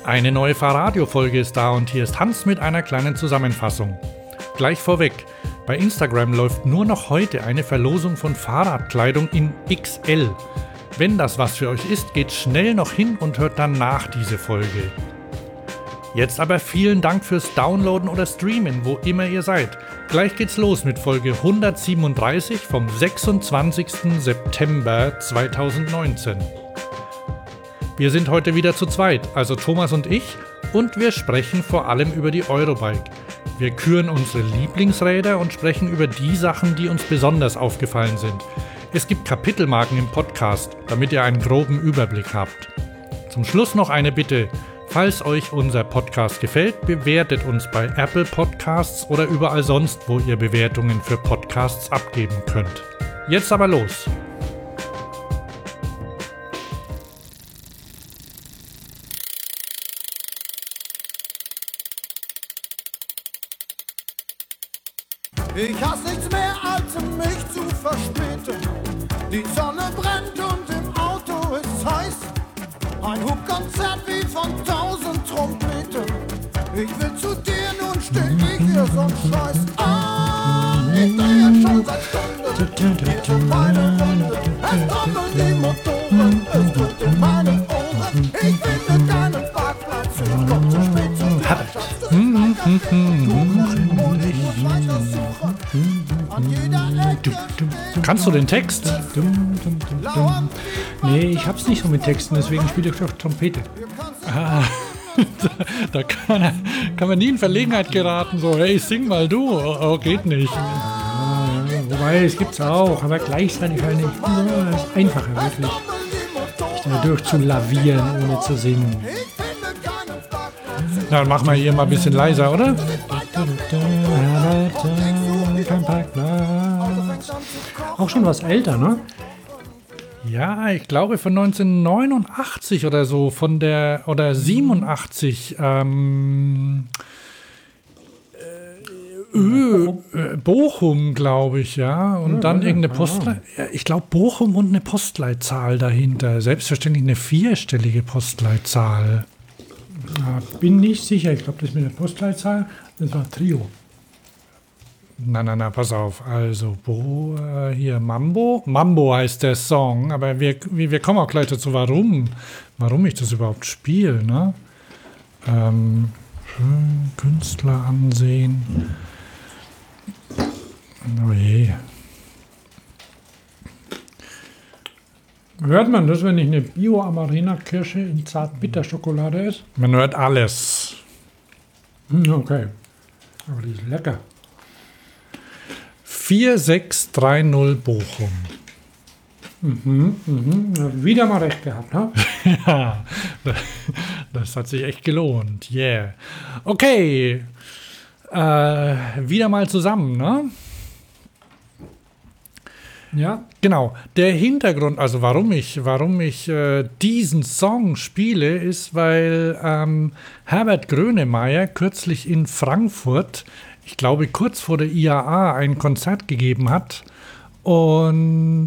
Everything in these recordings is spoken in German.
Eine neue Fahrradio-Folge ist da und hier ist Hans mit einer kleinen Zusammenfassung. Gleich vorweg, bei Instagram läuft nur noch heute eine Verlosung von Fahrradkleidung in XL. Wenn das was für euch ist, geht schnell noch hin und hört dann nach diese Folge. Jetzt aber vielen Dank fürs Downloaden oder Streamen, wo immer ihr seid. Gleich geht's los mit Folge 137 vom 26. September 2019. Wir sind heute wieder zu zweit, also Thomas und ich, und wir sprechen vor allem über die Eurobike. Wir küren unsere Lieblingsräder und sprechen über die Sachen, die uns besonders aufgefallen sind. Es gibt Kapitelmarken im Podcast, damit ihr einen groben Überblick habt. Zum Schluss noch eine Bitte. Falls euch unser Podcast gefällt, bewertet uns bei Apple Podcasts oder überall sonst, wo ihr Bewertungen für Podcasts abgeben könnt. Jetzt aber los! Ich hasse nichts mehr, als mich zu verspäten. Die Sonne brennt und im Auto ist heiß. Ein Hubkonzert wie von 1000 Trompeten. Ich will zu dir, nun steh ich hier so'n Scheiß. Ich drehe schon seit Stunden hier so meine Runde. Es trommeln die Motoren, es tut in meinen Ohren. Ich finde keinen Parkplatz, ich komm zu spät zu dir. Kannst du den Text? Nee, ich hab's nicht so mit Texten, deswegen spiele ich doch Trompete. Da kann man nie in Verlegenheit geraten, so, hey, sing mal du. Oh, geht nicht. Wobei, es gibt's auch, aber gleichzeitig halt nicht. Das ist einfacher, wirklich. Da durchzulavieren, ohne zu singen. Na, dann machen wir hier mal ein bisschen leiser, oder? Kein Parkplatz. Auch schon was älter, ne? Ja, ich glaube von 1989 oder so, oder 87. Bochum, glaube ich, ja. Und dann irgendeine Postleitzahl. Ich glaube Bochum und eine Postleitzahl dahinter. Selbstverständlich eine 4-stellige Postleitzahl. Ja, bin nicht sicher. Ich glaube, das ist mit der Postleitzahl. Das war Trio. Na, pass auf. Also, hier Mambo. Mambo heißt der Song, aber wir kommen auch gleich dazu, warum ich das überhaupt spiele, ne? Künstler ansehen. Oh je. Hört man das, wenn ich eine Bio-Amarena-Kirsche in Zartbitterschokolade esse? Man hört alles. Okay. Aber die ist lecker. 4-6-3-0 Bochum. Wieder mal recht gehabt, ne? Ja, das hat sich echt gelohnt. Yeah. Okay. Wieder mal zusammen, ne? Ja. Genau. Der Hintergrund, also warum ich diesen Song spiele, ist, weil Herbert Grönemeyer kürzlich in Frankfurt, ich glaube kurz vor der IAA, ein Konzert gegeben hat und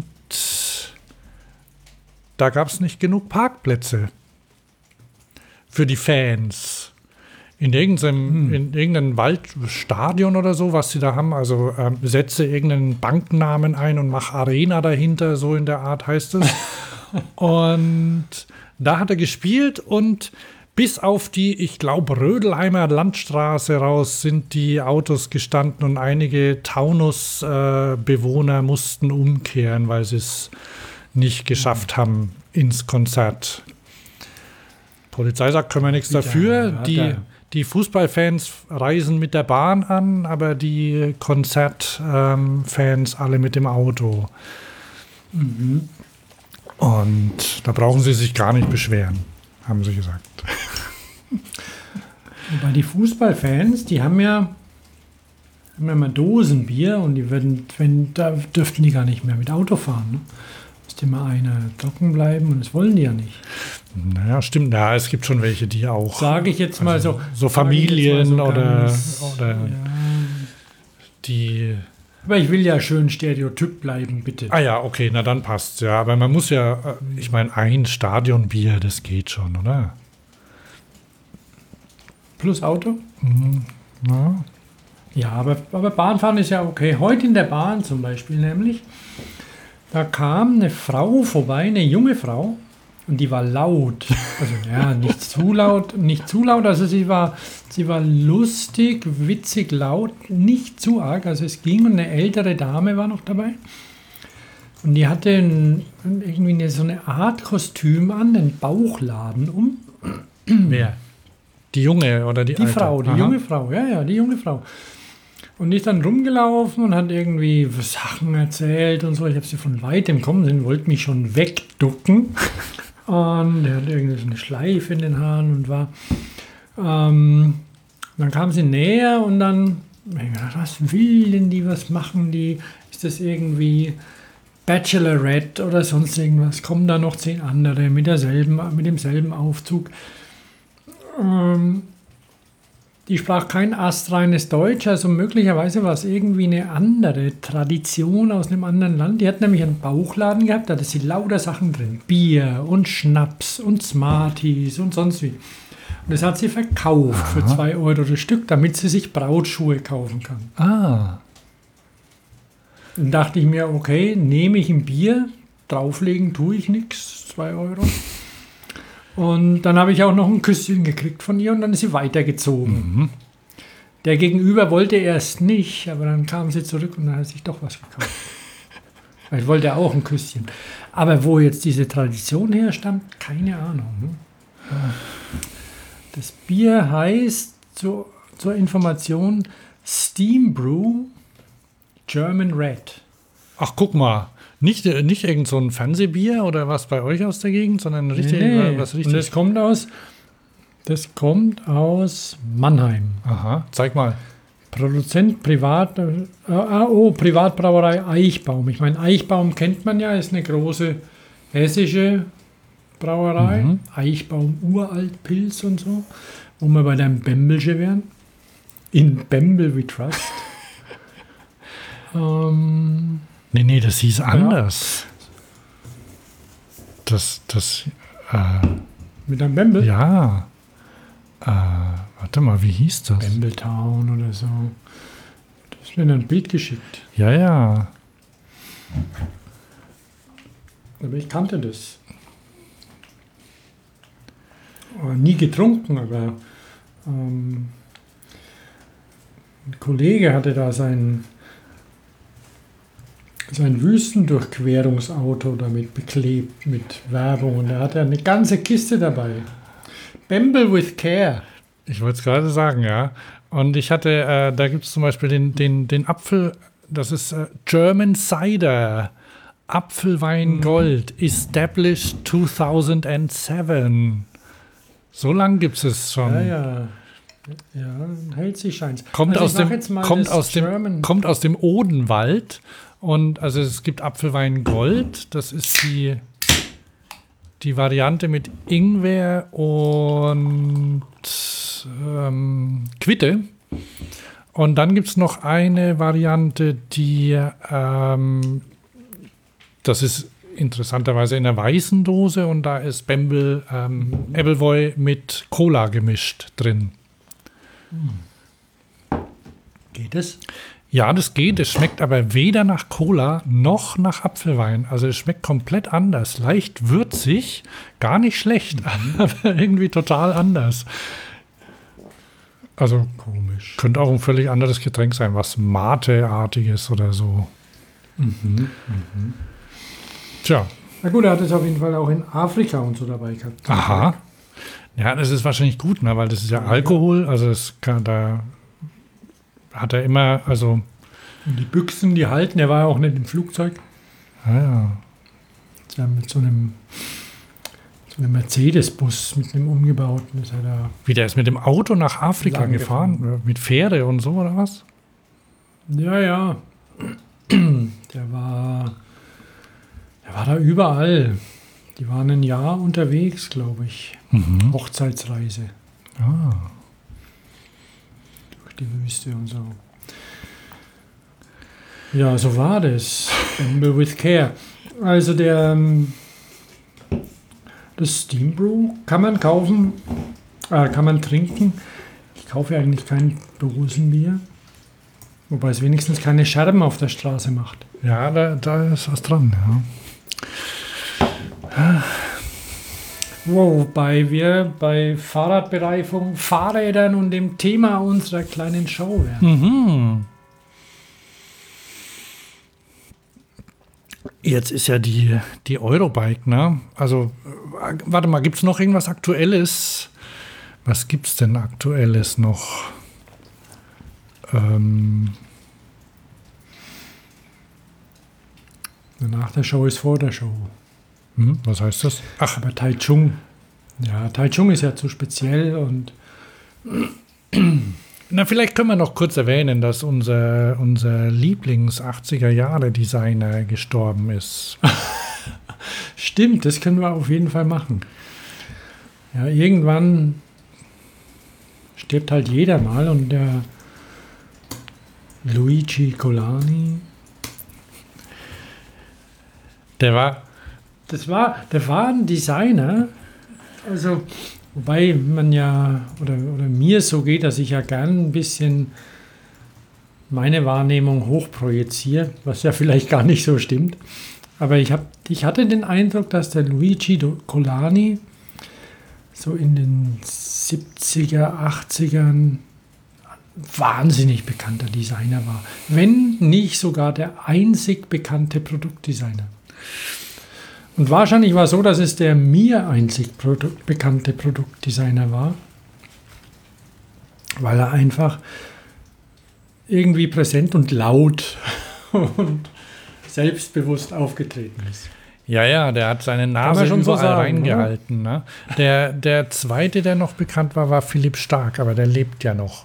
da gab es nicht genug Parkplätze für die Fans. In irgendeinem Waldstadion oder so, was sie da haben, also setze irgendeinen Banknamen ein und mach Arena dahinter, so in der Art heißt es. Und da hat er gespielt und bis auf die, ich glaube, Rödelheimer Landstraße raus sind die Autos gestanden und einige Taunus-Bewohner mussten umkehren, weil sie es nicht geschafft haben ins Konzert. Polizei sagt, können wir nichts dafür. Die Fußballfans reisen mit der Bahn an, aber die Konzertfans alle mit dem Auto. Und da brauchen sie sich gar nicht beschweren, haben sie gesagt. Wobei die Fußballfans, die haben ja immer Dosenbier und da dürften die gar nicht mehr mit Auto fahren. Ne? Müsste immer einer trocken bleiben und das wollen die ja nicht. Naja, stimmt. Ja, es gibt schon welche, die auch. Sage ich jetzt mal so. So Familien oder die. Aber ich will ja schön Stereotyp bleiben, bitte. Ah ja, okay, na dann passt's. Ja, aber man muss ja, ich meine, ein Stadionbier, das geht schon, oder? Plus Auto? Ja. Ja, aber Bahnfahren ist ja okay. Heute in der Bahn zum Beispiel nämlich, da kam eine Frau vorbei, eine junge Frau, und die war laut. Also ja, nicht zu laut, also sie war lustig, witzig, laut, nicht zu arg, also es ging, und eine ältere Dame war noch dabei. Und die hatte irgendwie so eine Art Kostüm an, einen Bauchladen um. Wer? Die Junge oder die Alte? Frau, die junge Frau, ja, die junge Frau. Und die ist dann rumgelaufen und hat irgendwie Sachen erzählt und so. Ich habe sie von weitem kommen sehen, wollte mich schon wegducken. Und er hat irgendwie so eine Schleife in den Haaren und war... dann kam sie näher und dann... Ich hab gedacht, was will denn die, was machen die? Ist das irgendwie Bachelorette oder sonst irgendwas? Kommen da noch 10 andere mit demselben Aufzug? Die sprach kein astreines Deutsch, also möglicherweise war es irgendwie eine andere Tradition aus einem anderen Land. Die hat nämlich einen Bauchladen gehabt, da hatte sie lauter Sachen drin. Bier und Schnaps und Smarties und sonst wie. Und das hat sie verkauft für 2 € das Stück, damit sie sich Brautschuhe kaufen kann. Ah. Dann dachte ich mir, okay, nehme ich ein Bier, drauflegen tue ich nichts, 2 €. Und dann habe ich auch noch ein Küsschen gekriegt von ihr und dann ist sie weitergezogen. Der Gegenüber wollte erst nicht, aber dann kam sie zurück und dann hat sich doch was gekauft. Ich wollte auch ein Küsschen. Aber wo jetzt diese Tradition herstammt, keine Ahnung. Ne? Das Bier heißt, zur Information, Steam Brew German Red. Ach, guck mal. Nicht irgend so ein Fernsehbier oder was bei euch aus der Gegend, sondern richtig, was richtig. Und das kommt aus Mannheim. Aha, zeig mal. Produzent Privatbrauerei Eichbaum. Ich meine, Eichbaum kennt man ja, ist eine große hessische Brauerei. Eichbaum Uralt Pils und so, wo wir bei deinem Bembelsche wären. In Bembel we trust. Nee, das hieß anders. Das mit einem Bembel? Ja. Warte mal, wie hieß das? Bembeltown oder so. Das ist mir ein Bild geschickt. Ja. Aber ich kannte das. Nie getrunken, aber ein Kollege hatte da sein Wüstendurchquerungsauto damit beklebt mit Werbung und er hatte eine ganze Kiste dabei. Bembel with Care. Ich wollte es gerade sagen, ja. Und ich hatte, da gibt es zum Beispiel den Apfel, das ist German Cider, Apfelwein Gold, established 2007. So lange gibt es schon. Ja, hält sich scheint. Kommt aus dem Odenwald. Und also es gibt Apfelwein Gold, das ist die Variante mit Ingwer und Quitte. Und dann gibt es noch eine Variante, das ist interessanterweise in einer weißen Dose und da ist Bembel Appleboy mit Cola gemischt drin. Geht es? Ja, das geht. Es schmeckt aber weder nach Cola noch nach Apfelwein. Also es schmeckt komplett anders. Leicht würzig, gar nicht schlecht, aber irgendwie total anders. Also komisch. Könnte auch ein völlig anderes Getränk sein, was Mate-artiges oder so. Tja. Na gut, er hat es auf jeden Fall auch in Afrika und so dabei gehabt. Aha. Ja, das ist wahrscheinlich gut, ne? Weil das ist ja Alkohol. Also da hat er immer, also... Und die Büchsen, die halten, er war ja auch nicht im Flugzeug. Ja. Ja, mit so einem Mercedes-Bus, mit einem umgebauten. Ist er da. Wie, der ist mit dem Auto nach Afrika gefahren? Mit Fähre und so, oder was? Ja. Der war da überall. Die waren ein Jahr unterwegs, glaube ich. Hochzeitsreise. Ah. Die Wüste und so. Ja, so war das. Bembel with Care. Also das Steam Brew kann man kaufen, kann man trinken Ich kaufe eigentlich kein Dosenbier. Wobei es wenigstens keine Scherben auf der Straße macht. Ja, da ist was dran, ja. Wobei wir bei Fahrradbereifung, Fahrrädern und dem Thema unserer kleinen Show werden. Jetzt ist ja die Eurobike, ne? Also, warte mal, gibt es noch irgendwas Aktuelles? Was gibt es denn Aktuelles noch? Nach der Show ist vor der Show. Was heißt das? Ach, aber Taichung. Ja, Taichung ist ja zu speziell und na, vielleicht können wir noch kurz erwähnen, dass unser Lieblings-80er-Jahre-Designer gestorben ist. Stimmt, das können wir auf jeden Fall machen. Ja, irgendwann stirbt halt jeder mal und der Luigi Colani, der war ein Designer, also wobei man ja, oder mir so geht, dass ich ja gern ein bisschen meine Wahrnehmung hochprojiziere, was ja vielleicht gar nicht so stimmt. Aber ich hatte den Eindruck, dass der Luigi Colani so in den 70er, 80ern wahnsinnig bekannter Designer war. Wenn nicht sogar der einzig bekannte Produktdesigner. Und wahrscheinlich war es so, dass es der mir einzig bekannte Produktdesigner war, weil er einfach irgendwie präsent und laut und selbstbewusst aufgetreten ist. Ja, der hat seine Nase schon überall so sagen, reingehalten. Ne? Der zweite, der noch bekannt war Philipp Stark, aber der lebt ja noch.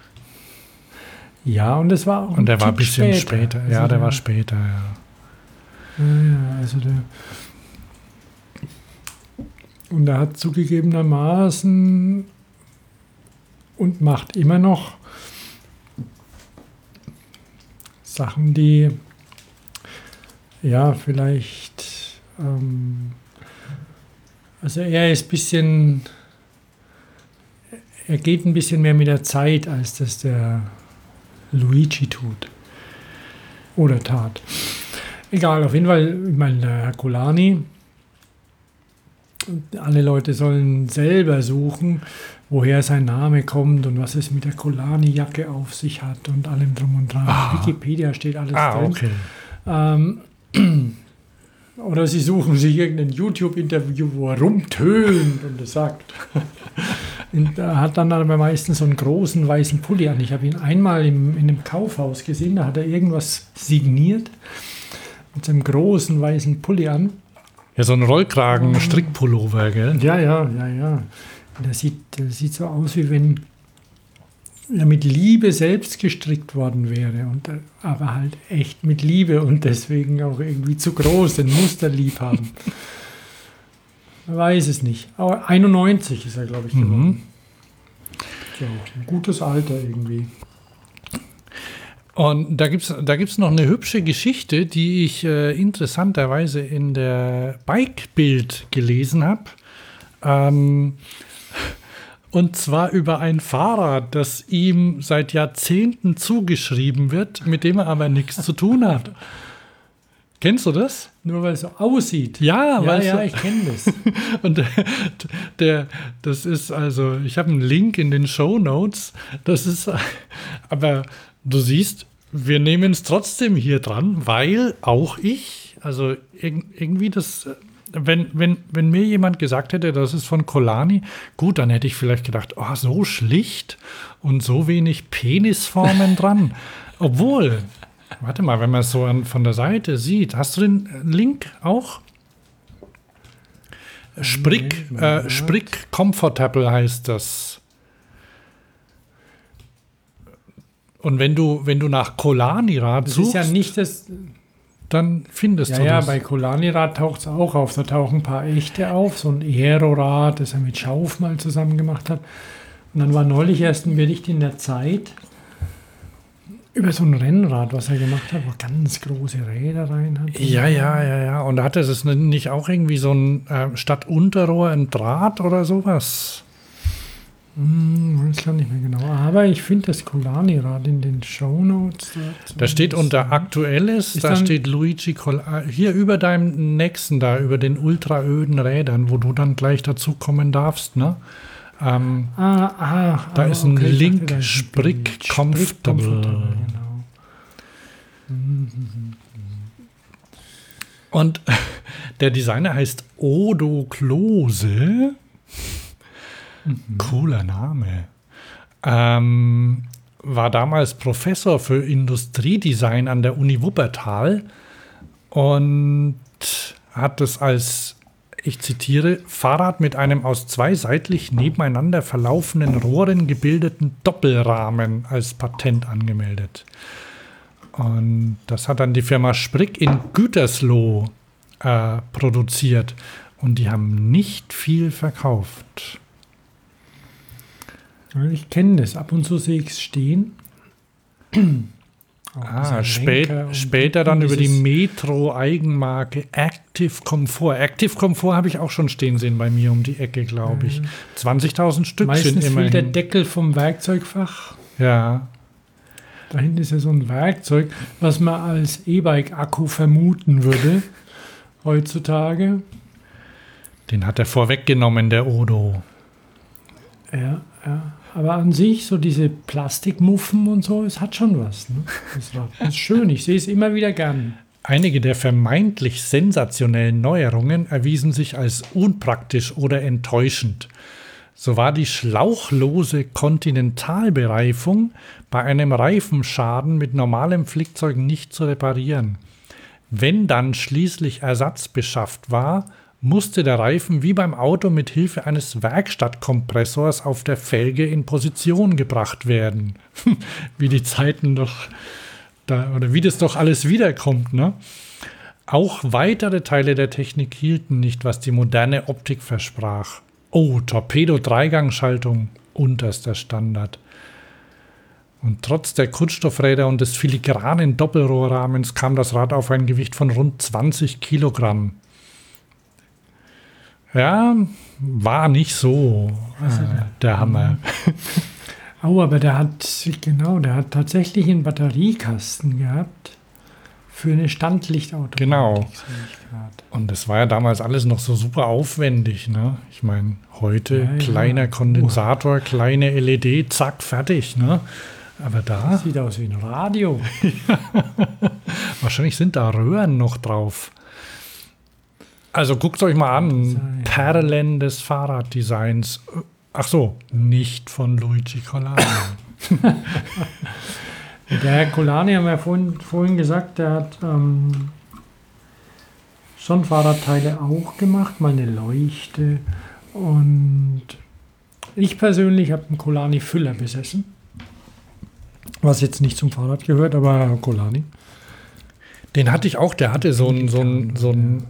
Ja, und es war auch und der war ein bisschen später. Ja, der war später, ja. Ja, also und er hat zugegebenermaßen und macht immer noch Sachen, die ja vielleicht also er geht ein bisschen mehr mit der Zeit, als das der Luigi tut oder tat. Egal, auf jeden Fall, ich meine, der Herr Colani, alle Leute sollen selber suchen, woher sein Name kommt und was es mit der Colani-Jacke auf sich hat und allem drum und dran. Wikipedia steht alles drin. Okay. Oder sie suchen sich irgendein YouTube-Interview, wo er rumtönt und es sagt. Er hat dann aber meistens so einen großen weißen Pulli an. Ich habe ihn einmal in einem Kaufhaus gesehen, da hat er irgendwas signiert mit seinem großen weißen Pulli an. Ja, so ein Rollkragen, Strickpullover, gell? Ja. Der sieht so aus, wie wenn er mit Liebe selbst gestrickt worden wäre. Aber halt echt mit Liebe und deswegen auch irgendwie zu groß, den Musterlieb haben. Man weiß es nicht. Aber 91 ist er, glaube ich, geworden. So, ein gutes Alter irgendwie. Und da gibt's noch eine hübsche Geschichte, die ich interessanterweise in der Bike-Bild gelesen habe. Und zwar über ein Fahrrad, das ihm seit Jahrzehnten zugeschrieben wird, mit dem er aber nichts zu tun hat. Kennst du das? Nur weil es so aussieht. Ja, ich kenne das. Und das ist also, ich habe einen Link in den Shownotes. Das ist, aber du siehst, wir nehmen es trotzdem hier dran, weil auch ich, also irgendwie das, wenn mir jemand gesagt hätte, das ist von Colani, gut, dann hätte ich vielleicht gedacht, oh, so schlicht und so wenig Penisformen dran. Obwohl, warte mal, wenn man es so von der Seite sieht, hast du den Link auch? Sprick Comfortable heißt das. Und wenn du nach Colani-Rad suchst, ist ja nicht das, dann findest du das. Ja, bei Colani-Rad taucht es auch auf. Da tauchen ein paar echte auf. So ein Aero-Rad, das er mit Schauf mal zusammen gemacht hat. Und dann war neulich erst ein Bericht in der Zeit über so ein Rennrad, was er gemacht hat, wo ganz große Räder rein hat. Ja. Und da hatte es nicht auch irgendwie so ein statt Unterrohr ein Draht oder sowas? Weiß gar nicht mehr genau. Aber ich finde das Colani-Rad in den Shownotes. Da steht unter Aktuelles, da steht Luigi Colani, hier über deinem nächsten da, über den ultraöden Rädern, wo du dann gleich dazu kommen darfst, ne? Da ist ein Link, Sprick Comfortable. Genau. Und der Designer heißt Odo Klose. Cooler Name. War damals Professor für Industriedesign an der Uni Wuppertal und hat es als, ich zitiere, Fahrrad mit einem aus zwei seitlich nebeneinander verlaufenden Rohren gebildeten Doppelrahmen als Patent angemeldet. Und das hat dann die Firma Sprick in Gütersloh produziert. Und die haben nicht viel verkauft. Ich kenne das. Ab und zu sehe ich es stehen. Später dann über die Metro-Eigenmarke Active Comfort. Active Comfort habe ich auch schon stehen sehen bei mir um die Ecke, glaube ich. 20.000 Stück meistens sind immerhin. Fehlt der Deckel vom Werkzeugfach. Ja. Da hinten ist ja so ein Werkzeug, was man als E-Bike-Akku vermuten würde heutzutage. Den hat er vorweggenommen, der Odo. Ja. Aber an sich, so diese Plastikmuffen und so, es hat schon was. Ne? Das ist schön, ich sehe es immer wieder gern. Einige der vermeintlich sensationellen Neuerungen erwiesen sich als unpraktisch oder enttäuschend. So war die schlauchlose Kontinentalbereifung bei einem Reifenschaden mit normalem Flickzeug nicht zu reparieren. Wenn dann schließlich Ersatz beschafft war, musste der Reifen wie beim Auto mit Hilfe eines Werkstattkompressors auf der Felge in Position gebracht werden. Wie die Zeiten doch, oder wie das doch alles wiederkommt, ne? Auch weitere Teile der Technik hielten nicht, was die moderne Optik versprach. Oh, Torpedo-Dreigangschaltung, unterster Standard. Und trotz der Kunststoffräder und des filigranen Doppelrohrrahmens kam das Rad auf ein Gewicht von rund 20 Kilogramm. Ja, war nicht so der Hammer. Oh, aber der hat tatsächlich einen Batteriekasten gehabt für eine Standlichtautomatik. Genau. Und das war ja damals alles noch so super aufwendig, ne? Ich meine, heute kleiner Kondensator, kleine LED, zack, fertig, ne? Aber da... Das sieht aus wie ein Radio. Wahrscheinlich sind da Röhren noch drauf. Also guckt euch mal an, Perlen des Fahrraddesigns. Ach so, nicht von Luigi Colani. Der Herr Colani, haben wir vorhin gesagt, der hat schon Fahrradteile auch gemacht, mal eine Leuchte. Und ich persönlich habe einen Colani Füller besessen. Was jetzt nicht zum Fahrrad gehört, aber Colani. Den hatte ich auch, der hatte so eine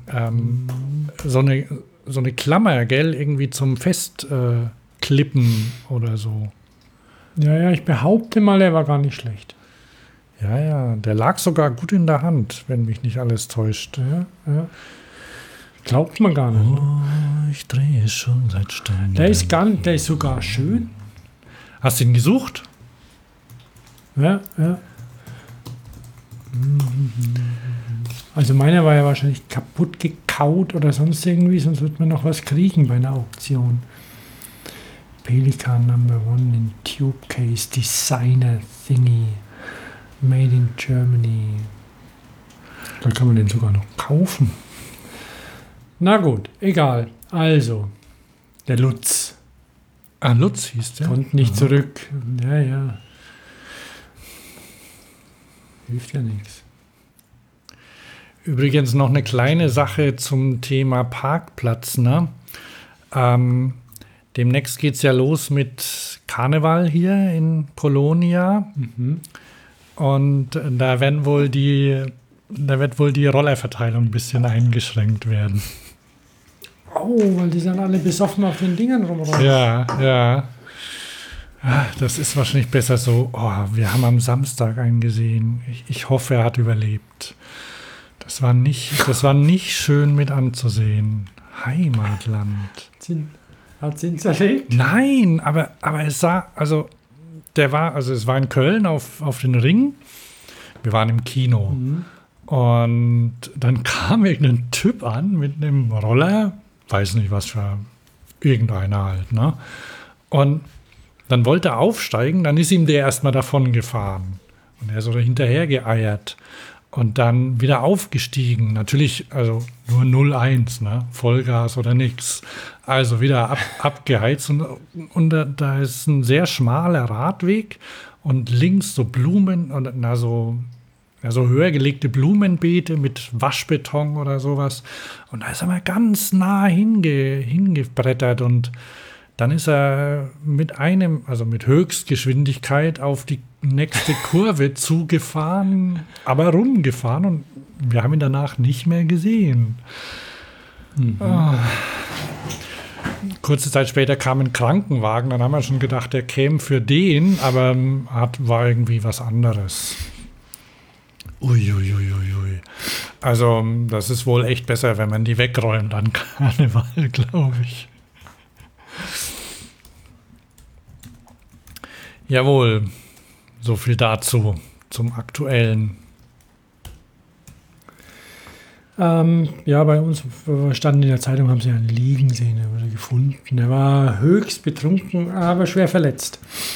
Klammer, gell, irgendwie zum Festklippen oder so. Ja, ich behaupte mal, er war gar nicht schlecht. Ja, der lag sogar gut in der Hand, wenn mich nicht alles täuscht. Ja. Glaubt man gar nicht. Oh, ich drehe schon seit Stunden. Der ist sogar schön. Hast du ihn gesucht? Ja. Also meiner war ja wahrscheinlich kaputt gekaut oder sonst irgendwie, sonst wird man noch was kriegen bei einer Auktion. Pelikan Number 1 in Tube Case Designer Thingy Made in Germany. Da kann man den sogar noch kaufen. Na gut, egal. Also, der Lutz. Lutz hieß der? Kommt nicht zurück. Ja. Hilft ja nichts. Übrigens noch eine kleine Sache zum Thema Parkplatz. Ne? Demnächst geht es ja los mit Karneval hier in Kolonia. Mhm. Und da wird wohl die Rollerverteilung ein bisschen eingeschränkt werden. Oh, weil die sind alle besoffen auf den Dingern rumrennen. Ja. Das ist wahrscheinlich besser so. Oh, wir haben am Samstag einen gesehen. Ich hoffe, er hat überlebt. Das war nicht schön mit anzusehen. Heimatland. Hat sie ihn zerlegt? Nein, aber es sah, also es war in Köln auf den Ring. Wir waren im Kino. Und dann kam irgendein Typ an mit einem Roller, weiß nicht was für irgendeiner halt, ne? Und dann wollte er aufsteigen, dann ist ihm der erstmal davon gefahren. Und er ist so hinterher geeiert. Und dann wieder aufgestiegen. Natürlich, also nur 0,1, ne? Vollgas oder nichts. Also wieder abgeheizt. Und da ist ein sehr schmaler Radweg und links so Blumen und so höher gelegte Blumenbeete mit Waschbeton oder sowas. Und da ist er mal ganz nah hingebrettert. Und dann ist er mit Höchstgeschwindigkeit auf die nächste Kurve zugefahren, aber rumgefahren und wir haben ihn danach nicht mehr gesehen. Kurze Zeit später kam ein Krankenwagen, dann haben wir schon gedacht, der käme für den, aber war irgendwie was anderes. Uiuiuiui. Also das ist wohl echt besser, wenn man die wegräumt an Karneval, glaube ich. Jawohl, so viel dazu, zum Aktuellen. Ja, bei uns stand in der Zeitung, haben sie einen liegen sehen, er wurde gefunden. Er war höchst betrunken, aber schwer verletzt.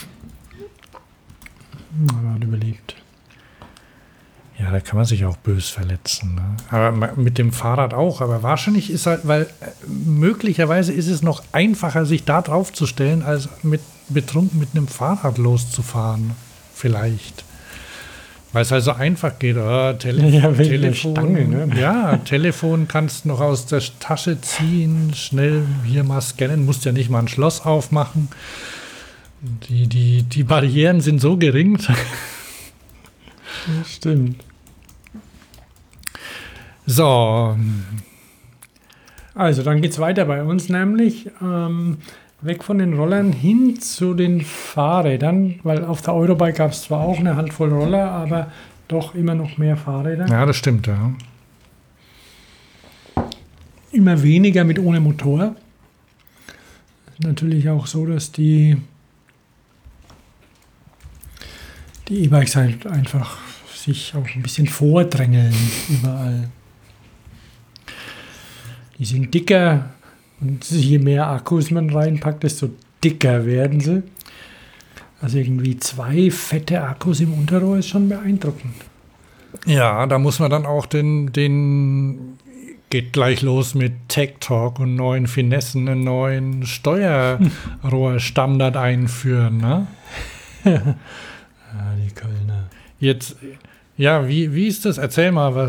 Er hat überlebt. Ja, da kann man sich auch bös verletzen. Ne? Aber mit dem Fahrrad auch. Aber wahrscheinlich ist halt, weil möglicherweise ist es noch einfacher, sich da drauf zu stellen, als betrunken mit einem Fahrrad loszufahren. Vielleicht. Weil es halt so einfach geht. Telefon, Stange, ne? Ja, Telefon kannst noch aus der Tasche ziehen, schnell hier mal scannen, musst ja nicht mal ein Schloss aufmachen. Die Barrieren sind so gering. Das stimmt. So. Also, dann geht es weiter bei uns, nämlich weg von den Rollern hin zu den Fahrrädern, weil auf der Eurobike gab es zwar auch eine Handvoll Roller, aber doch immer noch mehr Fahrräder. Ja, das stimmt, ja. Immer weniger mit ohne Motor. Natürlich auch so, dass die E-Bikes halt einfach sich auch ein bisschen vordrängeln überall. Die sind dicker und je mehr Akkus man reinpackt, desto dicker werden sie. Also irgendwie 2 fette Akkus im Unterrohr ist schon beeindruckend. Ja, da muss man dann auch den geht gleich los mit Tech Talk und neuen Finessen, einen neuen Steuerrohrstandard einführen, ne? Die Kölner. Jetzt, ja, wie ist das? Erzähl mal, was.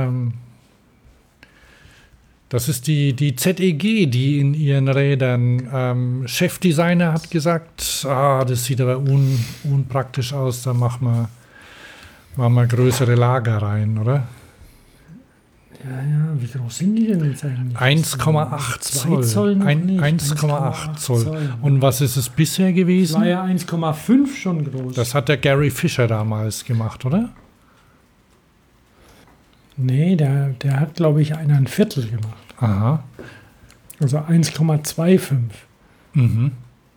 Das ist die ZEG, die in ihren Rädern. Chefdesigner hat gesagt, das sieht aber unpraktisch aus, da machen wir größere Lager rein, oder? Ja, wie groß sind die denn jetzt eigentlich? 1,8 Zoll. 2 Zoll noch nicht. 1,8 Zoll. Und was ist es bisher gewesen? Das war ja 1,5 schon groß. Das hat der Gary Fisher damals gemacht, oder? Nee, der hat, glaube ich, 1,25 gemacht. Aha. Also 1,25. Mhm.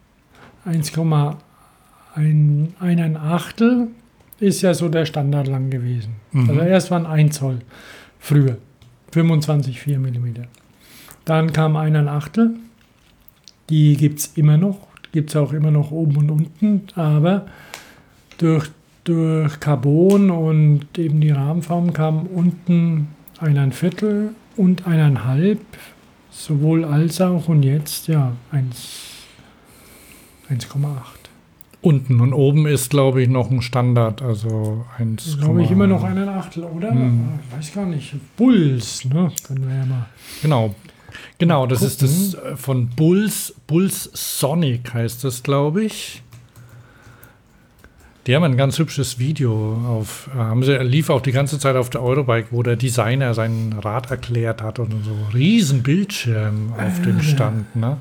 1,1 ist ja so der Standard lang gewesen. Mhm. Also erst waren 1 Zoll früher. 25,4 mm. Dann kam 1,8. Die gibt es immer noch. Gibt es auch immer noch oben und unten. Aber durch Carbon und eben die Rahmenform kam unten 1,25 und 1,5. Sowohl als auch. Und jetzt, ja, 1,8. Unten und oben ist, glaube ich, noch ein Standard, also 1. Glaube ich immer noch 1,8, oder? Ich weiß gar nicht. Bulls, ne? Können wir ja mal. Genau, das ist das von Bulls Sonic heißt das, glaube ich. Die haben ein ganz hübsches Video lief auch die ganze Zeit auf der Eurobike, wo der Designer sein Rad erklärt hat und so riesen Bildschirm auf dem Stand, ne?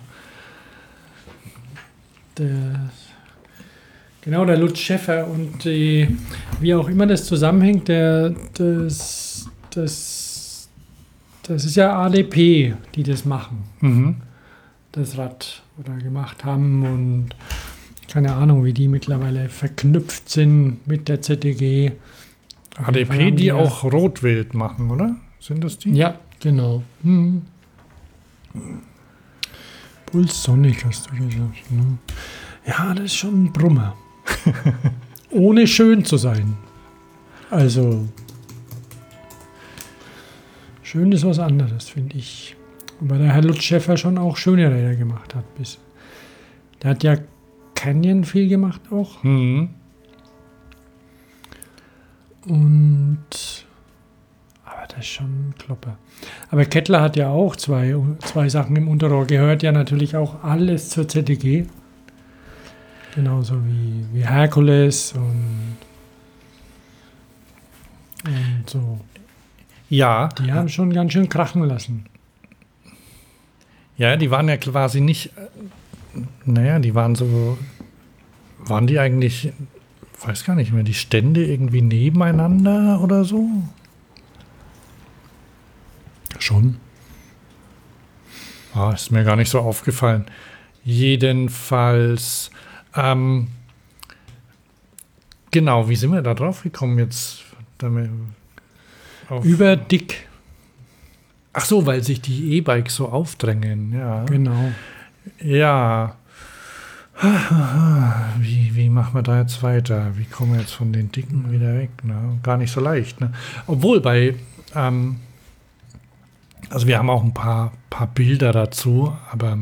Genau, der Lutz Schäffer und wie auch immer das zusammenhängt, das ist ja ADP, die das machen. Mhm. das Rad oder gemacht haben und keine Ahnung, wie die mittlerweile verknüpft sind mit der ZDG. HDP, die auch Rotwild machen, oder? Sind das die? Ja, genau. Puls Sonic hast du gesagt. Ne? Ja, das ist schon ein Brummer. Ohne schön zu sein. Also, schön ist was anderes, finde ich. Weil der Herr Lutz Schäffer schon auch schöne Räder gemacht hat. Der hat ja Canyon viel gemacht auch. Mhm. Aber das ist schon ein Klopper. Aber Kettler hat ja auch zwei Sachen im Unterrohr. Gehört ja natürlich auch alles zur ZDG. Genauso wie Herkules und so. Ja. Die haben schon ganz schön krachen lassen. Ja, die waren ja quasi nicht, die waren so, waren die eigentlich, weiß gar nicht mehr, die Stände irgendwie nebeneinander oder so? Schon. Ist mir gar nicht so aufgefallen. Jedenfalls, genau, wie sind wir da drauf gekommen jetzt? Über dick. Ach so, weil sich die E-Bikes so aufdrängen, ja. Genau. Ja. Wie machen wir da jetzt weiter? Wie kommen wir jetzt von den Dicken wieder weg? Ne? Gar nicht so leicht. Ne? Obwohl also wir haben auch ein paar Bilder dazu, aber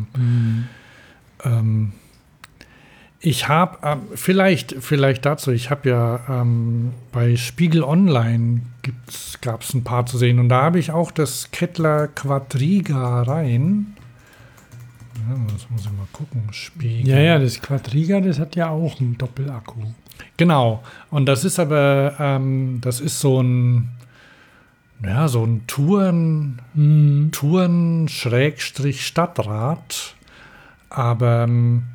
ich habe vielleicht dazu, ich habe ja bei Spiegel Online gab es ein paar zu sehen und da habe ich auch das Kettler Quadriga rein. Ja, das muss ich mal gucken. Spiegel. Ja, das Quadriga, das hat ja auch einen Doppelakku. Genau. Und das ist aber, das ist so ein Touren-Stadtrad, aber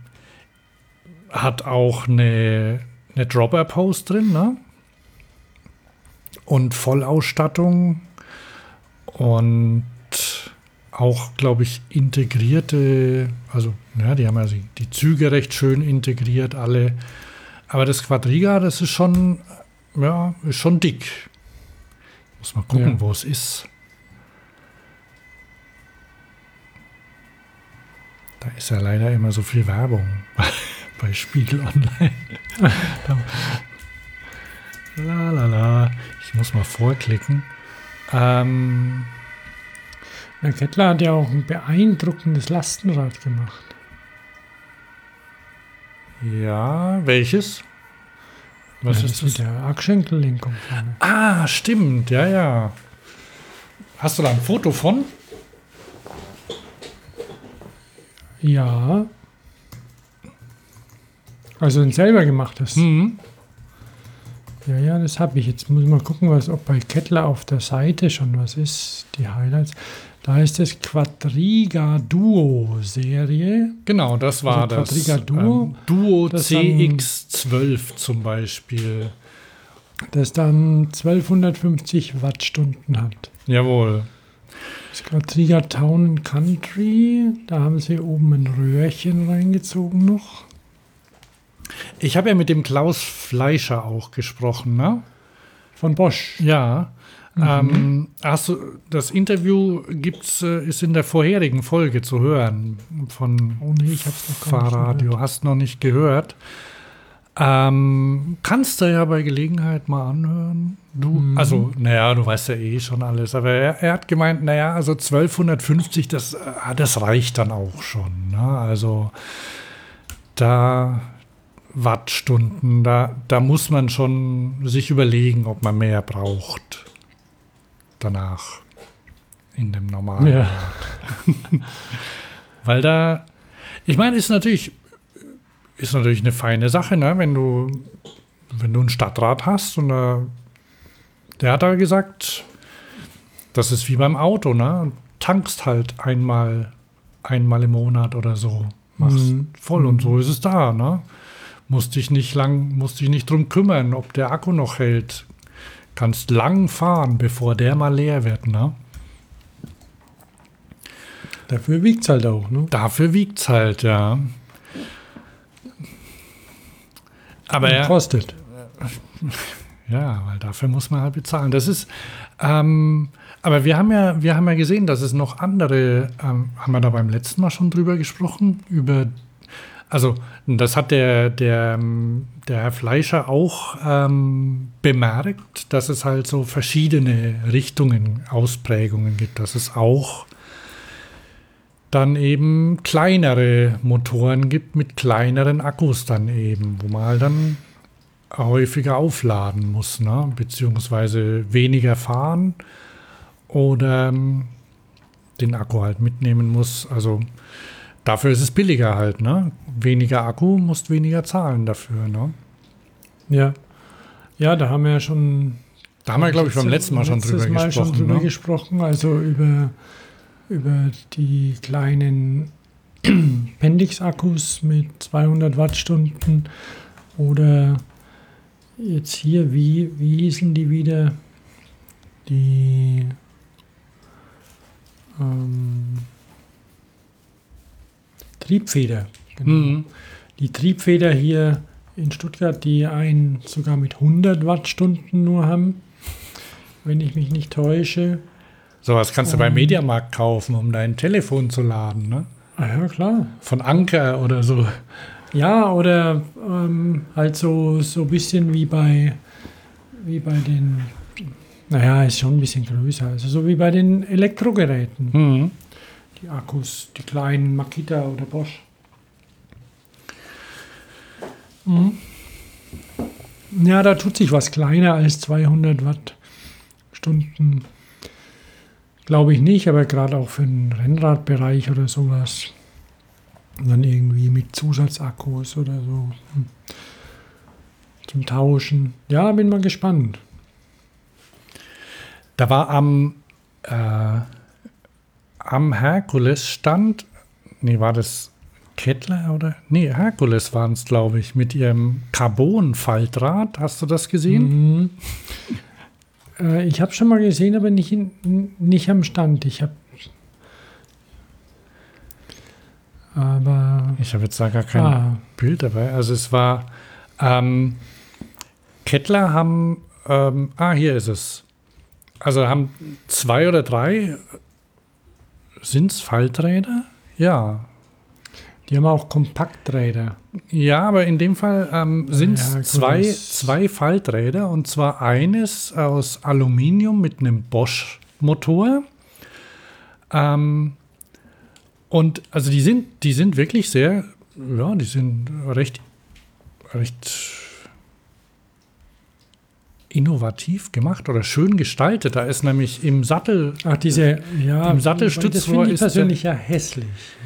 hat auch eine Dropper-Post drin, ne? Und Vollausstattung und auch, glaube ich, integrierte, also ja, die haben ja die Züge recht schön integriert, alle. Aber das Quadriga, das ist schon dick. Muss mal gucken, wo es ist. Da ist ja leider immer so viel Werbung bei Spiegel Online. Ich muss mal vorklicken. Der Kettler hat ja auch ein beeindruckendes Lastenrad gemacht. Ja, welches? Was ist das? Mit der Achschenkellenkung vorne. Ah, stimmt, ja. Hast du da ein Foto von? Ja. Also ein selber gemachtes. Mhm. Ja, das habe ich. Jetzt muss ich mal gucken, ob bei Kettler auf der Seite schon was ist. Die Highlights. Da ist das Quadriga Duo Serie. Genau, das war also das. Quadriga Duo. Duo CX12 zum Beispiel. Das dann 1250 Wattstunden hat. Jawohl. Das Quadriga Town Country. Da haben sie oben ein Röhrchen reingezogen noch. Ich habe ja mit dem Klaus Fleischer auch gesprochen, ne? Von Bosch. Ja. Das Interview ist in der vorherigen Folge zu hören von ich hab's noch Fahrradio. Hast noch nicht gehört. Kannst du ja bei Gelegenheit mal anhören. Also, du weißt ja eh schon alles. Aber er hat gemeint, also 1250, das reicht dann auch schon. Ne? Also da Wattstunden, da muss man schon sich überlegen, ob man mehr braucht. Danach in dem normalen. Ja. Weil ich meine, ist natürlich eine feine Sache, ne? Wenn du ein Stadtrad hast und der hat da gesagt, das ist wie beim Auto, ne? Tankst halt einmal im Monat oder so, machst voll und so ist es da, ne? Musst dich nicht drum kümmern, ob der Akku noch hält. Kannst lang fahren, bevor der mal leer wird, ne? Dafür wiegt es halt auch, ne? Dafür wiegt es halt, ja. Aber Und ja, kostet. ja, weil dafür muss man halt bezahlen. Das ist, aber wir haben ja gesehen, dass es noch andere, haben wir da beim letzten Mal schon drüber gesprochen, also das hat der Herr Fleischer auch bemerkt, dass es halt so verschiedene Richtungen, Ausprägungen gibt, dass es auch dann eben kleinere Motoren gibt mit kleineren Akkus dann eben, wo man halt dann häufiger aufladen muss, ne? Beziehungsweise weniger fahren oder den Akku halt mitnehmen muss. Also dafür ist es billiger halt, ne? Weniger Akku, musst weniger zahlen dafür, ne? Ja. Ja, da haben wir ja schon. Da haben wir, glaube ich, beim letzten Mal schon drüber gesprochen. Also über die kleinen Pendix-Akkus mit 200 Wattstunden oder jetzt hier, wie hießen die wieder? Die Triebfeder. Genau. Mhm. Die Triebfeder hier in Stuttgart, die einen sogar mit 100 Wattstunden nur haben, wenn ich mich nicht täusche. Sowas kannst du beim Mediamarkt kaufen, um dein Telefon zu laden, ne? Ah ja, klar. Von Anker oder so. Ja, oder halt so ein bisschen wie bei den, naja, ist schon ein bisschen größer, also so wie bei den Elektrogeräten. Mhm. Die Akkus, die kleinen Makita oder Bosch. Mhm. Ja, da tut sich was kleiner als 200 Wattstunden. Glaube ich nicht, aber gerade auch für den Rennradbereich oder sowas. Dann irgendwie mit Zusatzakkus oder so. Zum Tauschen. Ja, bin mal gespannt. Da war am Herkules-Stand, war das Kettler oder? Herkules waren es, glaube ich, mit ihrem Carbon-Faltrad. Hast du das gesehen? Mhm. Ich habe schon mal gesehen, aber nicht am Stand. Ich habe jetzt da gar kein Bild dabei. Also es war Kettler haben hier ist es. Also haben 2 oder 3 sind es Falträder? Ja. Die haben auch Kompakträder. Ja, aber in dem Fall sind es zwei Falträder, und zwar eines aus Aluminium mit einem Bosch-Motor. Und also die sind wirklich sehr, ja, die sind recht innovativ gemacht oder schön gestaltet. Da ist nämlich im Sattel, im Sattelstützrohr das finde ich persönlich ja hässlich.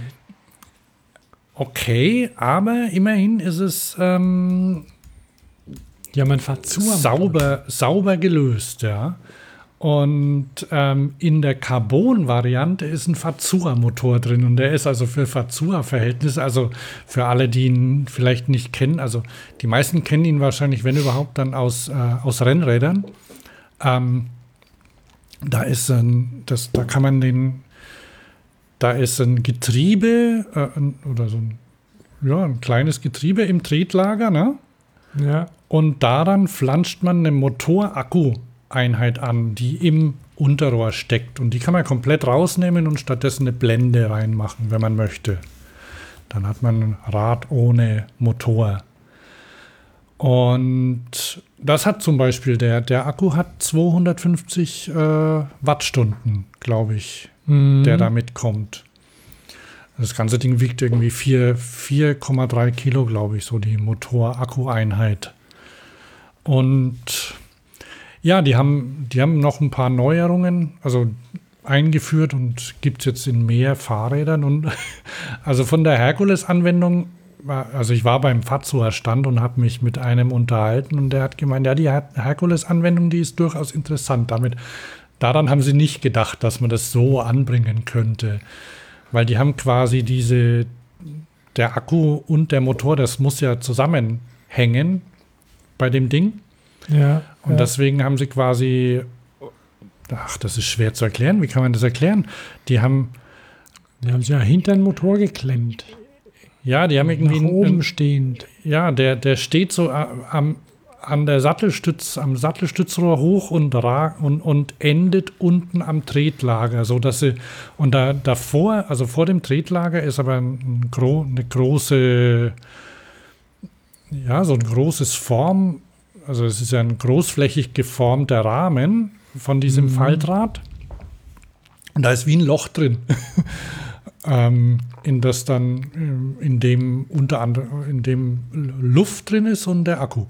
Okay, aber immerhin ist es man fährt sauber gelöst, ja. Und in der Carbon-Variante ist ein Fazua-Motor drin, und der ist also für Fazua-Verhältnisse, also für alle, die ihn vielleicht nicht kennen, also die meisten kennen ihn wahrscheinlich, wenn überhaupt, dann aus Rennrädern. Da ist ein Getriebe oder so ein kleines Getriebe im Tretlager, ne? Ja. Und daran flanscht man eine Motor-Akku-Einheit an, die im Unterrohr steckt. Und die kann man komplett rausnehmen und stattdessen eine Blende reinmachen, wenn man möchte. Dann hat man ein Rad ohne Motor. Und das hat zum Beispiel, der Akku hat 250 Wattstunden, glaube ich, der da mitkommt. Das ganze Ding wiegt irgendwie 4,3 Kilo, glaube ich, so die Motor-Akku-Einheit. Und ja, die haben noch ein paar Neuerungen, also eingeführt, und gibt es jetzt in mehr Fahrrädern. Und also von der Herkules-Anwendung, also ich war beim Fazua-Stand und habe mich mit einem unterhalten, und der hat gemeint, ja, die Herkules-Anwendung, die ist durchaus interessant. Daran haben sie nicht gedacht, dass man das so anbringen könnte. Weil die haben quasi der Akku und der Motor, das muss ja zusammenhängen bei dem Ding. Ja. Und deswegen haben sie quasi, das ist schwer zu erklären, wie kann man das erklären? Die haben Die haben sie ja hinter den Motor geklemmt. Ja, die haben irgendwie Nach oben stehend. Ja, der steht so am Sattelstützrohr hoch und endet unten am Tretlager, so dass sie und davor, also vor dem Tretlager ist aber eine große, ja, so ein großes Form, also es ist ja ein großflächig geformter Rahmen von diesem Faltrad und da ist wie ein Loch drin. In das dann, in dem unter anderem, in dem Luft drin ist und der Akku.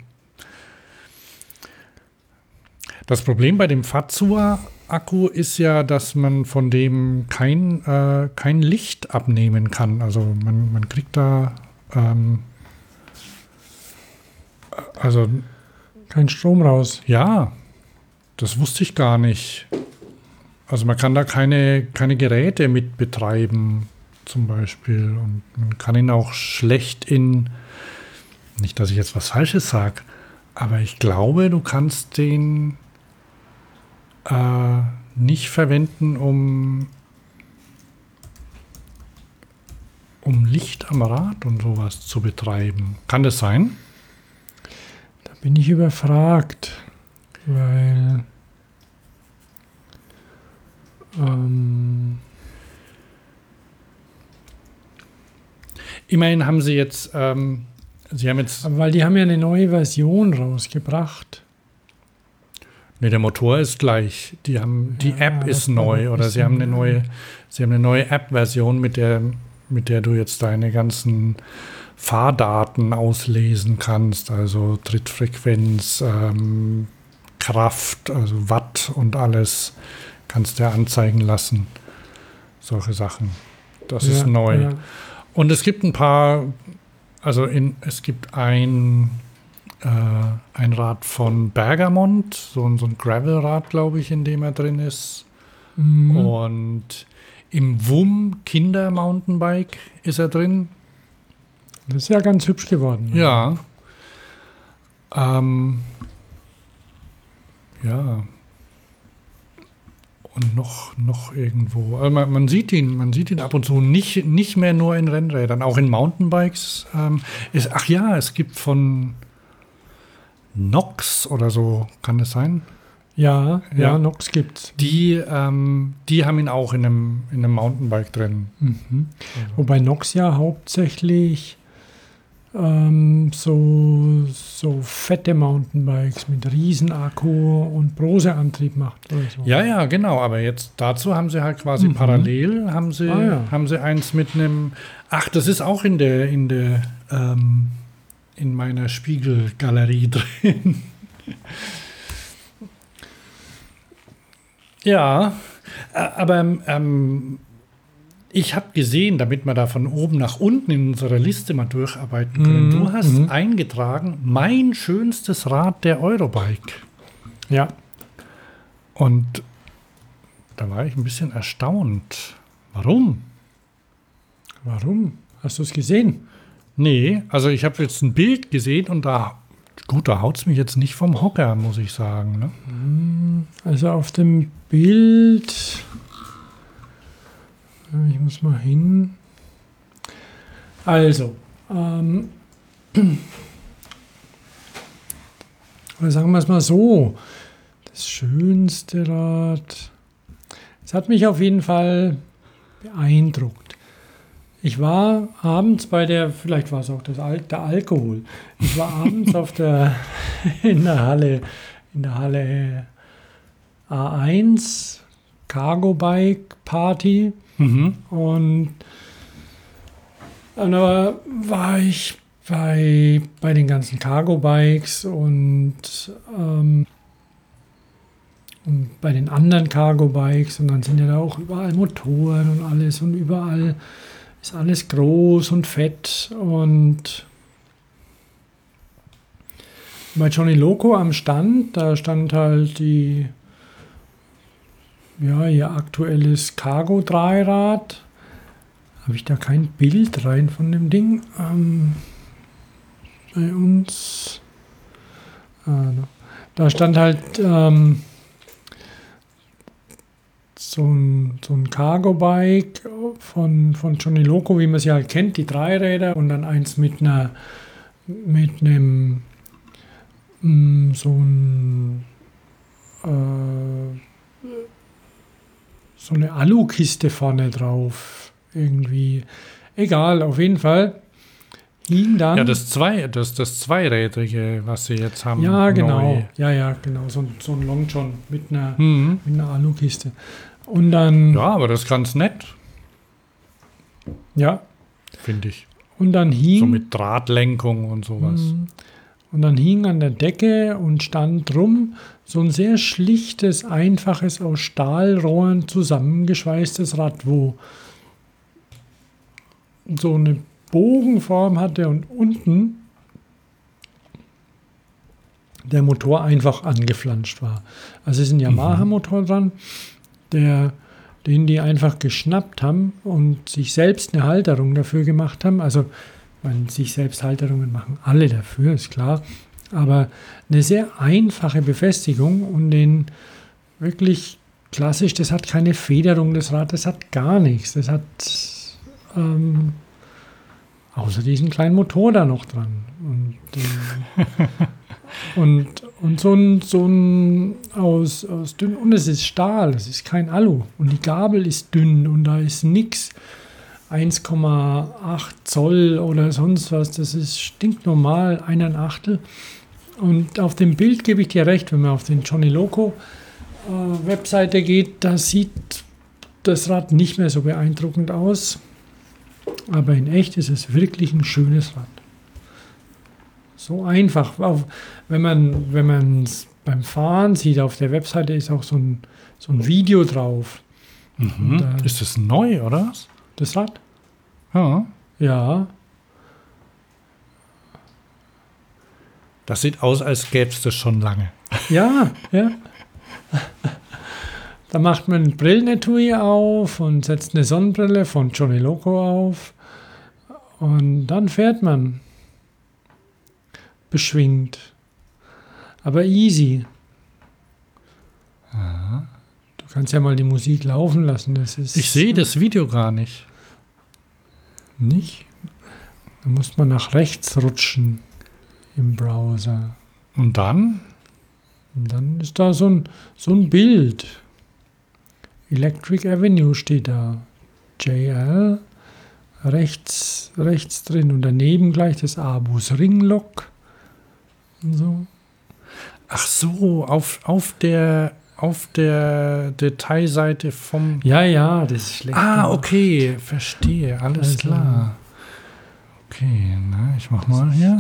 Das Problem bei dem Fazua-Akku ist ja, dass man von dem kein Licht abnehmen kann. Also man kriegt da also Kein Strom raus. ja, das wusste ich gar nicht. Also man kann da keine Geräte mit betreiben, zum Beispiel. Und man kann ihn auch schlecht nicht, dass ich jetzt was Falsches sage, aber ich glaube, du kannst den nicht verwenden, um Licht am Rad und sowas zu betreiben. Kann das sein? Da bin ich überfragt, weil Immerhin haben sie jetzt, sie haben jetzt, weil die haben ja eine neue Version rausgebracht. ne, der Motor ist gleich. Die App ist neu oder sie haben eine neue App-Version, mit der du jetzt deine ganzen Fahrdaten auslesen kannst, also Trittfrequenz, Kraft, also Watt und alles kannst du anzeigen lassen. Solche Sachen. Das ist neu. Ja. Und es gibt ein paar, es gibt ein Rad von Bergamont, so ein Gravelrad, glaube ich, in dem er drin ist. Und im WUM Kinder Mountainbike ist er drin. Das ist ja ganz hübsch geworden. Ja. Ja. Und noch irgendwo. Also man sieht ihn ab und zu nicht mehr nur in Rennrädern, auch in Mountainbikes. Es gibt von Nox oder so, kann das sein? Ja, Ja. Nox gibt's. Die haben ihn auch in einem Mountainbike drin. Wobei Nox ja hauptsächlich so fette Mountainbikes mit Riesenakku und Brose-Antrieb macht. Oder so. Ja, genau. Aber jetzt dazu haben sie halt quasi parallel haben sie eins mit einem. Ach, das ist auch in meiner Spiegelgalerie drin. Ja, aber ich habe gesehen, damit wir da von oben nach unten in unserer Liste mal durcharbeiten können, du hast eingetragen, mein schönstes Rad der Eurobike. Ja. Und da war ich ein bisschen erstaunt. Warum? Warum? Hast du es gesehen? Nee, also ich habe jetzt ein Bild gesehen und da haut es mich jetzt nicht vom Hocker, muss ich sagen. Ne? Also auf dem Bild, ich muss mal hin. Also, oder sagen wir es mal so, das schönste Rad, es hat mich auf jeden Fall beeindruckt. Ich war abends vielleicht war es auch der Alkohol, ich war abends in der Halle A1 Cargo Bike Party und dann war ich bei den ganzen Cargo Bikes und bei den anderen Cargo Bikes und dann sind ja da auch überall Motoren und alles und überall ist alles groß und fett und bei Johnny Loco am Stand, da stand halt ihr aktuelles Cargo-Dreirad. Habe ich da kein Bild rein von dem Ding? Bei uns. Da stand halt so ein Cargo-Bike von Johnny Loco, wie man sie halt kennt, die Dreiräder und dann eins mit einem so eine Alukiste vorne drauf. Irgendwie. Egal, auf jeden Fall. Hing dann. Ja, das Zweirädrige, was sie jetzt haben. Ja, genau. Neu. Ja, genau. So ein Long John mit einer Alukiste. Und dann. Ja, aber das ist ganz nett, Ja. finde ich. Und dann hing. So mit Drahtlenkung und sowas. Und dann hing an der Decke und stand drum so ein sehr schlichtes, einfaches, aus Stahlrohren zusammengeschweißtes Rad, wo so eine Bogenform hatte und unten der Motor einfach angeflanscht war. Also es ist ein Yamaha-Motor dran, den die einfach geschnappt haben und sich selbst eine Halterung dafür gemacht haben. Also sich selbst Halterungen machen alle dafür, ist klar. Aber eine sehr einfache Befestigung und den wirklich klassisch, das hat keine Federung, das Rad, das hat gar nichts. Das hat außer diesen kleinen Motor da noch dran. Und so ein aus dünn, und es ist Stahl, es ist kein Alu. Und die Gabel ist dünn und da ist nichts 1,8 Zoll oder sonst was. Das ist stinknormal, 1/8. Und auf dem Bild gebe ich dir recht, wenn man auf den Johnny Loco Webseite geht, da sieht das Rad nicht mehr so beeindruckend aus. Aber in echt ist es wirklich ein schönes Rad. So einfach. Auch wenn man es beim Fahren sieht, auf der Webseite ist auch so ein Video drauf. Ist das neu, oder? Das Rad? Ja. Ja. Das sieht aus, als gäbe es das schon lange. Ja. Da macht man ein Brillenetui auf und setzt eine Sonnenbrille von Johnny Loco auf. Und dann fährt man. Beschwingt. Aber easy. Du kannst ja mal die Musik laufen lassen. Das ist Ich sehe das Video gar nicht. nicht. Da muss man nach rechts rutschen im Browser. Und dann? Und dann ist da so ein Bild. Electric Avenue steht da. JL. Rechts drin. Und daneben gleich das Abus Ringlock. Und so. Ach so, auf der Detailseite vom... Ja, das ist schlecht. Ah, okay, verstehe, alles Also- klar. Okay, na, ich mach mal hier.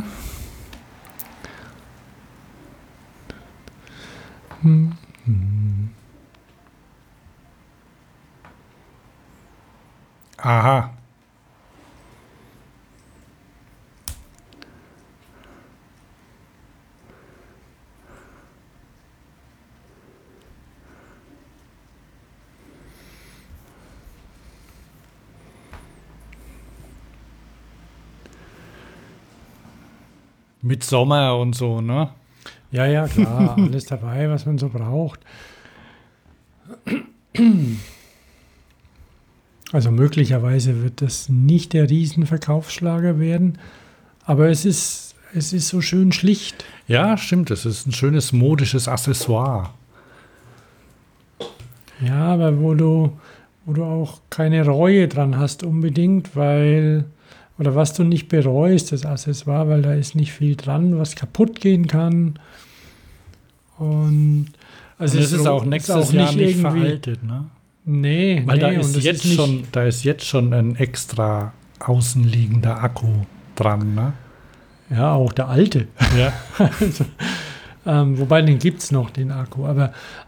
Aha. Mit Sommer und so, ne? Ja, klar, alles dabei, was man so braucht. Also möglicherweise wird das nicht der Riesenverkaufsschlager werden, aber es ist so schön schlicht. Ja, stimmt, es ist ein schönes modisches Accessoire. Ja, aber wo du auch keine Reue dran hast unbedingt, oder was du nicht bereust, das Accessoire, weil da ist nicht viel dran, was kaputt gehen kann. Und also Und es ist auch nächstes Jahr nicht irgendwie veraltet, ne? Nee, Weil da und ist das jetzt nicht, schon ein extra außenliegender Akku dran, ne? Ja, auch der alte. Ja. Also, wobei, den gibt es noch, den Akku. Aber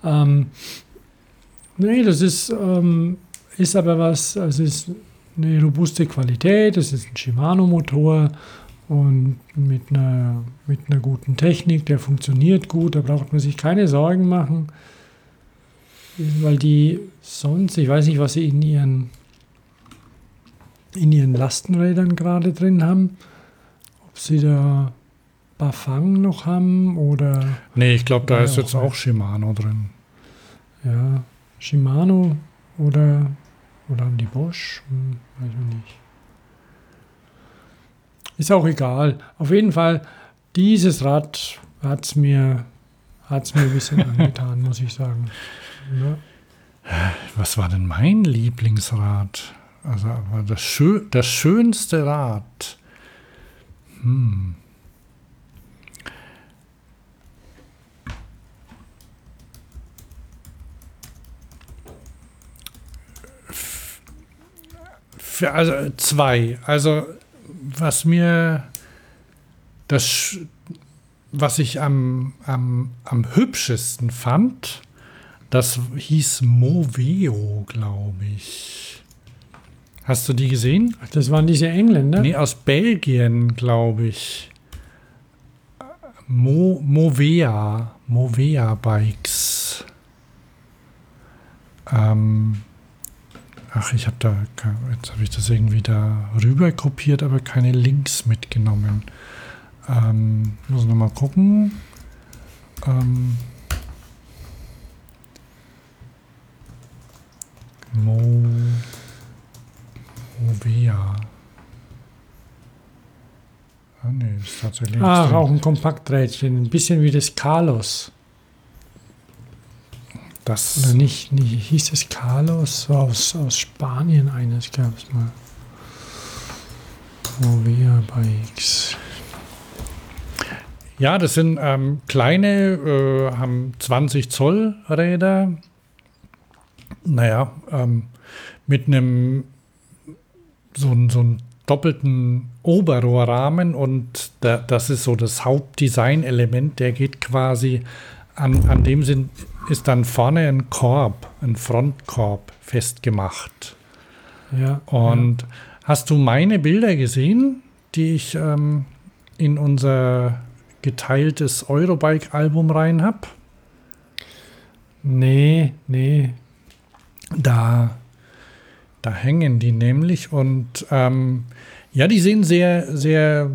nee, das ist aber was, also ist eine robuste Qualität, es ist ein Shimano-Motor und mit einer guten Technik, der funktioniert gut, da braucht man sich keine Sorgen machen, weil die sonst, ich weiß nicht, was sie in ihren Lastenrädern gerade drin haben, ob sie da Bafang noch haben oder Nee, ich glaube, da Ja, ist jetzt auch auch Shimano drin. ja, Shimano oder die Bosch, weiß ich nicht. Ist auch egal. Auf jeden Fall, dieses Rad hat es mir ein bisschen angetan, muss ich sagen. Ja. Was war denn mein Lieblingsrad? Also aber das schönste Rad. Also 2. Also was ich am hübschesten fand, das hieß Moveo, glaube ich. Hast du die gesehen? Das waren diese Engländer? Nee, aus Belgien, glaube ich. Movea Bikes. Jetzt habe ich das irgendwie da rüber kopiert, aber keine Links mitgenommen. Muss nochmal gucken. Movea. Nee, ist tatsächlich. Auch ein Kompakträdchen, ein bisschen wie das Carlos. Oder nicht, hieß es Carlos? So aus Spanien eines gab es mal. Movea Bikes. Ja, das sind kleine, haben 20 Zoll Räder. Naja, mit einem so einen doppelten Oberrohrrahmen und das ist so das Hauptdesign-Element, der geht quasi an dem ist dann vorne ein Frontkorb festgemacht. Ja. Und hast du meine Bilder gesehen, die ich in unser geteiltes Eurobike-Album rein habe? Nee. Da hängen die nämlich und die sehen sehr, sehr,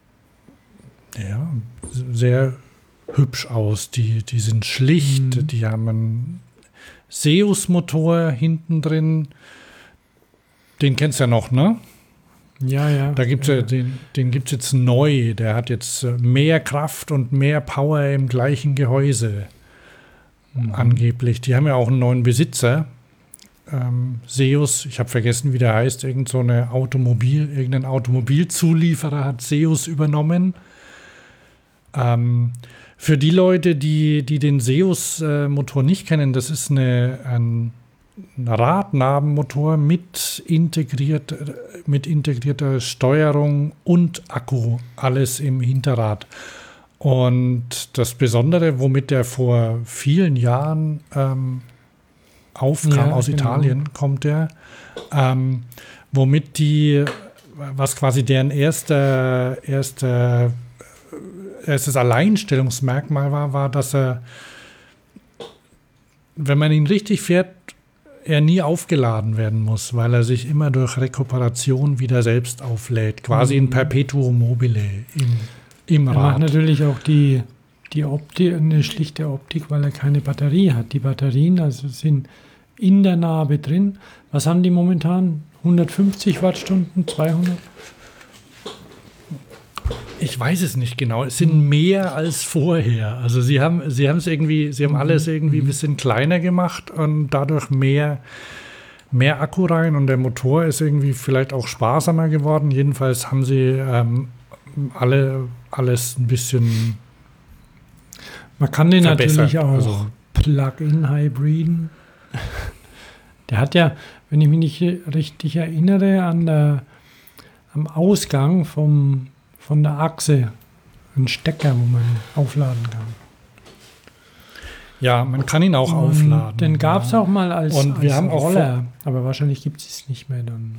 sehr hübsch aus. Die sind schlicht, die haben einen Seus-Motor hinten drin. Den kennst du ja noch, ne? Ja. Da gibt's den gibt es jetzt neu. Der hat jetzt mehr Kraft und mehr Power im gleichen Gehäuse. Angeblich. Die haben ja auch einen neuen Besitzer. Seus, ich habe vergessen, wie der heißt. Irgendein Automobilzulieferer hat Seus übernommen. Für die Leute, die den Seus-Motor nicht kennen, das ist ein Radnabenmotor mit integrierter Steuerung und Akku, alles im Hinterrad. Und das Besondere, womit der vor vielen Jahren aufkam, aus Italien kommt der, was quasi deren erstes Alleinstellungsmerkmal war, dass er, wenn man ihn richtig fährt, er nie aufgeladen werden muss, weil er sich immer durch Rekuperation wieder selbst auflädt. Quasi ein Perpetuum mobile im Rad. Er macht natürlich auch die Optik, eine schlichte Optik, weil er keine Batterie hat. Die Batterien sind in der Narbe drin. Was haben die momentan? 150 Wattstunden? 200? Ich weiß es nicht genau. Es sind mehr als vorher. Also sie haben alles irgendwie ein bisschen kleiner gemacht und dadurch mehr Akku rein und der Motor ist irgendwie vielleicht auch sparsamer geworden. Jedenfalls haben sie alles ein bisschen. Man kann den natürlich auch also Plug-in hybriden. Der hat ja, wenn ich mich nicht richtig erinnere, am Ausgang von der Achse einen Stecker, wo man aufladen kann. Ja, man kann ihn auch aufladen. Den gab es auch mal als haben Roller, aber wahrscheinlich gibt es es nicht mehr dann.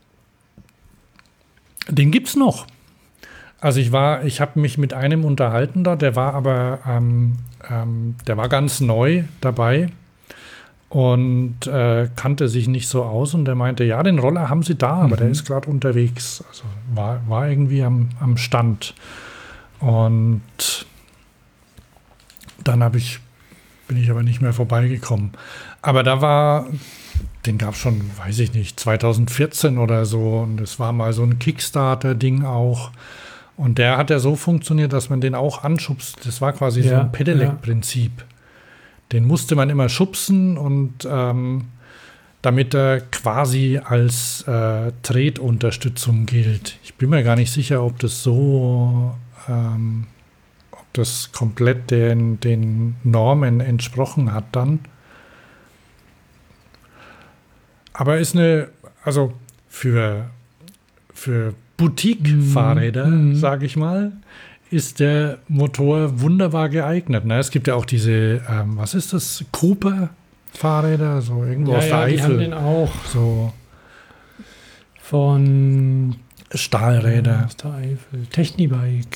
Den gibt's noch. Also ich habe mich mit einem unterhalten da, der war aber der war ganz neu dabei und kannte sich nicht so aus und der meinte, ja, den Roller haben sie da, aber der ist gerade unterwegs. Also war irgendwie am Stand. Und dann bin bin ich aber nicht mehr vorbeigekommen. Aber den gab es schon, weiß ich nicht, 2014 oder so. Und es war mal so ein Kickstarter-Ding auch. Und der hat ja so funktioniert, dass man den auch anschubst. Das war quasi so ein Pedelec-Prinzip. Den musste man immer schubsen und damit er quasi als Tretunterstützung gilt. Ich bin mir gar nicht sicher, ob das ob das komplett den Normen entsprochen hat dann. Aber ist also für Boutique-Fahrräder, sage ich mal, ist der Motor wunderbar geeignet. Ne? Es gibt ja auch diese, was ist das, Cooper-Fahrräder, so irgendwo aus der Eifel. Die haben den auch. So von Stahlräder. Aus der Eifel. Technibike.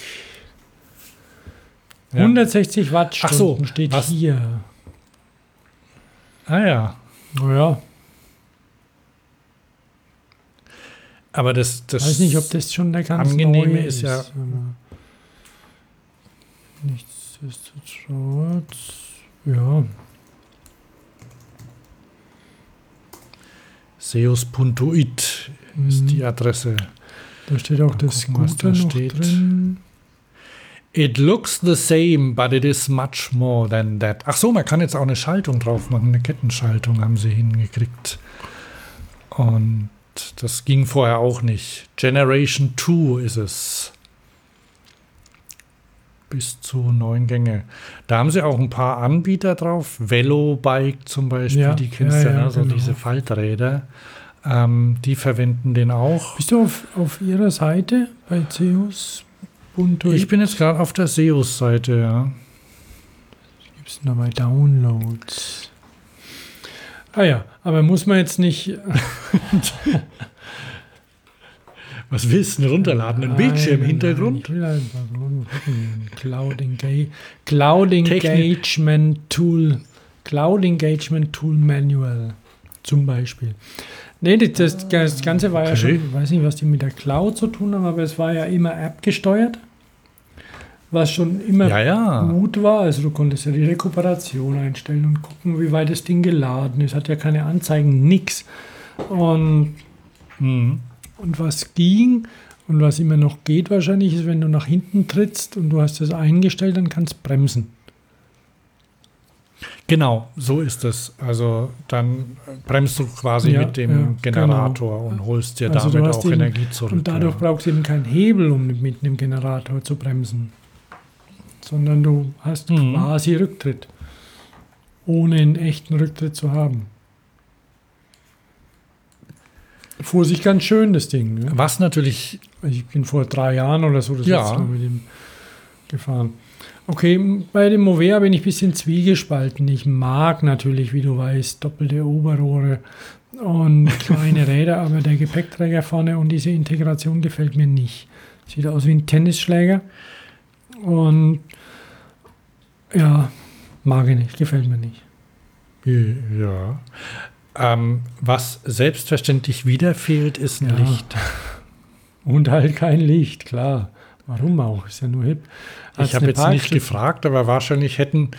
160 Wattstunden steht hier. Ah ja. Naja. Aber das weiß nicht, ob das schon der ganz Angenehme neue ist. Ja. Nichtsdestotrotz, ja. Seus.it ist die Adresse. Da steht auch das Scooter noch drin. It looks the same, but it is much more than that. Ach so, man kann jetzt auch eine Schaltung drauf machen. Eine Kettenschaltung haben sie hingekriegt. Und das ging vorher auch nicht. Generation 2 ist es. Bis zu 9 Gänge. Da haben sie auch ein paar Anbieter drauf. Velobike zum Beispiel, die kennst du, ne? So genau. Diese Falträder. Die verwenden den auch. Bist du auf ihrer Seite bei Zeus? Ich bin jetzt gerade auf der Seus-Seite, ja. Gibt es nochmal Downloads? Ah ja, aber muss man jetzt nicht... Was willst du denn runterladen? Ein Bildschirm im Hintergrund? Ich will einfach Cloud Engagement Tool. Cloud Engagement Tool Manual zum Beispiel. Nee, das Ganze war ja schon, ich weiß nicht, was die mit der Cloud zu tun haben, aber es war ja immer App gesteuert, was schon immer gut war. Also du konntest ja die Rekuperation einstellen und gucken, wie weit das Ding geladen ist. Hat ja keine Anzeigen, nix. Und was ging und was immer noch geht wahrscheinlich, ist, wenn du nach hinten trittst und du hast das eingestellt, dann kannst du bremsen. Genau, so ist es. Also dann bremst du quasi mit dem Generator und holst dir damit auch Energie zurück. Und dadurch brauchst du eben keinen Hebel, um mit einem Generator zu bremsen, sondern du hast quasi Rücktritt, ohne einen echten Rücktritt zu haben. Fuhr sich ganz schön, das Ding. Ne? Was natürlich... Ich bin vor 3 Jahren oder so das letzte Mal mit dem gefahren. Okay, bei dem Movea bin ich ein bisschen zwiegespalten. Ich mag natürlich, wie du weißt, doppelte Oberrohre und kleine Räder, aber der Gepäckträger vorne und diese Integration gefällt mir nicht. Sieht aus wie ein Tennisschläger und ja, mag ich nicht, gefällt mir nicht. Ja. Was selbstverständlich wieder fehlt, ist ein Licht. Und halt kein Licht, klar. Warum auch? Ist ja nur hip. Ich habe jetzt nicht gefragt, aber wahrscheinlich hätten,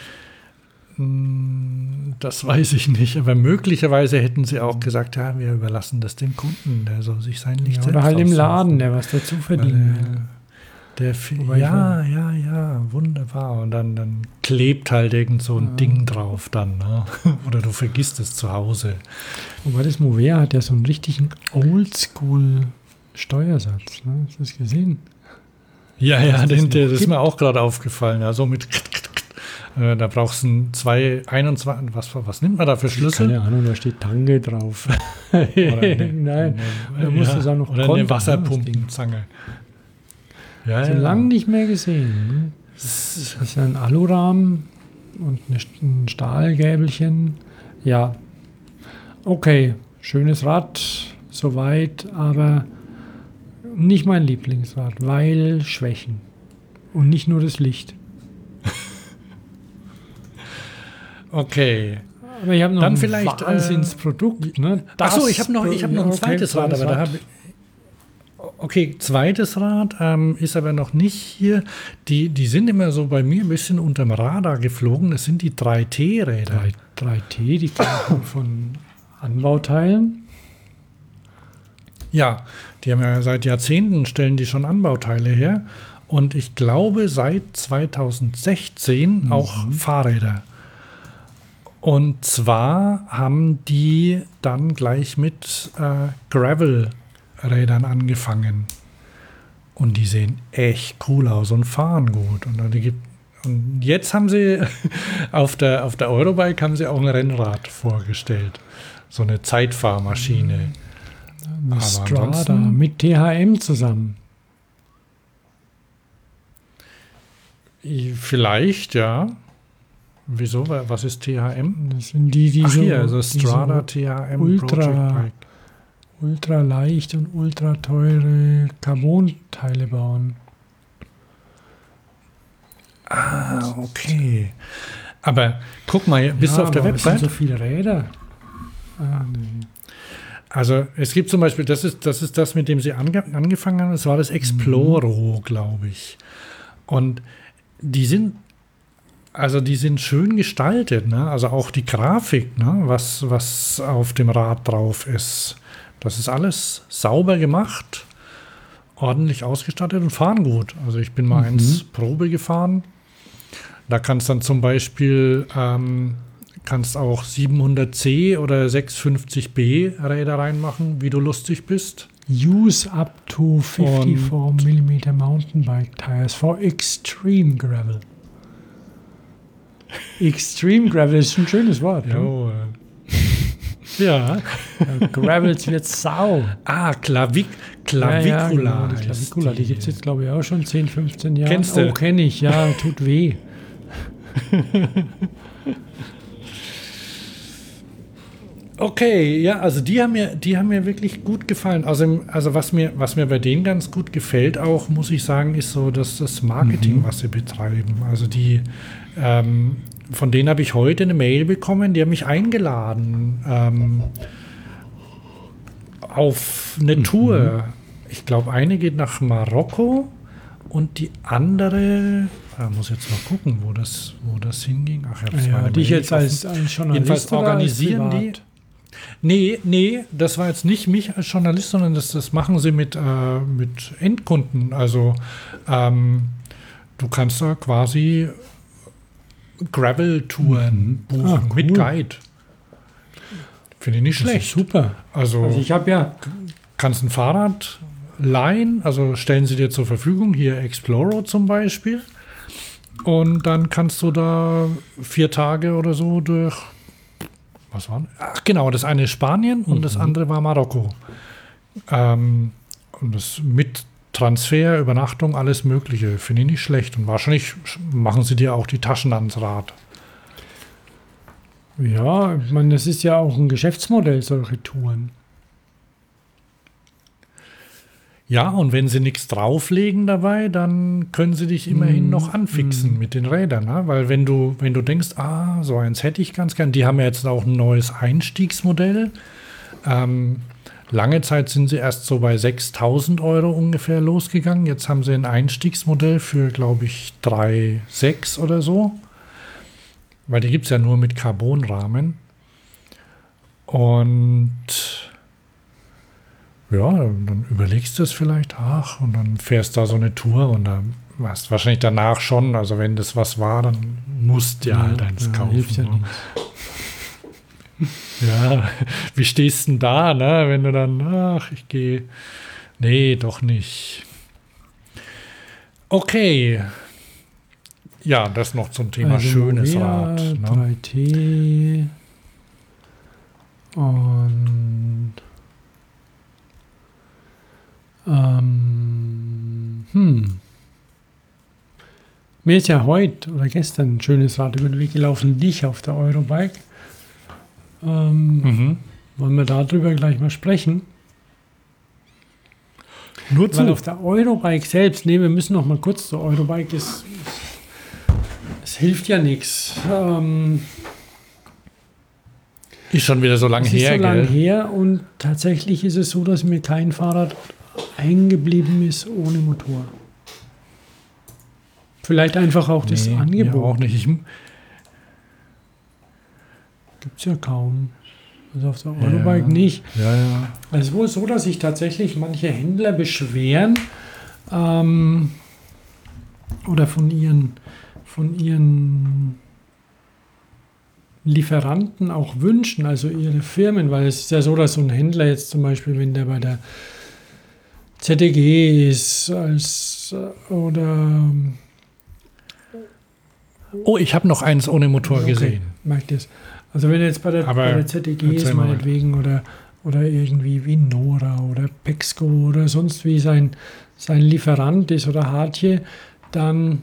das weiß ich nicht, aber möglicherweise hätten sie auch gesagt, ja, wir überlassen das dem Kunden, der soll sich sein Licht selbst oder halt im Laden, der was dazu verdienen will. Ja, wunderbar. Und dann klebt halt irgend so ein Ding drauf dann, ne? Oder du vergisst es zu Hause. Wobei das Movea hat ja so einen richtigen Oldschool-Steuersatz, ne? Hast du das gesehen? Ja, das ist mir auch gerade aufgefallen. Ja, so mit da brauchst du 221, was nimmt man da für Schlüssel? Keine Ahnung, da steht Tange drauf. Nein, da musst du es auch noch oder eine Wasserpumpenzange. Ja, so lange nicht mehr gesehen. Das ist ein Alurahmen und ein Stahlgäbelchen. Ja, okay, schönes Rad, soweit, aber nicht mein Lieblingsrad, weil Schwächen. Und nicht nur das Licht. Okay. Aber ich habe noch dann ein vielleicht Wahnsinnsprodukt. Ne? Achso, ich habe noch ein zweites Rad, aber da habe ich... Okay, zweites Rad ist aber noch nicht hier. Die sind immer so bei mir ein bisschen unterm Radar geflogen. Das sind die 3T-Räder. 3T, die kommen von Anbauteilen. Ja, die haben ja seit Jahrzehnten stellen die schon Anbauteile her. Und ich glaube seit 2016 auch Fahrräder. Und zwar haben die dann gleich mit Gravel-Rädern angefangen. Und die sehen echt cool aus und fahren gut. Und jetzt haben sie auf der Eurobike haben sie auch ein Rennrad vorgestellt. So eine Zeitfahrmaschine. Eine Strada mit THM zusammen. Vielleicht, ja. Wieso? Was ist THM? Das sind die Ach so, hier, also Strada die so THM Project Bike. ultra leicht und ultra teure Carbon-Teile bauen. Ah, okay. Aber guck mal, bist du auf der aber Website? Es sind so viele Räder. Nee. Also es gibt zum Beispiel, das ist das, mit dem sie angefangen haben, das war das Exploro, glaube ich. Und die sind schön gestaltet, ne? Also auch die Grafik, ne? Was auf dem Rad drauf ist. Das ist alles sauber gemacht, ordentlich ausgestattet und fahren gut. Also ich bin mal eins Probe gefahren. Da kannst dann zum Beispiel kannst auch 700C oder 650B Räder reinmachen, wie du lustig bist. Use up to 54mm mountain bike tires for extreme gravel. Extreme Gravel ist ein schönes Wort. Jo. Ja. Gravels wird Sau. Ah, Clavicula. Ja, genau, die heißt Clavicula, die gibt es jetzt, glaube ich, auch schon 10, 15 Jahre. Kennst du? Oh, kenne ich, ja, tut weh. Okay, ja, also die haben mir wirklich gut gefallen. Also was mir bei denen ganz gut gefällt auch, muss ich sagen, ist so, dass das Marketing, was sie betreiben. Also von denen habe ich heute eine Mail bekommen, die haben mich eingeladen auf eine Tour. Ich glaube, eine geht nach Marokko und die andere, muss jetzt mal gucken, wo das hinging. Ach, die ich jetzt als Journalist jedenfalls organisieren die. Nee, das war jetzt nicht mich als Journalist, sondern das machen sie mit Endkunden. Also du kannst da quasi Gravel-Touren buchen cool. mit Guide. Finde ich nicht schlecht. Super. Also ich habe kannst ein Fahrrad leihen, also stellen sie dir zur Verfügung, hier Exploro zum Beispiel. Und dann kannst du da 4 Tage oder so durch. Was war? Ach genau, das eine ist Spanien und das andere war Marokko. Und das mit Transfer, Übernachtung, alles Mögliche. Finde ich nicht schlecht. Und wahrscheinlich machen sie dir auch die Taschen ans Rad. Ja, ich meine, das ist ja auch ein Geschäftsmodell, solche Touren. Ja, und wenn sie nichts drauflegen dabei, dann können sie dich immerhin noch anfixen mit den Rädern. Ne? Weil wenn du denkst, so eins hätte ich ganz gern. Die haben ja jetzt auch ein neues Einstiegsmodell. Lange Zeit sind sie erst so bei 6.000 € ungefähr losgegangen. Jetzt haben sie ein Einstiegsmodell für, glaube ich, 3,6 oder so. Weil die gibt es ja nur mit Carbonrahmen. Und ja, dann überlegst du es vielleicht, und dann fährst da so eine Tour und dann warst wahrscheinlich danach schon, also wenn das was war, dann musst du halt eins kaufen. Hilft ja nicht. Ja, wie stehst du denn da, ne? Wenn du dann, ich gehe. Nee, doch nicht. Okay. Ja, das noch zum Thema also schönes Movea, Rad. Ne? 3T und mir ist ja heute oder gestern ein schönes Rad über den Weg gelaufen, nicht auf der Eurobike. Wollen wir darüber gleich mal sprechen? Nur zu. Weil auf der Eurobike selbst, wir müssen noch mal kurz zur Eurobike, es hilft ja nichts. Ist schon wieder so lange her, so lange gell? her und tatsächlich ist es so, dass mir kein Fahrrad hängen geblieben ist ohne Motor. Vielleicht einfach auch das Angebot. Ja, auch nicht. Gibt es ja kaum. Also auf der Eurobike nicht. Ja, ja. Also es ist wohl so, dass sich tatsächlich manche Händler beschweren oder von ihren Lieferanten auch wünschen, also ihre Firmen, weil es ist ja so, dass so ein Händler jetzt zum Beispiel, wenn der bei der ZDG ist oder Oh, ich habe noch eins ohne Motor gesehen. Mag das. Also wenn er jetzt bei der ZDG ist, meinetwegen, oder irgendwie wie Nora oder Pexco oder sonst wie sein Lieferant ist oder Hartje, dann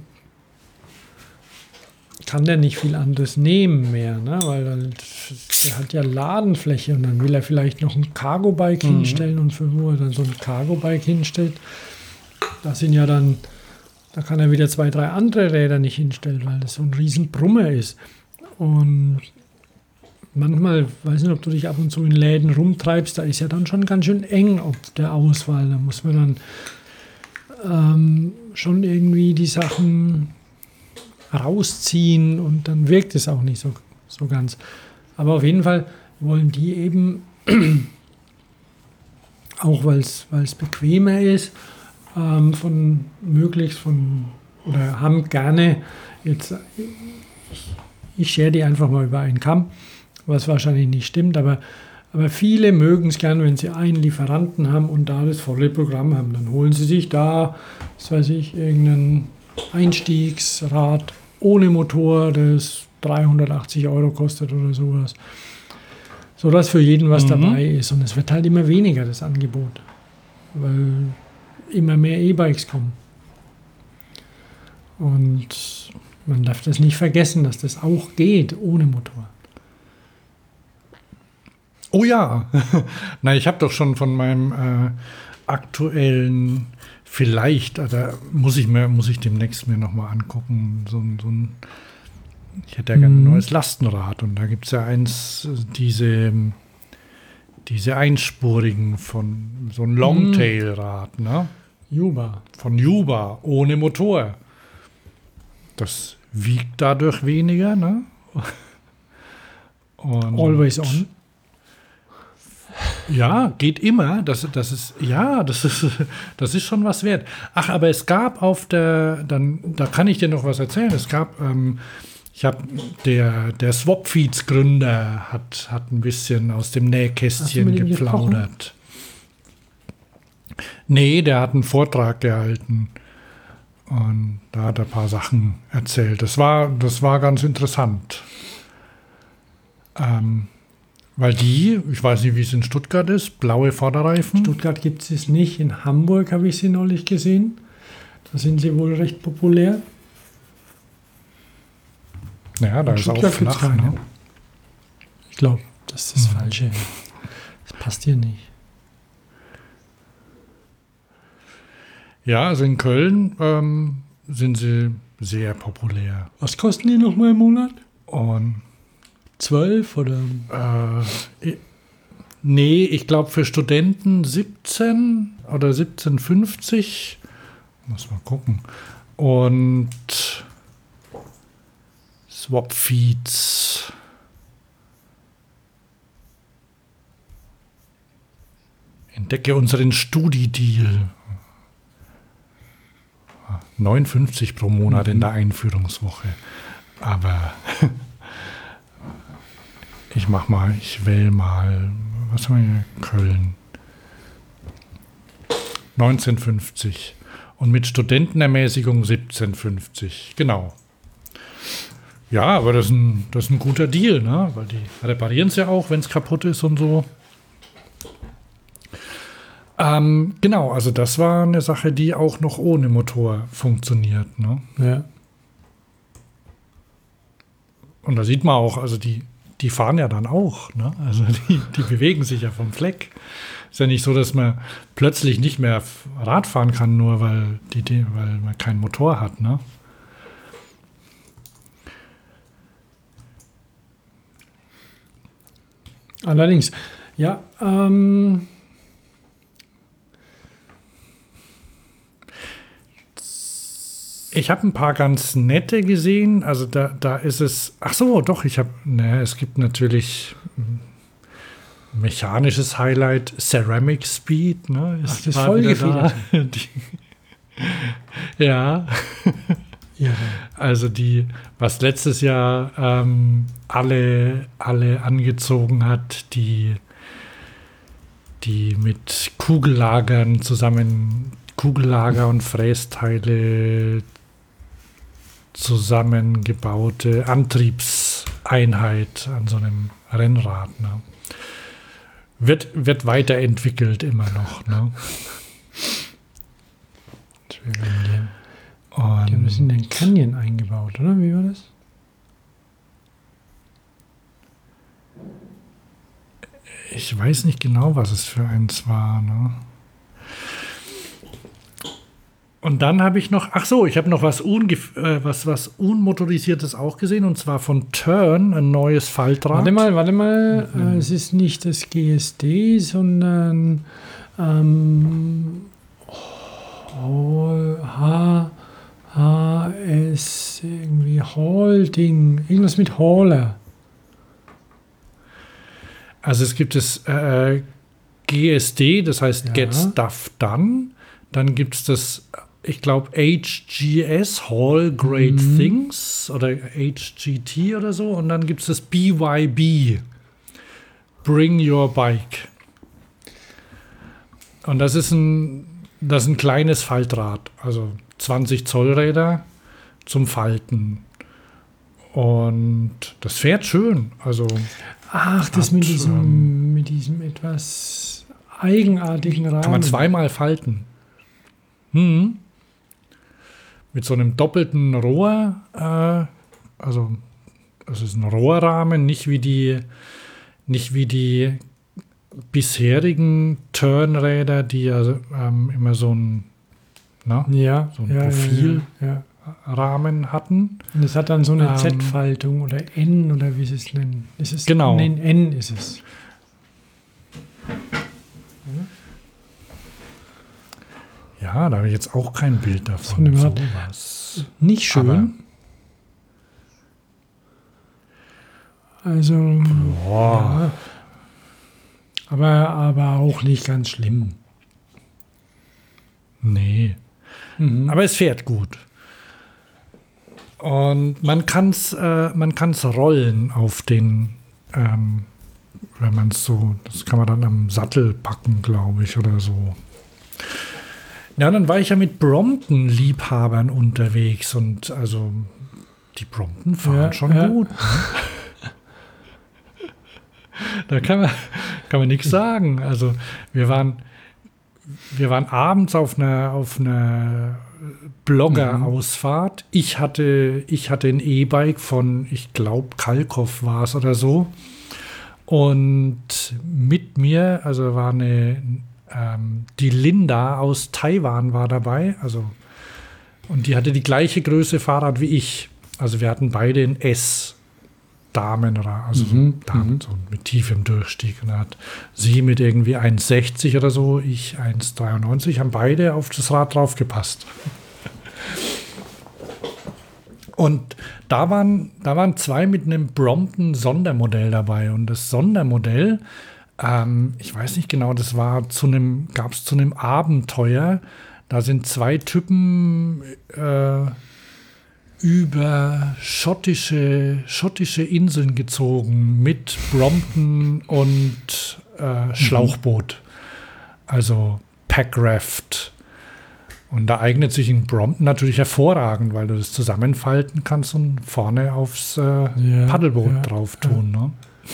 kann der nicht viel anderes nehmen mehr, ne? Weil der hat ja Ladenfläche und dann will er vielleicht noch ein Cargo-Bike hinstellen und wo er dann so ein Cargo-Bike hinstellt, das sind ja dann, da kann er wieder 2, 3 andere Räder nicht hinstellen, weil das so ein riesen Brummer ist. Und manchmal, weiß nicht, ob du dich ab und zu in Läden rumtreibst, da ist ja dann schon ganz schön eng auf der Auswahl. Da muss man dann schon irgendwie die Sachen rausziehen und dann wirkt es auch nicht so ganz. Aber auf jeden Fall wollen die eben, auch weil es bequemer ist, oder haben gerne jetzt, ich schere die einfach mal über einen Kamm, was wahrscheinlich nicht stimmt, aber viele mögen es gern, wenn sie einen Lieferanten haben und da das volle Programm haben. Dann holen sie sich da, was weiß ich, irgendein Einstiegsrad ohne Motor, das 380 € kostet oder sowas. Sodass für jeden was dabei ist. Und es wird halt immer weniger, das Angebot. Weil immer mehr E-Bikes kommen. Und man darf das nicht vergessen, dass das auch geht ohne Motor. Oh ja, na, ich habe doch schon von meinem aktuellen, vielleicht, da muss ich demnächst mir nochmal angucken, ich hätte ja gerne ein neues Lastenrad und da gibt es ja eins, diese einspurigen von so ein Longtail-Rad, ne? Juba. Von Juba, ohne Motor. Das wiegt dadurch weniger, ne? Und Always on. ja, geht immer. Das ist schon was wert. Ach, aber es gab da kann ich dir noch was erzählen. Es gab, der Swapfeeds-Gründer hat ein bisschen aus dem Nähkästchen geplaudert. Nee, der hat einen Vortrag gehalten. Und da hat er ein paar Sachen erzählt. Das war ganz interessant. Weil ich weiß nicht, wie es in Stuttgart ist, blaue Vorderreifen. In Stuttgart gibt es es nicht. In Hamburg habe ich sie neulich gesehen. Da sind sie wohl recht populär. Ja, da ist auch flach. Ne? Ich glaube, das ist das Falsche. Das passt hier nicht. Ja, also in Köln sind sie sehr populär. Was kosten die nochmal im Monat? Und 12 oder? Nee, ich glaube für Studenten 17 oder 17,50. Muss mal gucken. Und Swapfeeds. Entdecke unseren Studi-Deal. 59 pro Monat in der Einführungswoche. Aber ich wähle mal, was haben wir hier? Köln. 19,50. Und mit Studentenermäßigung 17,50. Genau. Ja, aber das ist ein guter Deal, ne? Weil die reparieren es ja auch, wenn es kaputt ist und so. Genau, also das war eine Sache, die auch noch ohne Motor funktioniert, ne? Ja. Und da sieht man auch, also die fahren ja dann auch, ne? Also die bewegen sich ja vom Fleck. Ist ja nicht so, dass man plötzlich nicht mehr Rad fahren kann, nur weil man keinen Motor hat, ne? Allerdings, ja, Ich habe ein paar ganz nette gesehen. Also da ist es. Ach so, doch, es gibt natürlich mechanisches Highlight, Ceramic Speed, ne? Ach, das war wieder Vollgefederte. Ja. Ja. Also was letztes Jahr alle angezogen hat, die mit Kugellager und Frästeile zusammengebaute Antriebseinheit an so einem Rennrad. Ne? Wird weiterentwickelt immer noch. Ne? Die haben das in den Canyon eingebaut, oder? Wie war das? Ich weiß nicht genau, was es für eins war. Ne? Und dann habe ich noch, ich habe noch was Unmotorisiertes auch gesehen, und zwar von Turn, ein neues Faltrad. Warte mal. Es ist nicht das GSD, sondern HS, irgendwie Hall-Ding, irgendwas mit Hauler. Also es gibt das GSD, das heißt Get Stuff Done. Dann gibt es das, ich glaube, HGS, Hall Great Things, oder HGT oder so. Und dann gibt es das BYB, Bring Your Bike. Und das ist ein kleines Faltrad, also 20 Zoll Räder zum Falten. Und das fährt schön. Also ach, das mit diesem etwas eigenartigen Rahmen. Kann man zweimal falten. Mit so einem doppelten Rohr. Also es ist ein Rohrrahmen, nicht wie die bisherigen Turnräder, die ja immer so ein Profilrahmen hatten. Und es hat dann so eine Z-Faltung oder N oder wie sie es nennen. Ist es genau. N ist es. Ja, da habe ich jetzt auch kein Bild davon. Sowas. Nicht schön. Also, ja, aber auch nicht ganz schlimm. Nee. Aber es fährt gut. Und man kann's rollen auf den, wenn man es so, das kann man dann am Sattel packen, glaube ich, oder so. Ja, dann war ich ja mit Brompton-Liebhabern unterwegs, und also die Brompton fahren schon gut. Ne? Da kann man nichts sagen. Also wir waren abends auf einer Blogger-Ausfahrt. Ich hatte ein E-Bike von, ich glaube, Kalkoff war es oder so. Und mit mir, also war die Linda aus Taiwan war dabei. Also, und die hatte die gleiche Größe Fahrrad wie ich. Also wir hatten beide ein S-Damenrad, also Damen so mit tiefem Durchstieg. Und da hat sie mit irgendwie 1,60 oder so, ich 1,93, haben beide auf das Rad draufgepasst. Und da waren zwei mit einem Brompton-Sondermodell dabei. Und das Sondermodell, ich weiß nicht genau, das war gab es zu einem Abenteuer. Da sind zwei Typen über schottische Inseln gezogen mit Brompton und Schlauchboot. Also Packraft. Und da eignet sich ein Brompton natürlich hervorragend, weil du das zusammenfalten kannst und vorne aufs Paddelboot drauf tun. Ne?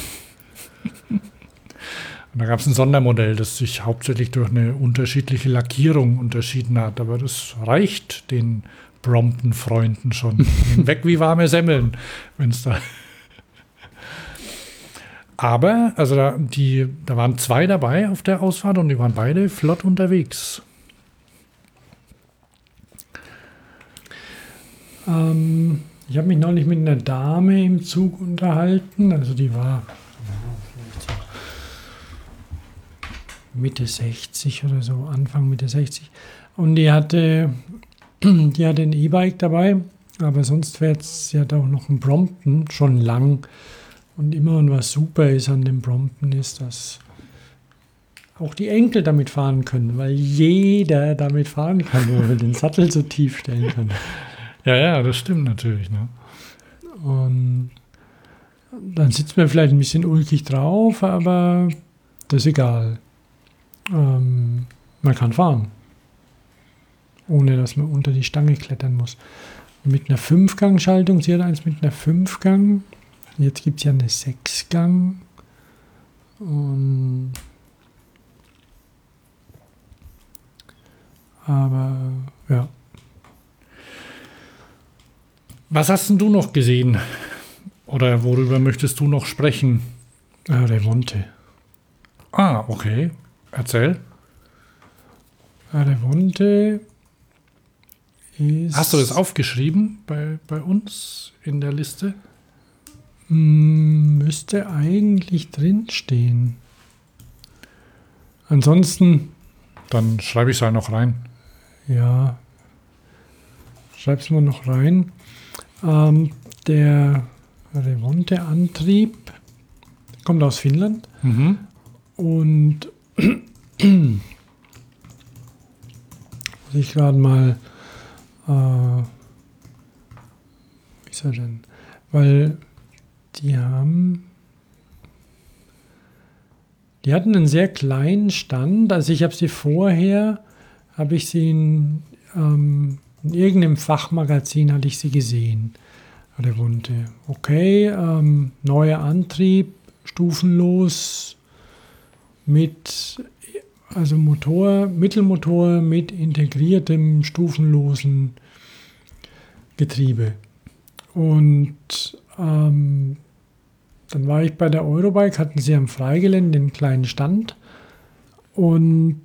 Und da gab es ein Sondermodell, das sich hauptsächlich durch eine unterschiedliche Lackierung unterschieden hat. Aber das reicht den Brompton-Freunden schon. Weg wie warme Semmeln, wenn es da. Aber, also da waren zwei dabei auf der Ausfahrt und die waren beide flott unterwegs. Ich habe mich neulich mit einer Dame im Zug unterhalten. Also die war Mitte 60 oder so, Anfang Mitte 60. Und die hatte die hat ein E-Bike dabei, aber sonst fährt sie hat auch noch einen Brompton, schon lang. Und immer und was super ist an dem Brompton ist, dass auch die Enkel damit fahren können, weil jeder damit fahren kann, weil wir den Sattel so tief stellen können. Ja, das stimmt natürlich. Ne? Und dann sitzt man vielleicht ein bisschen ulkig drauf, aber das ist egal. Man kann fahren, ohne dass man unter die Stange klettern muss. Und mit einer 5-Gang-Schaltung, sie hat eins mit einer 5-Gang, jetzt gibt es ja eine 6-Gang. Aber ja. Was hast denn du noch gesehen? Oder worüber möchtest du noch sprechen? Revonte. Ah, okay. Erzähl. Revonte ist... Hast du das aufgeschrieben bei uns in der Liste? Müsste eigentlich drinstehen. Ansonsten... Dann schreibe ich es halt noch rein. Ja, schreib's mal noch rein. Der Revonte-Antrieb kommt aus Finnland und muss ich gerade mal, wie ist er denn? Weil die hatten einen sehr kleinen Stand, also ich habe sie vorher, in irgendeinem Fachmagazin hatte ich sie gesehen, Revonte. Okay, neuer Antrieb, stufenlos, Mittelmotor mit integriertem, stufenlosen Getriebe. Und dann war ich bei der Eurobike, hatten sie am Freigelände den kleinen Stand und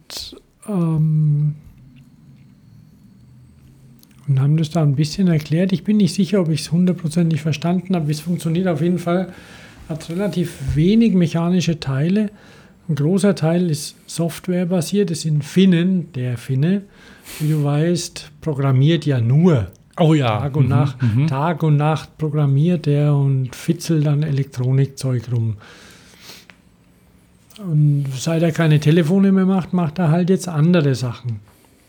haben das da ein bisschen erklärt. Ich bin nicht sicher, ob ich es 100% verstanden habe, wie es funktioniert. Auf jeden Fall hat relativ wenig mechanische Teile. Ein großer Teil ist softwarebasiert. Es sind Finnen. Der Finne, wie du weißt, programmiert ja nur. Oh ja. Tag und Nacht programmiert er und fitzelt dann Elektronikzeug rum. Und seit er keine Telefone mehr macht, macht er halt jetzt andere Sachen.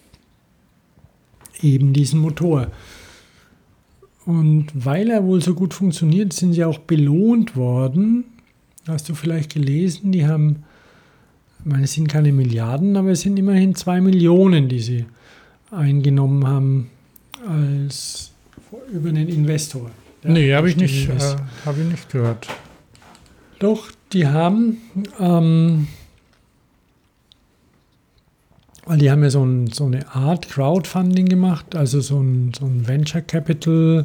Eben diesen Motor. Und weil er wohl so gut funktioniert, sind sie auch belohnt worden. Hast du vielleicht gelesen, die haben, ich meine, es sind keine Milliarden, aber es sind immerhin 2 Millionen, die sie eingenommen haben über einen Investor. Nee, habe ich nicht gehört. Doch, die haben weil die haben ja so eine Art Crowdfunding gemacht, also so ein Venture Capital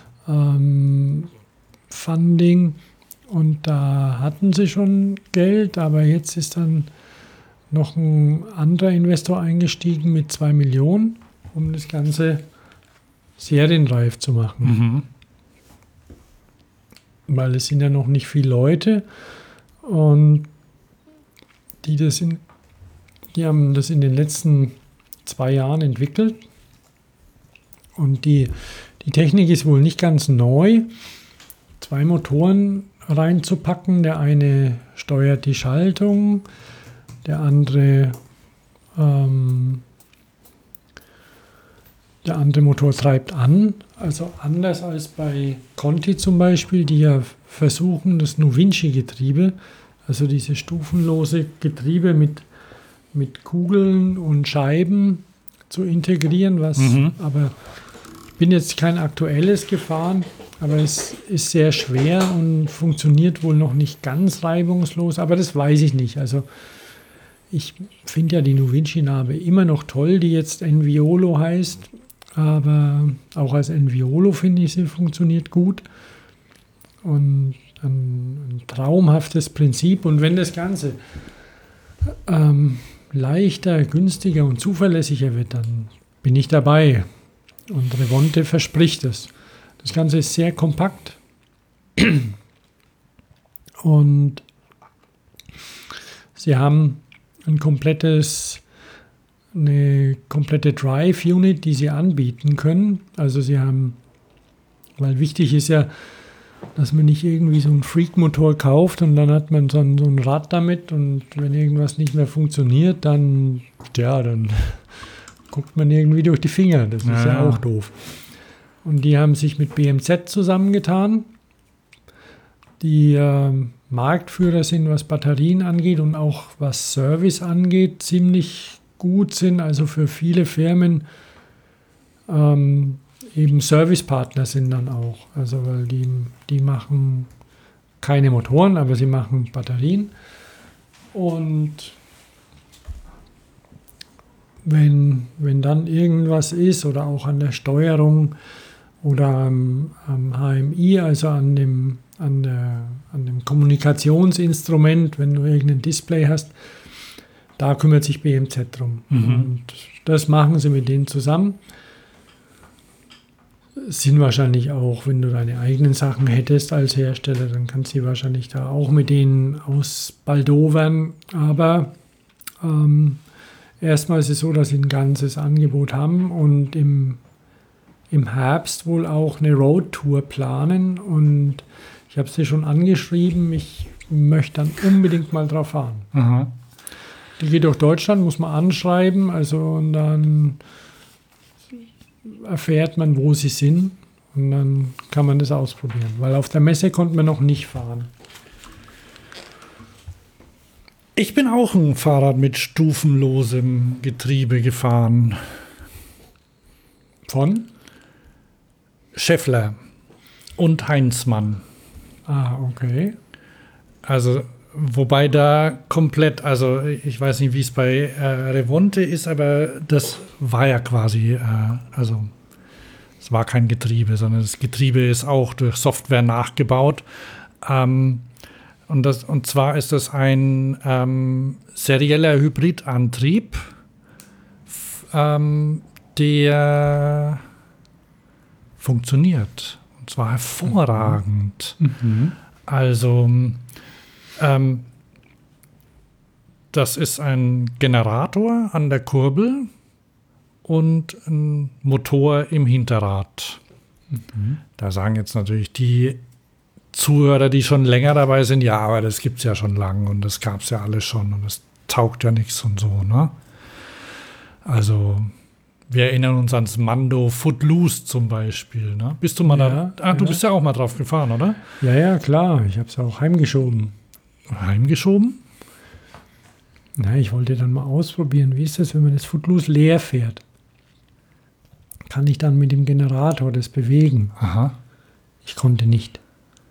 Funding. Und da hatten sie schon Geld, aber jetzt ist dann noch ein anderer Investor eingestiegen mit 2 Millionen, um das Ganze serienreif zu machen. Weil es sind ja noch nicht viele Leute und die haben das in den letzten 2 Jahren entwickelt. Und die Technik ist wohl nicht ganz neu. 2 Motoren reinzupacken. Der eine steuert die Schaltung, der andere Motor treibt an. Also anders als bei Conti zum Beispiel, die ja versuchen, das Novinci-Getriebe, also diese stufenlose Getriebe mit Kugeln und Scheiben zu integrieren, aber ich bin jetzt kein aktuelles gefahren, aber es ist sehr schwer und funktioniert wohl noch nicht ganz reibungslos, aber das weiß ich nicht. Also ich finde ja die Novinci-Narbe immer noch toll, die jetzt Enviolo heißt, aber auch als Enviolo finde ich, sie funktioniert gut und ein traumhaftes Prinzip. Und wenn das Ganze leichter, günstiger und zuverlässiger wird, dann bin ich dabei. Und Revonte verspricht es. Das Ganze ist sehr kompakt. Und sie haben ein komplettes eine komplette Drive-Unit, die sie anbieten können. Also sie haben, weil wichtig ist ja, dass man nicht irgendwie so einen Freak-Motor kauft und dann hat man so ein Rad damit und wenn irgendwas nicht mehr funktioniert, dann guckt man irgendwie durch die Finger. Das ist ja auch doof. Und die haben sich mit BMZ zusammengetan, die Marktführer sind, was Batterien angeht und auch was Service angeht, ziemlich gut sind, also für viele Firmen eben Servicepartner sind dann auch. Also weil die machen keine Motoren, aber sie machen Batterien. Und wenn dann irgendwas ist oder auch an der Steuerung oder am HMI, also an dem Kommunikationsinstrument, wenn du irgendein Display hast, da kümmert sich BMZ drum. Und das machen sie mit denen zusammen. Sind wahrscheinlich auch, wenn du deine eigenen Sachen hättest als Hersteller, dann kannst du wahrscheinlich da auch mit denen ausbaldowern. Aber erstmal ist es so, dass sie ein ganzes Angebot haben und im Herbst wohl auch eine Roadtour planen. Und ich habe sie schon angeschrieben, ich möchte dann unbedingt mal drauf fahren. Aha. Die geht durch Deutschland, muss man anschreiben, also und dann erfährt man, wo sie sind und dann kann man das ausprobieren, weil auf der Messe konnte man noch nicht fahren. Ich bin auch ein Fahrrad mit stufenlosem Getriebe gefahren. Von? Schaeffler und Heinzmann. Ah, okay. Also, wobei da komplett, also ich weiß nicht, wie es bei Revonte ist, aber das war ja quasi, also es war kein Getriebe, sondern das Getriebe ist auch durch Software nachgebaut. Und zwar ist das ein serieller Hybridantrieb, der funktioniert. Und zwar hervorragend. Also das ist ein Generator an der Kurbel und ein Motor im Hinterrad. Da sagen jetzt natürlich die Zuhörer, die schon länger dabei sind, ja, aber das gibt es ja schon lange und das gab es ja alles schon und das taugt ja nichts und so, ne? Also wir erinnern uns ans Mando Footloose zum Beispiel, ne? Bist du mal da? Du bist ja auch mal drauf gefahren, oder? Ja, klar. Ich habe es auch heimgeschoben. Heimgeschoben? Na, ich wollte dann mal ausprobieren, wie ist das, wenn man das Footloose leer fährt? Kann ich dann mit dem Generator das bewegen? Aha. Ich konnte nicht.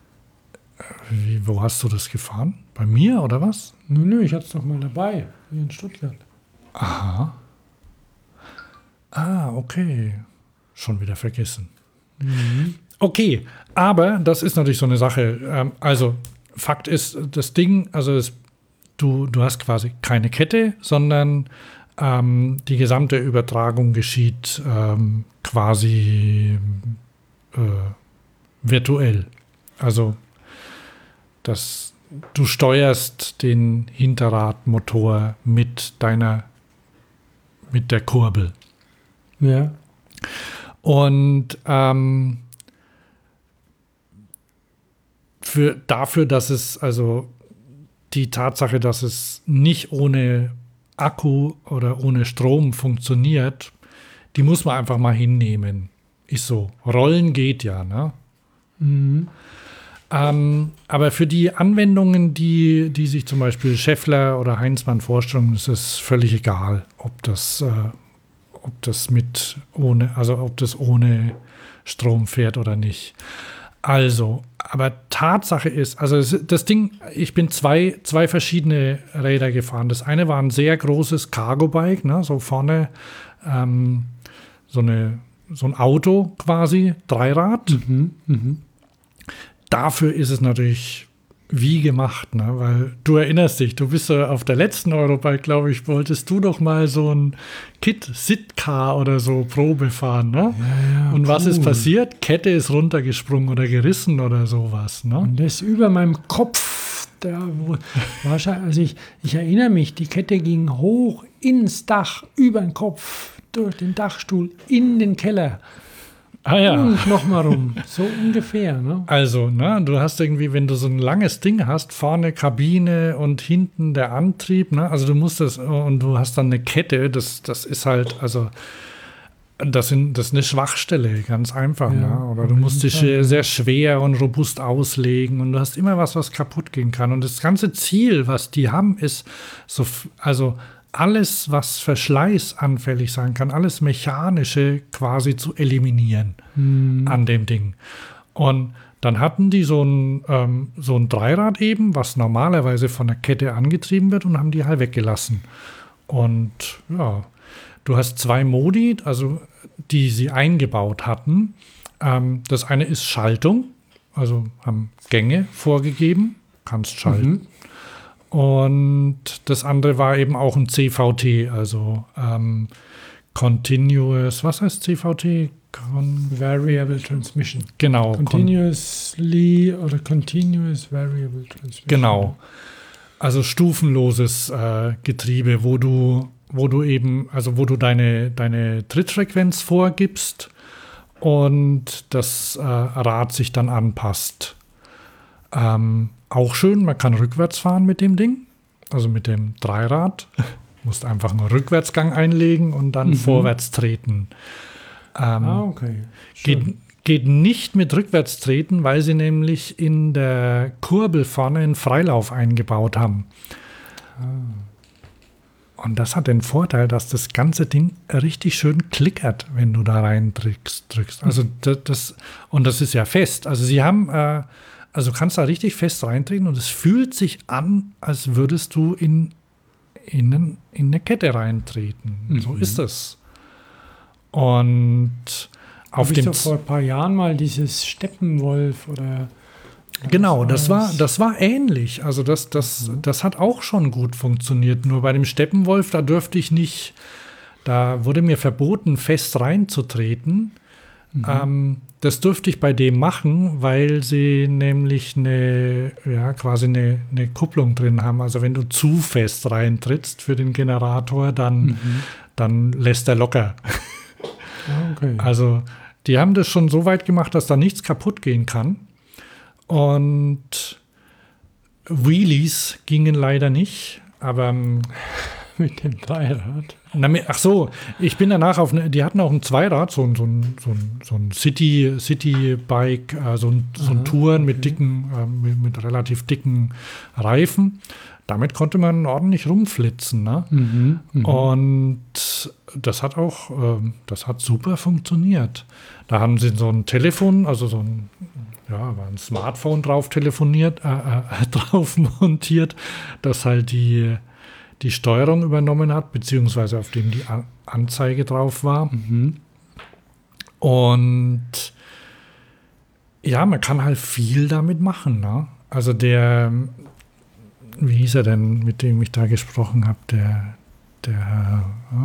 Wo hast du das gefahren? Bei mir oder was? Nö, ich hatte es doch mal dabei, hier in Stuttgart. Aha. Ah, okay. Schon wieder vergessen. Okay, aber das ist natürlich so eine Sache. Also Fakt ist, das Ding, also du hast quasi keine Kette, sondern die gesamte Übertragung geschieht quasi virtuell. Also du steuerst den Hinterradmotor mit der Kurbel. Ja. Und dafür, dass es, also die Tatsache, dass es nicht ohne Akku oder ohne Strom funktioniert, die muss man einfach mal hinnehmen. Ist so. Rollen geht ja, ne? Aber für die Anwendungen, die sich zum Beispiel Schaeffler oder Heinzmann vorstellen, ist es völlig egal, ob das ohne Strom fährt oder nicht. Also, aber Tatsache ist, also das Ding, ich bin zwei verschiedene Räder gefahren. Das eine war ein sehr großes Cargo-Bike, ne, so vorne so ein Auto quasi, Dreirad. Dafür ist es natürlich wie gemacht, ne? Weil du erinnerst dich, du bist auf der letzten Eurobike, glaube ich, wolltest du doch mal so ein Sit-Car oder so Probe fahren, ne? Ja, und was ist passiert? Kette ist runtergesprungen oder gerissen oder sowas, ne? Und das über meinem Kopf wahrscheinlich, also ich erinnere mich, die Kette ging hoch ins Dach, über den Kopf, durch den Dachstuhl, in den Keller. Ah ja. Und nochmal rum. So ungefähr, ne? Also, ne, du hast irgendwie, wenn du so ein langes Ding hast, vorne Kabine und hinten der Antrieb, ne, also du musst das, und du hast dann eine Kette, das ist halt, also das ist eine Schwachstelle, ganz einfach, Ja, ne? Oder du musst dich sehr schwer und robust auslegen und du hast immer was kaputt gehen kann. Und das ganze Ziel, was die haben, ist so, also alles, was verschleißanfällig sein kann, alles Mechanische quasi zu eliminieren an dem Ding. Und dann hatten die so ein Dreirad eben, was normalerweise von der Kette angetrieben wird, und haben die halt weggelassen. Und ja, du hast 2 Modi, also die sie eingebaut hatten. Das eine ist Schaltung, also haben Gänge vorgegeben, kannst schalten. Und das andere war eben auch ein CVT, also Continuous, was heißt CVT? Variable Transmission. Genau. Continuously oder Continuous Variable Transmission. Genau. Also stufenloses Getriebe, wo du eben, also wo du deine Trittfrequenz vorgibst und das Rad sich dann anpasst. Auch schön, man kann rückwärts fahren mit dem Ding, also mit dem Dreirad. Musst einfach einen Rückwärtsgang einlegen und dann vorwärts treten. Okay. Geht nicht mit rückwärts treten, weil sie nämlich in der Kurbel vorne einen Freilauf eingebaut haben. Und das hat den Vorteil, dass das ganze Ding richtig schön klickert, wenn du da rein drückst. Also das ist ja fest. Also sie haben, also kannst da richtig fest reintreten und es fühlt sich an, als würdest du in eine Kette reintreten. So ist es. Und auf dem vor ein paar Jahren mal dieses Steppenwolf oder genau, das war ähnlich. Also das hat auch schon gut funktioniert. Nur bei dem Steppenwolf, da wurde mir verboten, fest reinzutreten. Das dürfte ich bei dem machen, weil sie nämlich quasi eine Kupplung drin haben. Also wenn du zu fest reintrittst für den Generator, dann lässt er locker. Okay. Also die haben das schon so weit gemacht, dass da nichts kaputt gehen kann. Und Wheelies gingen leider nicht, aber mit dem Dreirad. Ach so, ich bin danach die hatten auch ein Zweirad, so ein City-Bike, so ein Touren mit mit relativ dicken Reifen. Damit konnte man ordentlich rumflitzen, ne? Und das hat super funktioniert. Da haben sie so ein Telefon, also war ein Smartphone drauf montiert, das halt die Steuerung übernommen hat, beziehungsweise auf dem die Anzeige drauf war. Und ja, man kann halt viel damit machen, ne? Also wie hieß er denn, mit dem ich da gesprochen habe, der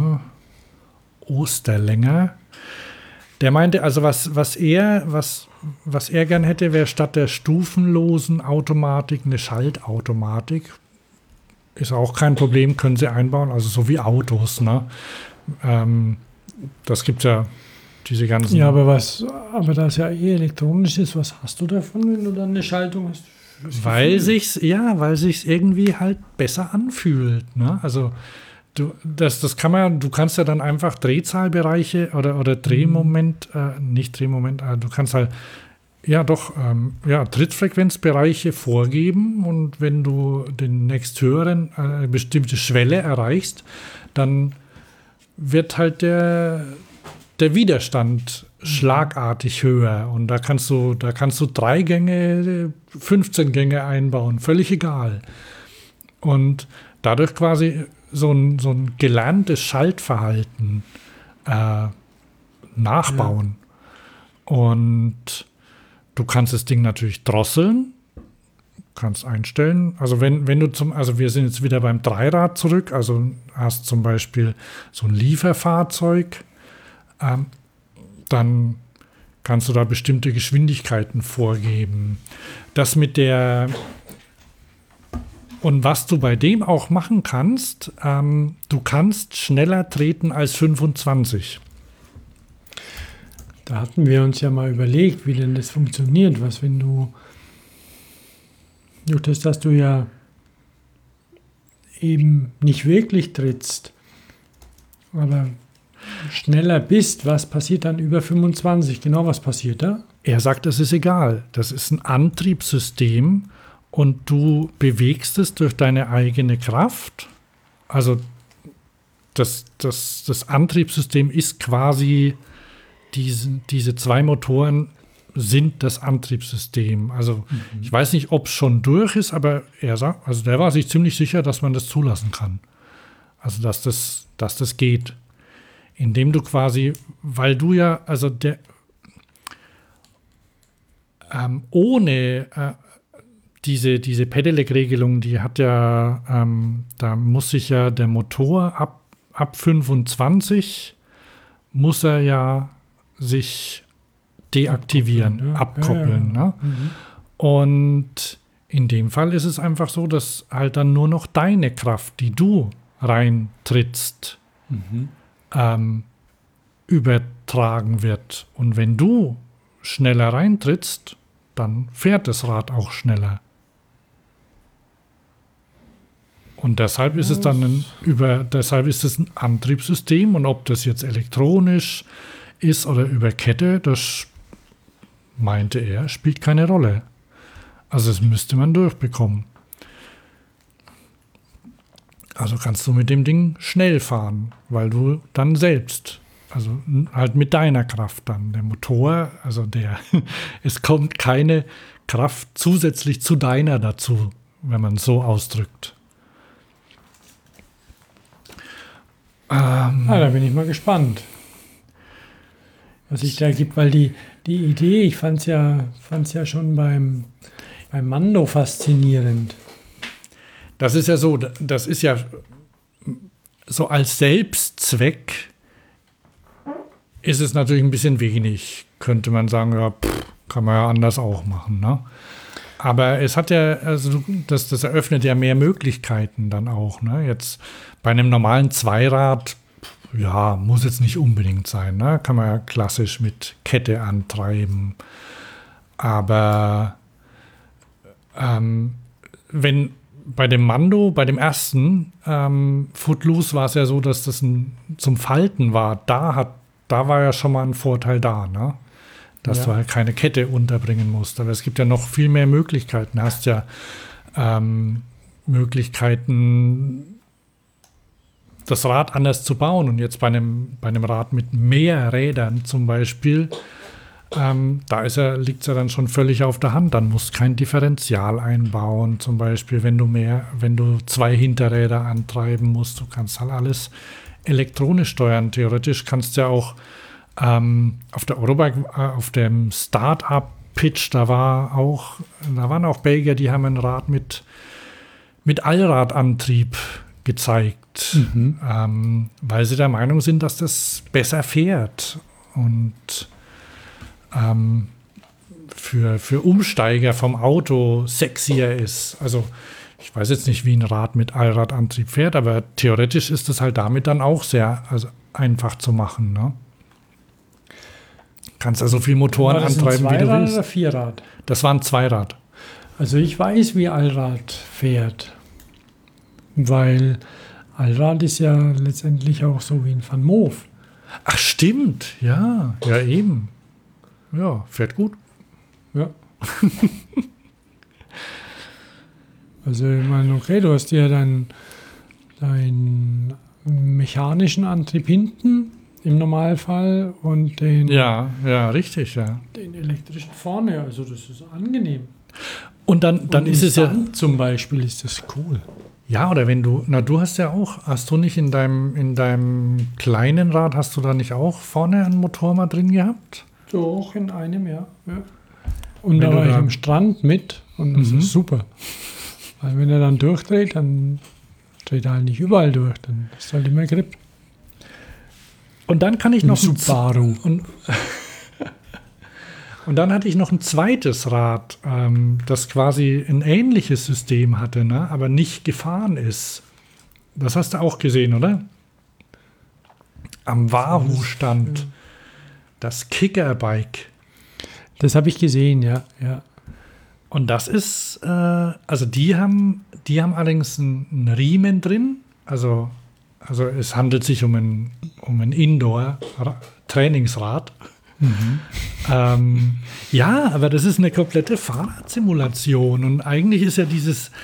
Osterlänger, der meinte, also was er gern hätte, wäre statt der stufenlosen Automatik eine Schaltautomatik. Ist auch kein Problem, können sie einbauen, also so wie Autos, ne? Das gibt ja diese ganzen... Ja, aber da es ja elektronisch ist, was hast du davon, wenn du dann eine Schaltung hast? Weil sich's irgendwie halt besser anfühlt, ne? Also du kannst ja dann einfach Drehzahlbereiche oder Drehmoment, nicht Drehmoment, du kannst halt Trittfrequenzbereiche vorgeben, und wenn du den nächsthöheren eine bestimmte Schwelle erreichst, dann wird halt der Widerstand schlagartig höher, und da kannst du 3 Gänge, 15 Gänge einbauen, völlig egal. Und dadurch quasi so ein gelerntes Schaltverhalten nachbauen. Und du kannst das Ding natürlich drosseln, kannst einstellen. Also wenn du wir sind jetzt wieder beim Dreirad zurück, also hast zum Beispiel so ein Lieferfahrzeug, dann kannst du da bestimmte Geschwindigkeiten vorgeben. Das mit der Und was du bei dem auch machen kannst, du kannst schneller treten als 25. Da hatten wir uns ja mal überlegt, wie denn das funktioniert. Was, wenn du, durch das, dass du ja eben nicht wirklich trittst, aber schneller bist, was passiert dann über 25? Genau, was passiert da? Er sagt, es ist egal. Das ist ein Antriebssystem und du bewegst es durch deine eigene Kraft. Also das Antriebssystem ist quasi, diese zwei Motoren sind das Antriebssystem. Also ich weiß nicht, ob es schon durch ist, aber er sagt, also der war sich ziemlich sicher, dass man das zulassen kann. Also dass das geht. Indem du quasi, weil du ja, also ohne diese Pedelec-Regelung, die hat ja, da muss sich ja der Motor ab 25 muss er ja sich deaktivieren, abkoppeln. Ja. Ne? Und in dem Fall ist es einfach so, dass halt dann nur noch deine Kraft, die du reintrittst, übertragen wird. Und wenn du schneller reintrittst, dann fährt das Rad auch schneller. Und deshalb ist es dann deshalb ist es ein Antriebssystem, und ob das jetzt elektronisch ist oder über Kette, das meinte er, spielt keine Rolle. Also das müsste man durchbekommen. Also kannst du mit dem Ding schnell fahren, weil du dann selbst, also halt mit deiner Kraft dann, der Motor, also es kommt keine Kraft zusätzlich zu deiner dazu, wenn man es so ausdrückt. Da bin ich mal gespannt, was sich da gibt, weil die Idee, ich fand's ja schon beim Mando faszinierend. Das ist ja so, das ist ja so als Selbstzweck ist es natürlich ein bisschen wenig. Könnte man sagen, ja, kann man ja anders auch machen, ne? Aber es hat ja, also das eröffnet ja mehr Möglichkeiten dann auch, ne? Jetzt bei einem normalen Zweirad, ja, muss jetzt nicht unbedingt sein, ne? Kann man ja klassisch mit Kette antreiben. Aber wenn bei dem Mando, bei dem ersten Footloose war es ja so, dass das zum Falten war. Da war ja schon mal ein Vorteil da, ne? Dass du halt keine Kette unterbringen musst. Aber es gibt ja noch viel mehr Möglichkeiten. Du hast ja Möglichkeiten, das Rad anders zu bauen. Und jetzt bei einem Rad mit mehr Rädern zum Beispiel, da liegt es ja dann schon völlig auf der Hand. Dann musst du kein Differential einbauen, zum Beispiel, wenn du 2 Hinterräder antreiben musst. Du kannst halt alles elektronisch steuern. Theoretisch kannst du ja auch auf der Eurobike, auf dem Start-up-Pitch, da waren auch Belgier, die haben ein Rad mit Allradantrieb gezeigt, weil sie der Meinung sind, dass das besser fährt und für Umsteiger vom Auto sexier ist. Also ich weiß jetzt nicht, wie ein Rad mit Allradantrieb fährt, aber theoretisch ist es halt damit dann auch sehr einfach zu machen, ne? Kannst also viel Motoren antreiben, wie du willst. Zweirad oder Vierrad? Das war ein Zweirad. Also ich weiß, wie Allrad fährt, weil Allrad ist ja letztendlich auch so wie ein Van Moof. Ach stimmt, ja eben. Ja, fährt gut. Ja. Also ich meine, okay, du hast ja deinen mechanischen Antrieb hinten im Normalfall und den richtig, ja. Den elektrischen vorne, also das ist angenehm. Und dann ist es ja zum Beispiel ist das cool. Ja, oder wenn du hast du nicht in deinem kleinen Rad, hast du da nicht auch vorne einen Motor mal drin gehabt? Doch, in einem, ja. Und da war ich am Strand mit und das ist super. Weil wenn er dann durchdreht, dann dreht er halt nicht überall durch, dann ist halt immer Grip. Und dann kann ich noch Subaru. Und dann hatte ich noch ein zweites Rad, das quasi ein ähnliches System hatte, ne? Aber nicht gefahren ist. Das hast du auch gesehen, oder? Am Wahoo-Stand. Das Kickerbike. Das habe ich gesehen, ja. Und das ist, also die haben allerdings einen Riemen drin. Also es handelt sich um ein Indoor-Trainingsrad. Ja, aber das ist eine komplette Fahrradsimulation. Und eigentlich ist ja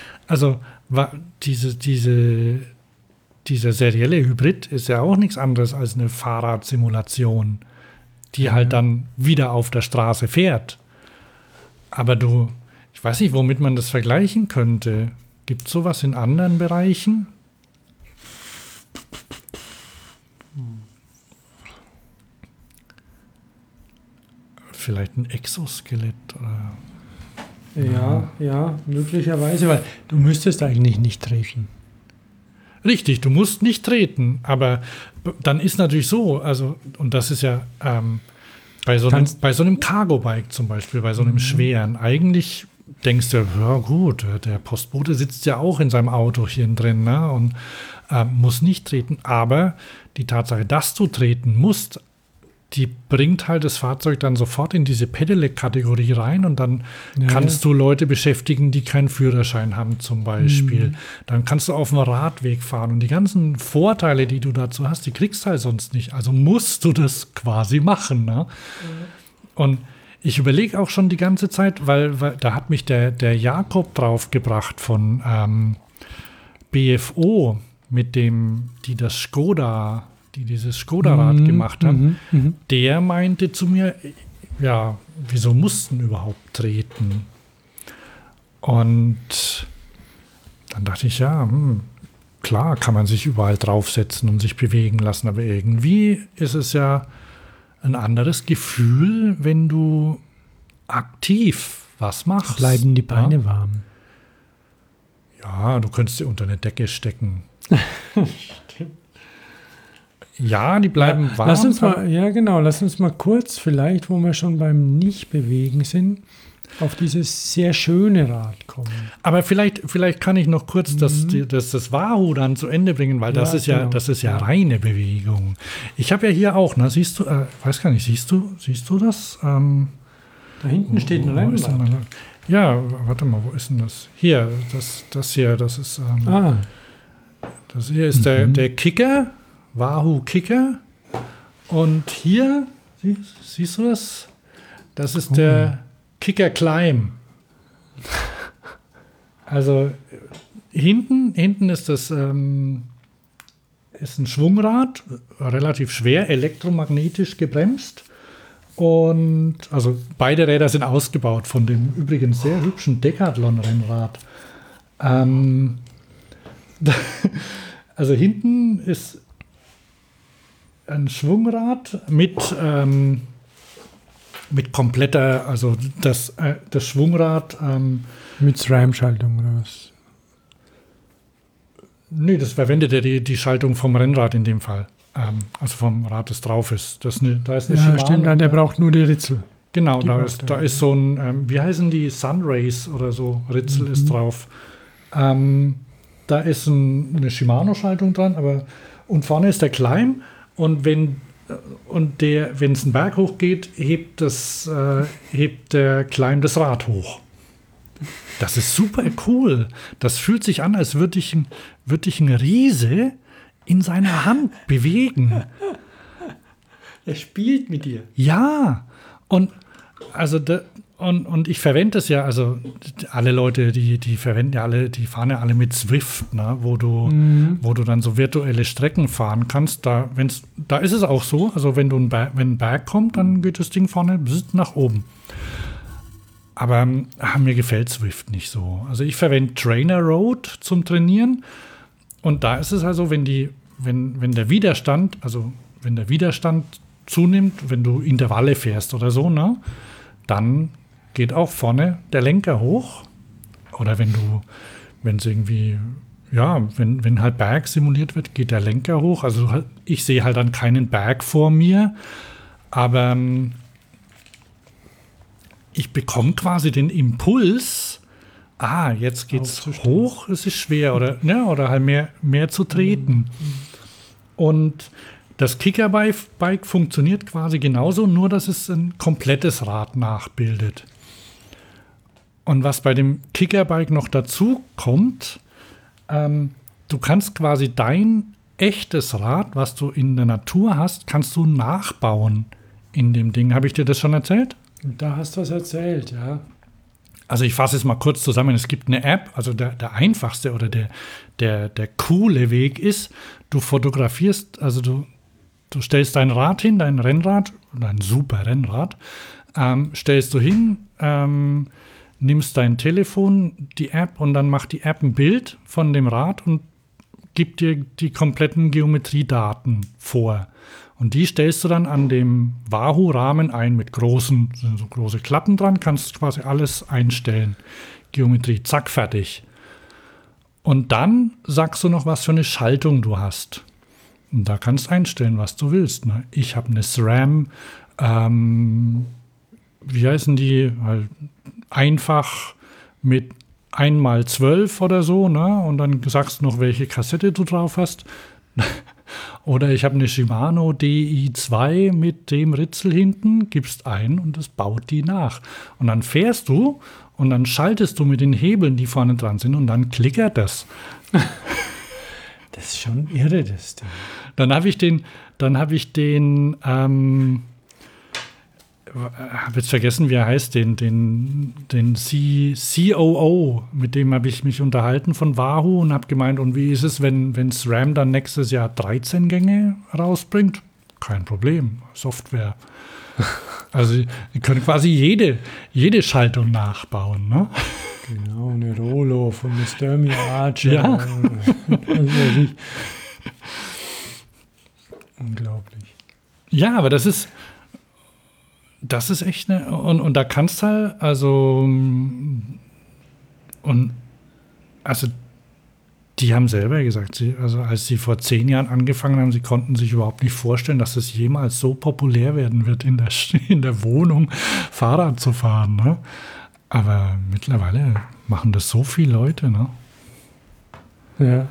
dieser serielle Hybrid ist ja auch nichts anderes als eine Fahrradsimulation, die halt dann wieder auf der Straße fährt. Aber ich weiß nicht, womit man das vergleichen könnte. Gibt es sowas in anderen Bereichen? Vielleicht ein Exoskelett oder. Ja, möglicherweise, weil du müsstest eigentlich nicht treten. Richtig, du musst nicht treten, aber dann ist natürlich so, also, und das ist ja bei so einem Cargo-Bike zum Beispiel, bei so einem schweren, eigentlich denkst du, ja gut, der Postbote sitzt ja auch in seinem Auto hier drin, ne, und muss nicht treten, aber die Tatsache, dass du treten musst, die bringt halt das Fahrzeug dann sofort in diese Pedelec-Kategorie rein und dann kannst du Leute beschäftigen, die keinen Führerschein haben zum Beispiel. Dann kannst du auf dem Radweg fahren und die ganzen Vorteile, die du dazu hast, die kriegst du halt sonst nicht. Also musst du das quasi machen. Ne? Und ich überlege auch schon die ganze Zeit, weil da hat mich der Jakob draufgebracht von BFO, mit dem, die dieses Skoda-Rad gemacht haben, der meinte zu mir, ja, wieso mussten überhaupt treten? Und dann dachte ich, ja, klar kann man sich überall draufsetzen und sich bewegen lassen, aber irgendwie ist es ja ein anderes Gefühl, wenn du aktiv was machst. Bleiben die Beine warm. Ja, du könntest sie unter eine Decke stecken. Ja, die bleiben warm. Lass uns mal kurz, vielleicht, wo wir schon beim Nicht-Bewegen sind, auf dieses sehr schöne Rad kommen. Aber vielleicht kann ich noch kurz das Wahoo dann zu Ende bringen, weil das ist ja reine Bewegung. Ich habe ja hier auch, siehst du, weiß gar nicht, siehst du das? Da hinten steht ein Rennrad. Ja, warte mal, wo ist denn das? Hier, das hier, das ist, das hier ist der Kicker. Wahoo Kicker und hier, siehst du das? Das ist der Kicker Climb. Also hinten ist das ist ein Schwungrad, relativ schwer, elektromagnetisch gebremst und also beide Räder sind ausgebaut von dem übrigens sehr hübschen Decathlon-Rennrad. Also hinten ist ein Schwungrad mit kompletter, also das Schwungrad. Mit SRAM-Schaltung oder was? Nee, das verwendet ja die Schaltung vom Rennrad in dem Fall. Also vom Rad, das drauf ist. Da ist eine Shimano. Stimmt, der braucht nur die Ritzel. Genau, da ist so ein, wie heißen die, Sunrays oder so, Ritzel ist drauf. Da ist eine Shimano-Schaltung dran, und vorne ist der Climb. Und wenn es einen Berg hochgeht, hebt der Climb das Rad hoch. Das ist super cool. Das fühlt sich an, als würde ich ein Riese in seiner Hand bewegen. Er spielt mit dir. Ja, und ich verwende das ja, also alle Leute, die verwenden ja alle, die fahren ja alle mit Zwift, ne, wo du dann so virtuelle Strecken fahren kannst. Da ist es auch so, also wenn ein Berg kommt, dann geht das Ding vorne nach oben. Aber mir gefällt Zwift nicht so. Also ich verwende Trainer Road zum Trainieren und da ist es also, wenn der Widerstand zunimmt, wenn du Intervalle fährst oder so, ne, dann geht auch vorne der Lenker hoch. Oder wenn halt Berg simuliert wird, geht der Lenker hoch. Also ich sehe halt dann keinen Berg vor mir, aber ich bekomme quasi den Impuls, jetzt geht's hoch, es ist schwer oder halt mehr zu treten. Und das Kickerbike funktioniert quasi genauso, nur dass es ein komplettes Rad nachbildet. Und was bei dem Kickerbike noch dazu kommt, du kannst quasi dein echtes Rad, was du in der Natur hast, kannst du nachbauen in dem Ding. Habe ich dir das schon erzählt? Da hast du was erzählt, ja. Also ich fasse es mal kurz zusammen. Es gibt eine App, also der einfachste oder der coole Weg ist, du fotografierst, also du stellst dein Rad hin, dein Rennrad, oder ein super Rennrad, stellst du hin, nimmst dein Telefon, die App und dann macht die App ein Bild von dem Rad und gibt dir die kompletten Geometriedaten vor. Und die stellst du dann an dem Wahoo-Rahmen ein mit sind so große Klappen dran, kannst quasi alles einstellen. Geometrie, zack, fertig. Und dann sagst du noch, was für eine Schaltung du hast. Und da kannst du einstellen, was du willst. Ne? Ich habe eine SRAM, wie heißen die? Halt einfach mit 1x12 oder so, ne? Und dann sagst du noch, welche Kassette du drauf hast. Oder ich habe eine Shimano DI2 mit dem Ritzel hinten, gibst ein und das baut die nach. Und dann fährst du und dann schaltest du mit den Hebeln, die vorne dran sind und dann klickert das. Das ist schon irre, das Ding. Dann habe ich den, habe jetzt vergessen, wie er heißt, den COO, mit dem habe ich mich unterhalten von Wahoo und habe gemeint, und wie ist es, wenn SRAM dann nächstes Jahr 13 Gänge rausbringt? Kein Problem, Software. Also ihr könnt quasi jede Schaltung nachbauen, ne? Genau, eine Rolo von der Sturmey Archer. Ja. Unglaublich. Ja, aber das ist echt eine, und da kannst du halt, also die haben selber gesagt, als sie vor 10 Jahren angefangen haben, sie konnten sich überhaupt nicht vorstellen, dass es jemals so populär werden wird, in der Wohnung Fahrrad zu fahren. Ne? Aber mittlerweile machen das so viele Leute. Ne? Ja.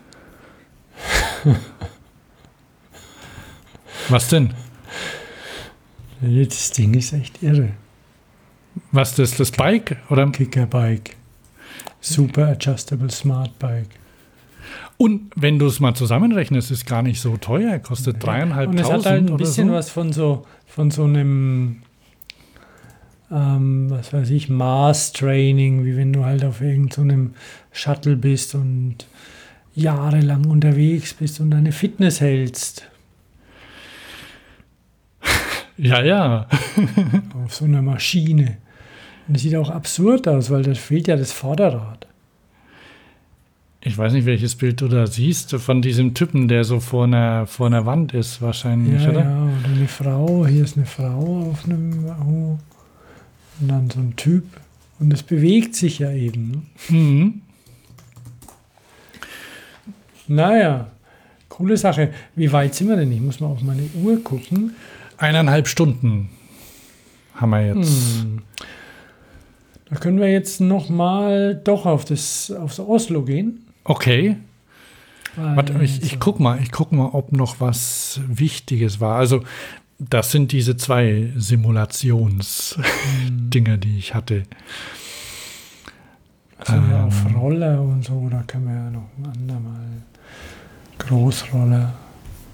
Was denn? Das Ding ist echt irre. Was, das Bike? Oder? Kickerbike. Super Adjustable Smart Bike. Und wenn du es mal zusammenrechnest, ist gar nicht so teuer. Kostet 3.500 Und es hat halt ein bisschen so. was von so einem was weiß ich, Maß-Training, wie wenn du halt auf irgendeinem Shuttle bist und jahrelang unterwegs bist und deine Fitness hältst. Ja. Auf so einer Maschine. Und das sieht auch absurd aus, weil da fehlt ja das Vorderrad. Ich weiß nicht, welches Bild du da siehst, von diesem Typen, der so vor einer Wand ist wahrscheinlich, oder? Ja, oder eine Frau. Hier ist eine Frau auf einem Wahoo. Und dann so ein Typ. Und es bewegt sich ja eben. Ne? Mhm. Naja, coole Sache. Wie weit sind wir denn? Ich muss mal auf meine Uhr gucken. 1,5 Stunden haben wir jetzt. Da können wir jetzt noch mal doch aufs Oslo gehen. Okay. Warte, Also. ich guck mal, ob noch was Wichtiges war. Also das sind diese 2 Simulationsdinger, die ich hatte. Also ja, auf Roller und so, da können wir ja noch ein andermal. Großroller.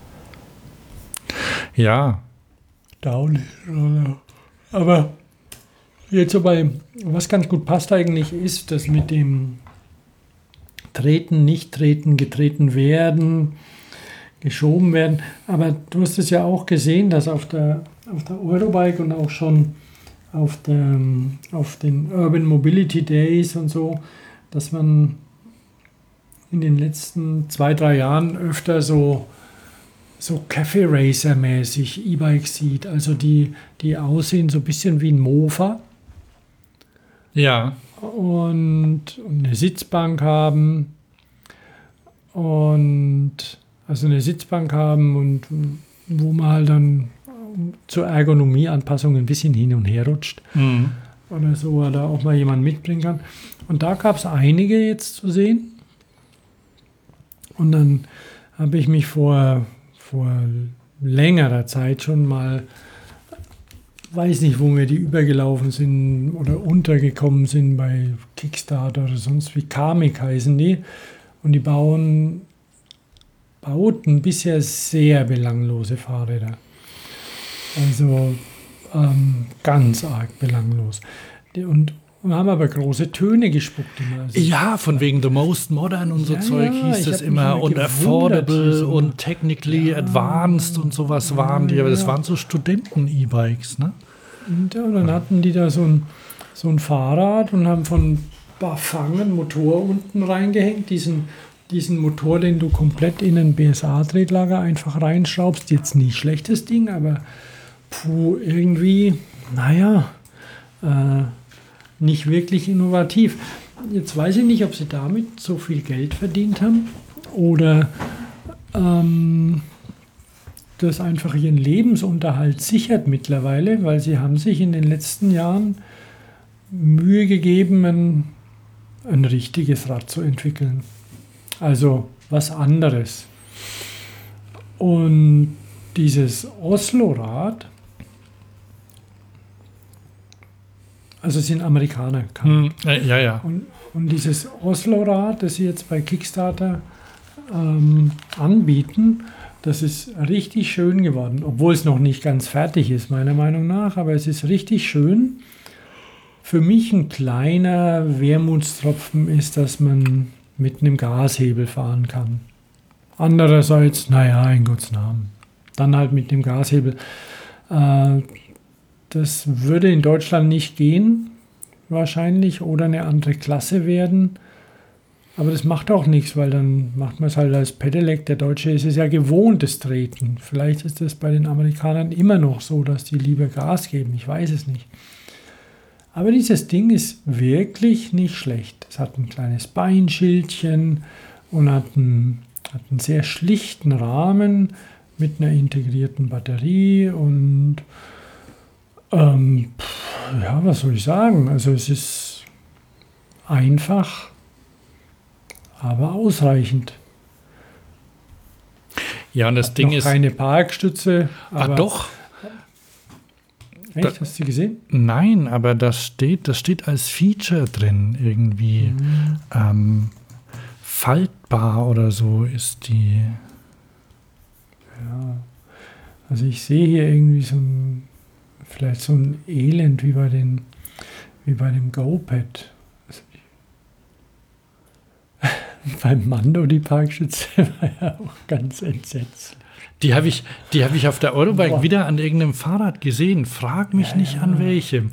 Ja. Downhill-Roller. Aber jetzt so was ganz gut passt eigentlich, ist das mit dem Treten, nicht treten, getreten werden, geschoben werden. Aber du hast es ja auch gesehen, dass auf der Eurobike und auch schon auf den Urban Mobility Days und so, dass man in den letzten 2-3 Jahren öfter so Cafe Racer mäßig E-Bikes sieht, also die aussehen so ein bisschen wie ein Mofa. Ja. Und eine Sitzbank haben und wo man halt dann zur Ergonomieanpassung ein bisschen hin und her rutscht. Mhm. oder so, oder auch mal jemand mitbringen kann. Und da gab es einige jetzt zu sehen. Und dann habe ich mich vor längerer Zeit schon mal, weiß nicht, wo mir die übergelaufen sind oder untergekommen sind bei Kickstarter oder sonst wie, Kamik heißen die. Und die bauten bisher sehr belanglose Fahrräder. Also ganz arg belanglos. Und haben aber große Töne gespuckt immer. Also Ja, von wegen The Most Modern und so Ja, Zeug ja, hieß ich das hab mich immer. immer Und gewundert, affordable wieso. und technically advanced und sowas waren die. Aber das ja. waren so Studenten-E-Bikes, ne? Und dann hatten die da so ein Fahrrad und haben von Bafang einen Motor unten reingehängt. Diesen Motor, den du komplett in ein BSA-Tretlager einfach reinschraubst. Jetzt nicht schlechtes Ding, aber irgendwie, naja, nicht wirklich innovativ. Jetzt weiß ich nicht, ob sie damit so viel Geld verdient haben oder das einfach ihren Lebensunterhalt sichert mittlerweile, weil sie haben sich in den letzten Jahren Mühe gegeben, ein richtiges Rad zu entwickeln. Also was anderes. Und dieses Oslo-Rad, also es sind Amerikaner. Ja. Und dieses Oslo-Rad, das sie jetzt bei Kickstarter anbieten, das ist richtig schön geworden, obwohl es noch nicht ganz fertig ist, meiner Meinung nach, aber es ist richtig schön. Für mich ein kleiner Wermutstropfen ist, dass man mit einem Gashebel fahren kann. Andererseits, naja, in Gottes Namen. Dann halt mit dem Gashebel. Das würde in Deutschland nicht gehen, wahrscheinlich, oder eine andere Klasse werden. Aber das macht auch nichts, weil dann macht man es halt als Pedelec. Der Deutsche ist es ja gewohnt, das Treten. Vielleicht ist es bei den Amerikanern immer noch so, dass die lieber Gas geben. Ich weiß es nicht. Aber dieses Ding ist wirklich nicht schlecht. Es hat ein kleines Beinschildchen und hat einen sehr schlichten Rahmen mit einer integrierten Batterie und ja, was soll ich sagen? Also es ist einfach, aber ausreichend. Ja, und das Ding noch ist. keine Parkstütze. Ah, doch. Echt? Hast du gesehen? Nein, aber das steht als Feature drin irgendwie. Faltbar oder so ist die. Ja. Also ich sehe hier irgendwie vielleicht so ein Elend wie bei dem Go-Pad. Also beim Mando die Parkstütze war ja auch ganz entsetzlich. Die habe ich auf der Eurobike wieder an irgendeinem Fahrrad gesehen. Frag mich nicht an welchem.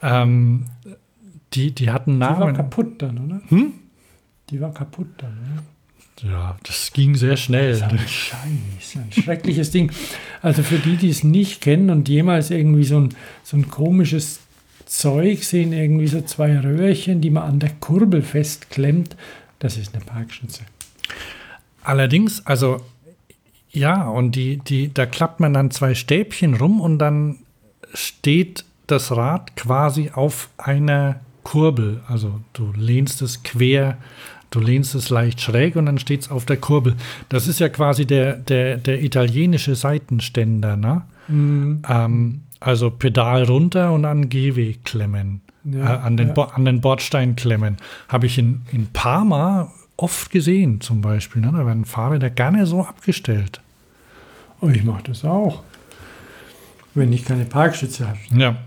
Die hatten Namen. Die war kaputt dann, oder? Die war kaputt dann, oder? Ja, das ging sehr schnell. Das ist ein Scheiß, ein schreckliches Ding. Also für die es nicht kennen und jemals irgendwie so ein komisches Zeug sehen, irgendwie so zwei Röhrchen, die man an der Kurbel festklemmt, das ist eine Parkstütze. Allerdings, also ja, und da klappt man dann zwei Stäbchen rum und dann steht das Rad quasi auf einer Kurbel. Also du lehnst es quer, du lehnst es leicht schräg und dann steht es auf der Kurbel. Das ist ja quasi der italienische Seitenständer, ne? Also Pedal runter und an Gehweg klemmen. Ja, an den Bordstein klemmen. Habe ich in Parma oft gesehen zum Beispiel. Ne? Da werden Fahrräder gerne so abgestellt. Oh, ich mache das auch. Wenn ich keine Parkstütze habe. Ja.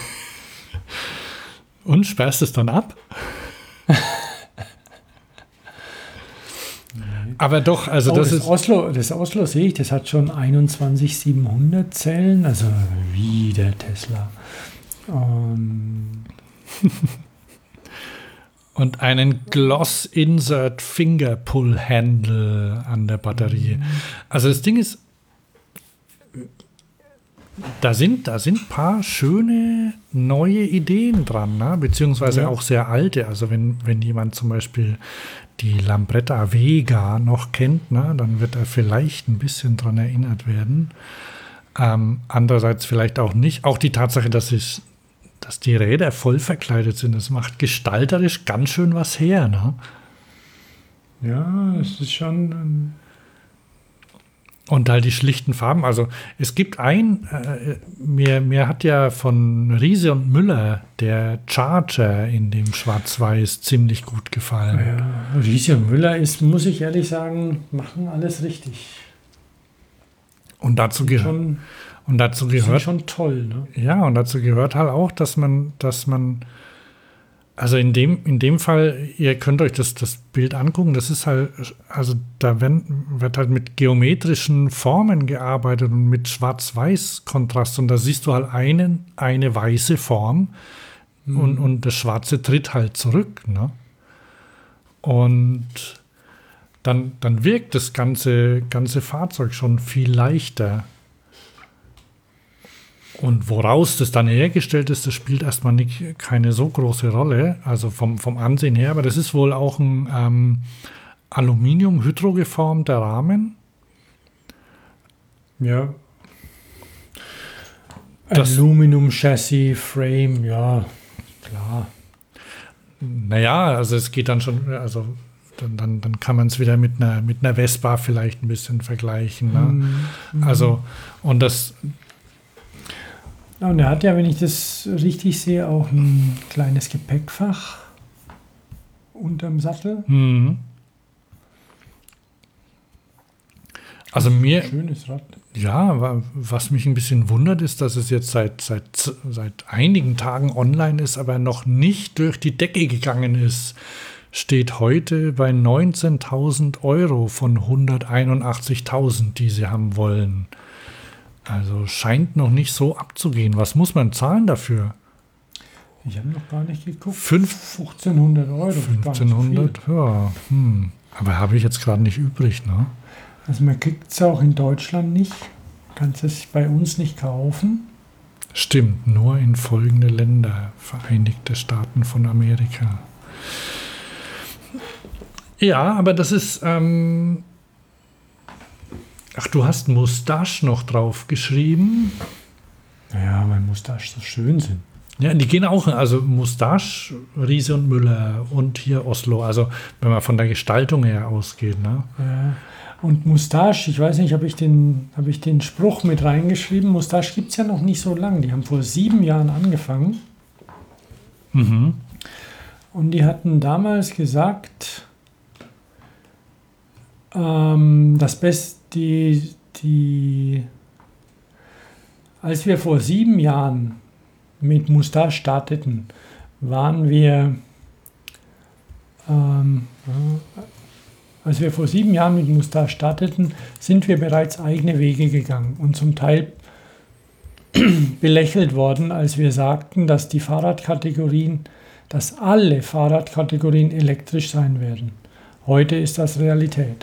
Und sperrst es dann ab? Aber doch, also das ist... Das Oslo sehe ich, das hat schon 21700 Zellen, also wie der Tesla. Und einen Gloss-Insert Finger-Pull-Handle an der Batterie. Also das Ding ist, da sind ein paar schöne neue Ideen dran, ne? Beziehungsweise auch sehr alte. Also wenn jemand zum Beispiel die Lambretta Vega noch kennt, ne, dann wird er vielleicht ein bisschen dran erinnert werden. Andererseits vielleicht auch nicht. Auch die Tatsache, dass es dass die Räder voll verkleidet sind. Das macht gestalterisch ganz schön was her. Ne? Ja, es ist schon. Und halt die schlichten Farben. Also es gibt mir hat ja von Riese und Müller der Charger in dem Schwarz-Weiß ziemlich gut gefallen. Ja, Riese und Müller ist, muss ich ehrlich sagen, machen alles richtig. Und dazu Sind gehört schon toll, ne? ja, und dazu gehört halt auch, dass man also in dem Fall, ihr könnt euch das Bild angucken, das ist halt, also da wird halt mit geometrischen Formen gearbeitet und mit Schwarz-Weiß-Kontrast und da siehst du halt eine weiße Form und das Schwarze tritt halt zurück, ne? Und dann wirkt das ganze Fahrzeug schon viel leichter. Und woraus das dann hergestellt ist, das spielt erstmal keine so große Rolle, also vom Ansehen her, aber das ist wohl auch ein Aluminium-hydrogeformter Rahmen. Ja. Aluminium-Chassis, Frame, ja, klar. Naja, also es geht dann schon, also dann kann man es wieder mit einer Vespa vielleicht ein bisschen vergleichen. Ne? Also, und das. Und er hat ja, wenn ich das richtig sehe, auch ein kleines Gepäckfach unterm Sattel. Also schönes Rad. Ja, was mich ein bisschen wundert, ist, dass es jetzt seit einigen Tagen online ist, aber noch nicht durch die Decke gegangen ist. Steht heute bei 19.000 Euro von 181.000, die sie haben wollen. Also scheint noch nicht so abzugehen. Was muss man zahlen dafür? Ich habe noch gar nicht geguckt. 1.500 Euro. 1.500, ja. Aber habe ich jetzt gerade nicht übrig, ne? Also man kriegt es auch in Deutschland nicht. Kannst es bei uns nicht kaufen. Stimmt, nur in folgende Länder. Vereinigte Staaten von Amerika. Ja, aber das ist... Ach, du hast Mustache noch drauf geschrieben. Ja, weil Mustache so schön sind. Ja, die gehen auch, also Mustache, Riese und Müller und hier Oslo. Also wenn man von der Gestaltung her ausgeht. Ne? Ja. Und Mustache, ich weiß nicht, habe ich den Spruch mit reingeschrieben. Mustache gibt es ja noch nicht so lange. Die haben vor 7 Jahren angefangen. Und die hatten damals gesagt, als wir vor 7 Jahren mit Mustache starteten, waren wir, sind wir bereits eigene Wege gegangen und zum Teil belächelt worden, als wir sagten, dass alle Fahrradkategorien elektrisch sein werden. Heute ist das Realität.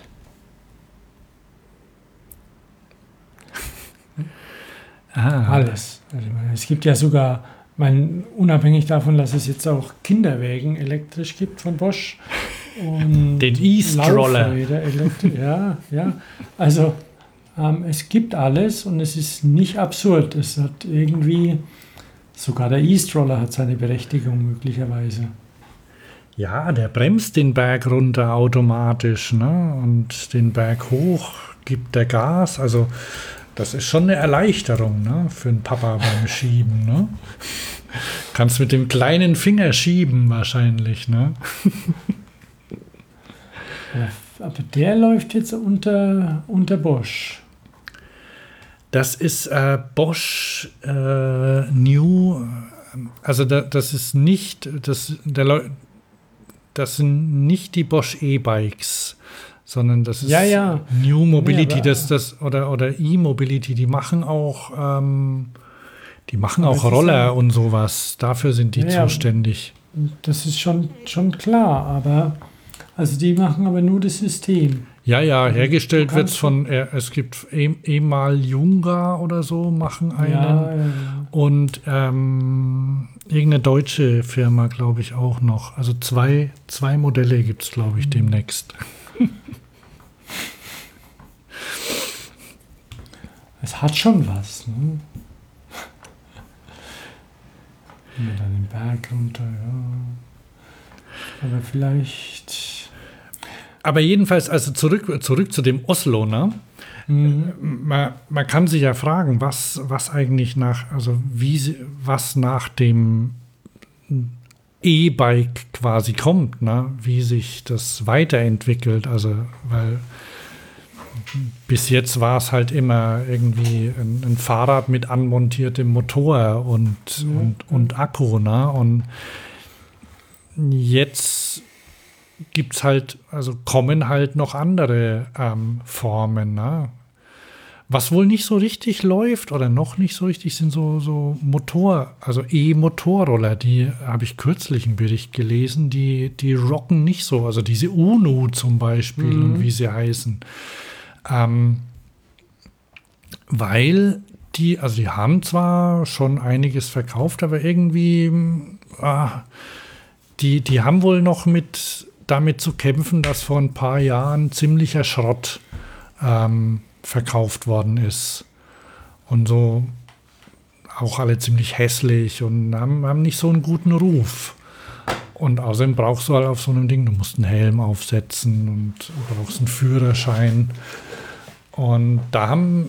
Alles. Also es gibt ja sogar, unabhängig davon, dass es jetzt auch Kinderwägen elektrisch gibt von Bosch. Und den E-Stroller. Ja. Also es gibt alles und es ist nicht absurd. Es hat irgendwie, sogar der E-Stroller hat seine Berechtigung möglicherweise. Ja, der bremst den Berg runter automatisch, ne? Und den Berg hoch gibt der Gas. Also das ist schon eine Erleichterung, ne? Für den Papa beim Schieben. Ne? Kannst mit dem kleinen Finger schieben wahrscheinlich. Ne? Ja, aber der läuft jetzt unter Bosch. Das ist Bosch New. Also das ist nicht das sind nicht die Bosch E-Bikes, sondern das ist New Mobility, oder E-Mobility, die machen auch Roller und sowas. Dafür sind die zuständig. Das ist schon klar, aber also die machen aber nur das System. Ja, hergestellt wird es es gibt Emal Junga oder so, machen einen. Ja. Und irgendeine deutsche Firma, glaube ich, auch noch. Also zwei Modelle gibt es, glaube ich, demnächst. Es hat schon was. Ne? Ja, dann den Berg runter, ja. Aber vielleicht... Aber jedenfalls, also zurück zu dem Oslo, ne? Man kann sich ja fragen, was eigentlich was nach dem E-Bike quasi kommt, ne? Wie sich das weiterentwickelt. Also, weil bis jetzt war es halt immer irgendwie ein Fahrrad mit anmontiertem Motor und Akku, ne? Und jetzt gibt's halt, also kommen halt noch andere Formen, ne? Was wohl nicht so richtig läuft oder noch nicht so richtig sind so also E-Motorroller, die habe ich kürzlich einen Bericht gelesen, die rocken nicht so, also diese UNO zum Beispiel und wie sie heißen. Weil die haben zwar schon einiges verkauft, aber irgendwie die haben wohl noch damit zu kämpfen, dass vor ein paar Jahren ziemlicher Schrott verkauft worden ist. Und so auch alle ziemlich hässlich und haben nicht so einen guten Ruf. Und außerdem brauchst du halt auf so einem Ding, du musst einen Helm aufsetzen und du brauchst einen Führerschein. Und da haben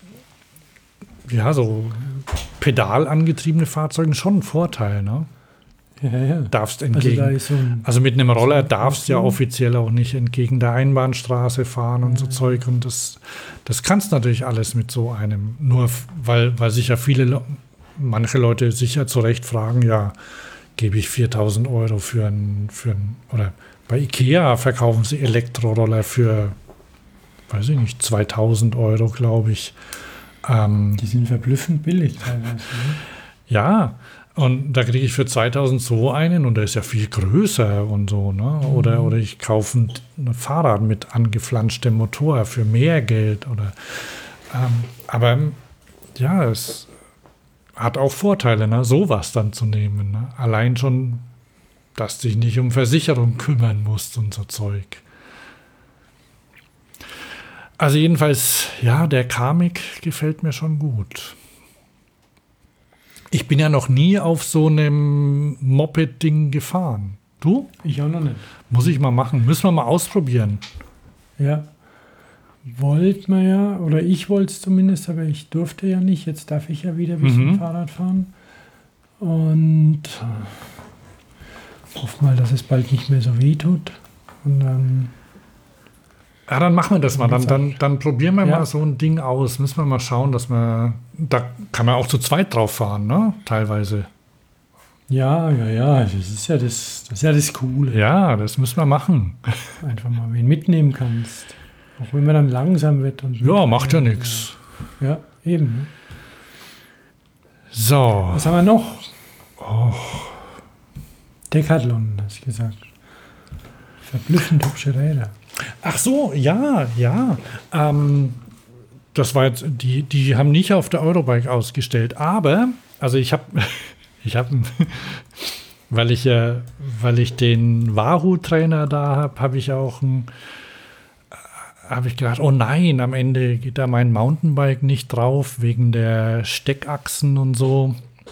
so pedalangetriebene Fahrzeuge schon einen Vorteil, ne? Ja. Darfst entgegen. Also mit einem Roller darfst du ja offiziell auch nicht entgegen der Einbahnstraße fahren und so Zeug. Und das kannst du natürlich alles mit so einem. Nur weil sich ja manche Leute sicher zu Recht fragen, ja, gebe ich 4.000 Euro für ein oder bei Ikea verkaufen sie Elektroroller für, weiß ich nicht, 2.000 Euro, glaube ich. Die sind verblüffend billig teilweise. Ne? Ja, und da kriege ich für 2.000 so einen und der ist ja viel größer und so, ne? Oder ich kaufe ein Fahrrad mit angeflanschtem Motor für mehr Geld. Aber ja, es hat auch Vorteile, ne? Sowas dann zu nehmen. Ne? Allein schon, dass du dich nicht um Versicherung kümmern musst und so Zeug. Also jedenfalls, ja, der Kamiq gefällt mir schon gut. Ich bin ja noch nie auf so einem Moped-Ding gefahren. Du? Ich auch noch nicht. Muss ich mal machen. Müssen wir mal ausprobieren. Ja. Wollte man ja, oder ich wollte es zumindest, aber ich durfte ja nicht. Jetzt darf ich ja wieder ein bisschen Fahrrad fahren. Und hoffe mal, dass es bald nicht mehr so weh tut. Und dann... Ja, dann machen wir das mal. Dann probieren wir mal so ein Ding aus. Müssen wir mal schauen, da kann man auch zu zweit drauf fahren, ne? Teilweise. Ja. Das ist ja das Coole. Ja, das müssen wir machen. Einfach mal wen mitnehmen kannst. Auch wenn man dann langsam wird. Ja, macht ja nichts. Ja, eben. So. Was haben wir noch? Decathlon, hast du gesagt. Verblüffend hübsche Räder. Ach so, ja. Das war jetzt, die haben nicht auf der Eurobike ausgestellt, aber, also ich habe, weil ich den Wahoo-Trainer da habe ich auch habe ich gedacht, oh nein, am Ende geht da mein Mountainbike nicht drauf, wegen der Steckachsen und so.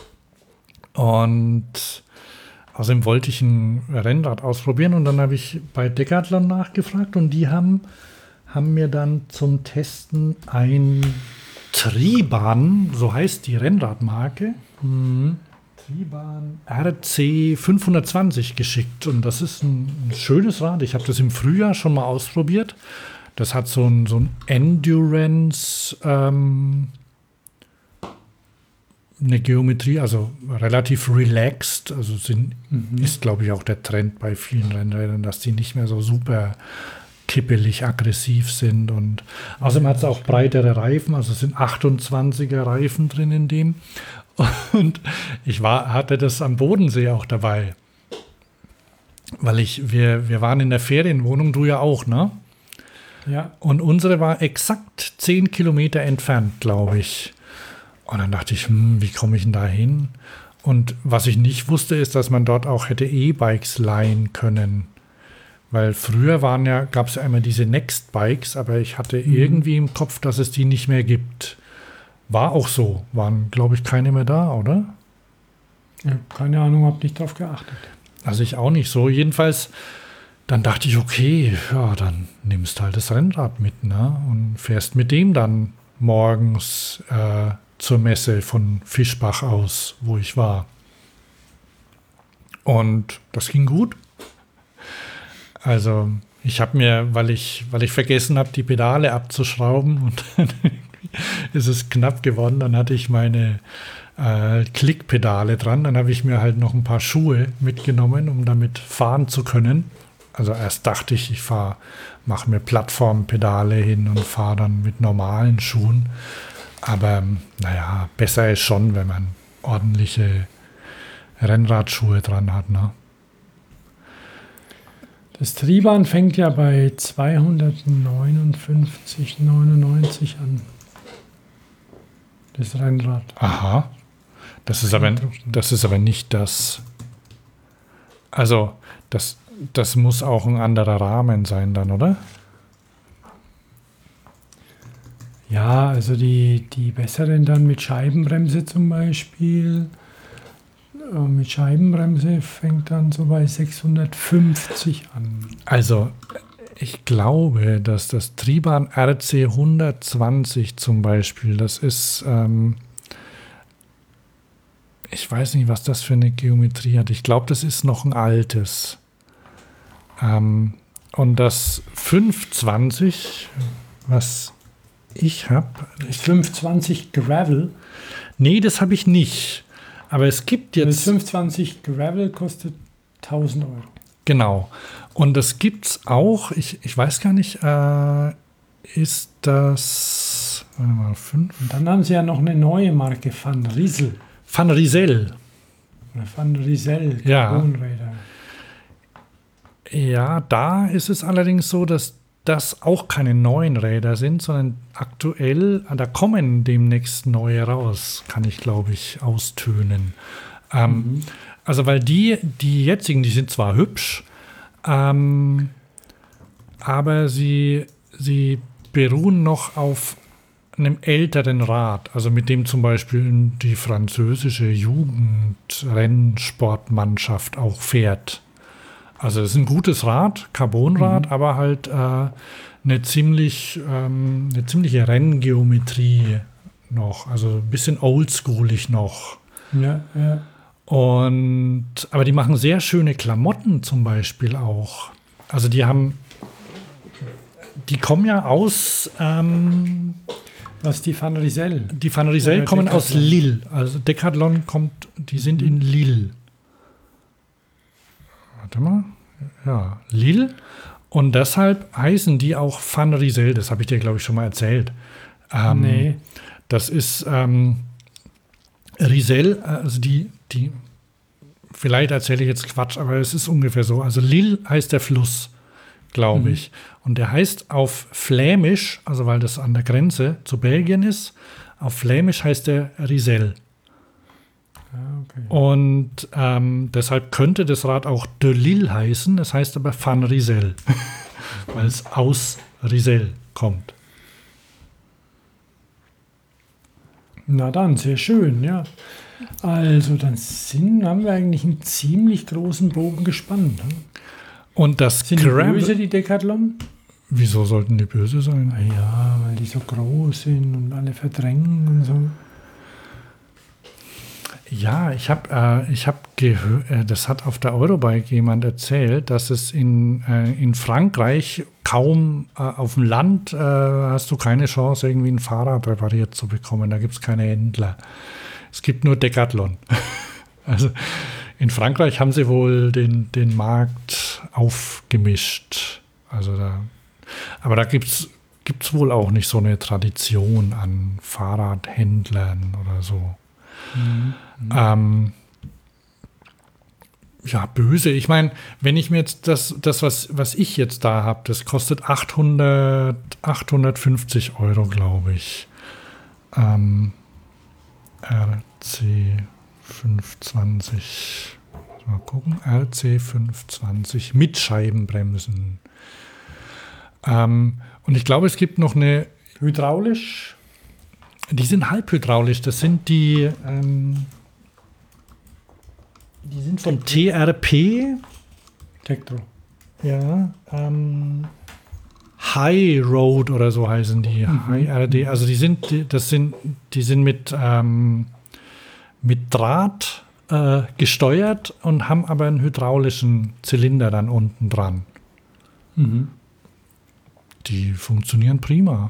Und außerdem wollte ich ein Rennrad ausprobieren und dann habe ich bei Decathlon nachgefragt und die haben mir dann zum Testen ein Triban, so heißt die Rennradmarke, Triban RC 520 geschickt. Und das ist ein schönes Rad. Ich habe das im Frühjahr schon mal ausprobiert. Das hat so ein Endurance, eine Geometrie, also relativ relaxed. Also ist, glaube ich, auch der Trend bei vielen Rennrädern, dass die nicht mehr so super kippelig aggressiv sind. Und außerdem hat es auch breitere Reifen, also es sind 28er Reifen drin in dem. Und ich hatte das am Bodensee auch dabei. Weil wir waren in der Ferienwohnung, du ja auch, ne? Ja. Und unsere war exakt 10 Kilometer entfernt, glaube ich. Und dann dachte ich, wie komme ich denn da hin? Und was ich nicht wusste, ist, dass man dort auch hätte E-Bikes leihen können. Weil früher gab es ja immer diese Next-Bikes, aber ich hatte irgendwie im Kopf, dass es die nicht mehr gibt. War auch so. Waren, glaube ich, keine mehr da, oder? Ich habe keine Ahnung, habe nicht drauf geachtet. Also ich auch nicht so. Jedenfalls, dann dachte ich, okay, ja, dann nimmst halt das Rennrad mit, ne? Und fährst mit dem dann morgens zur Messe von Fischbach aus, wo ich war. Und das ging gut. Also ich habe mir, weil ich vergessen habe, die Pedale abzuschrauben und dann ist es knapp geworden, dann hatte ich meine Klickpedale dran. Dann habe ich mir halt noch ein paar Schuhe mitgenommen, um damit fahren zu können. Also erst dachte ich mache mir Plattformpedale hin und fahre dann mit normalen Schuhen. Aber naja, besser ist schon, wenn man ordentliche Rennradschuhe dran hat, ne? Das Triebahn fängt ja bei 259,99 an. Das Rennrad. Aha. Das ist aber nicht das. Also, das muss auch ein anderer Rahmen sein dann, oder? Ja, also die besseren dann mit Scheibenbremse zum Beispiel. Mit Scheibenbremse fängt dann so bei 650 an. Also, ich glaube, dass das Triebahn RC 120 zum Beispiel, das ist, ich weiß nicht, was das für eine Geometrie hat. Ich glaube, das ist noch ein altes. Und das 520, was ich habe. Das 520 Gravel? Nee, das habe ich nicht. Aber es gibt jetzt. Das 520 Gravel kostet 1.000 Euro. Genau. Und das gibt's auch, ich weiß gar nicht, ist das. Warte mal, 5? Und dann haben sie ja noch eine neue Marke, Van Riesel. Van Riesel. Oder Van Riesel, Ja. Carbonräder. Ja, da ist es allerdings so, dass das auch keine neuen Räder sind, sondern aktuell, da kommen demnächst neue raus, kann ich, glaube ich, austönen. Also, weil die jetzigen, die sind zwar hübsch, aber sie beruhen noch auf einem älteren Rad, also mit dem zum Beispiel die französische Jugendrennsportmannschaft auch fährt. Also es ist ein gutes Rad, Carbonrad, aber halt eine ziemliche Renngeometrie noch, also ein bisschen oldschoolig noch. Ja, ja. Aber die machen sehr schöne Klamotten zum Beispiel auch. Also die kommen ja aus. Was die Van Riesel? Die Van Riesel Oder kommen aus Decathlon. Lille. Also Decathlon die sind in Lille. Warte mal. Ja, Lille. Und deshalb heißen die auch Van Riesel. Das habe ich dir, glaube ich, schon mal erzählt. Nee. Das ist Riesel, also die, vielleicht erzähle ich jetzt Quatsch, aber es ist ungefähr so. Also Lille heißt der Fluss, glaube ich. Und der heißt auf Flämisch, also weil das an der Grenze zu Belgien ist, auf Flämisch heißt der Riesel. Okay. Und deshalb könnte das Rad auch de Lille heißen, das heißt aber Van Riesel, weil es aus Riesel kommt. Na dann, sehr schön, ja. Also, dann haben wir eigentlich einen ziemlich großen Bogen gespannt. Ne? Und das Sind die böse, die Decathlon? Wieso sollten die böse sein? Ja, weil die so groß sind und alle verdrängen und so. Ja, ich hab gehört, das hat auf der Eurobike jemand erzählt, dass es in Frankreich kaum auf dem Land hast du keine Chance, irgendwie ein Fahrrad repariert zu bekommen. Da gibt es keine Händler. Es gibt nur Decathlon. Also in Frankreich haben sie wohl den Markt aufgemischt. Also aber da gibt's wohl auch nicht so eine Tradition an Fahrradhändlern oder so. Ja, böse. Ich meine, wenn ich mir jetzt das was ich jetzt da habe, das kostet 850 Euro, glaube ich. RC 520. Mal gucken. RC 520 mit Scheibenbremsen. Und ich glaube, es gibt noch eine. Hydraulisch? Die sind halbhydraulisch. Das sind die Die sind von TRP. Tektro. Ja, High Road oder so heißen die. High RD. Also die sind mit Draht gesteuert und haben aber einen hydraulischen Zylinder dann unten dran. Mhm. Die funktionieren prima.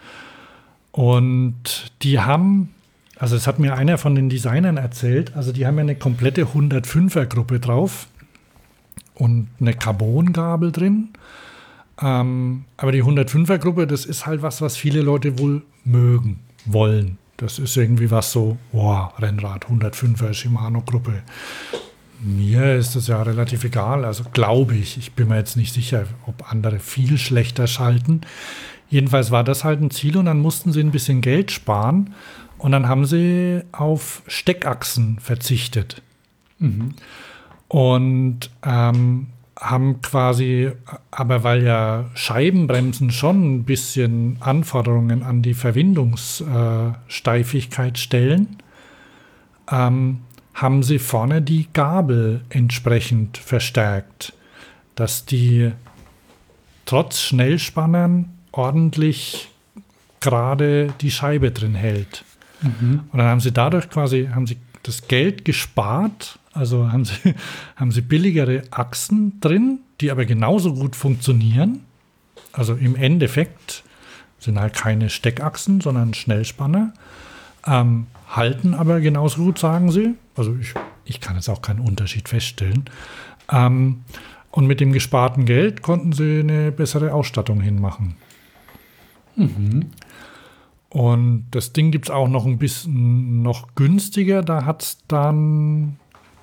Und die haben, also das hat mir einer von den Designern erzählt, also die haben ja eine komplette 105er-Gruppe drauf und eine Carbon-Gabel drin. Aber die 105er-Gruppe, das ist halt was viele Leute wohl mögen, wollen. Das ist irgendwie was so, Rennrad, 105er Shimano-Gruppe. Mir ist das ja relativ egal, also glaube ich. Ich bin mir jetzt nicht sicher, ob andere viel schlechter schalten. Jedenfalls war das halt ein Ziel und dann mussten sie ein bisschen Geld sparen und dann haben sie auf Steckachsen verzichtet. Mhm. Und haben quasi, aber weil ja Scheibenbremsen schon ein bisschen Anforderungen an die Verwindungssteifigkeit stellen, haben sie vorne die Gabel entsprechend verstärkt, dass die trotz Schnellspannern ordentlich gerade die Scheibe drin hält. Mhm. Und dann haben sie dadurch quasi das Geld gespart, also haben sie billigere Achsen drin, die aber genauso gut funktionieren. Also im Endeffekt sind halt keine Steckachsen, sondern Schnellspanner. Halten aber genauso gut, sagen sie. Also ich kann jetzt auch keinen Unterschied feststellen. Und mit dem gesparten Geld konnten sie eine bessere Ausstattung hinmachen. Mhm. Und das Ding gibt es auch noch ein bisschen noch günstiger. Da hat es dann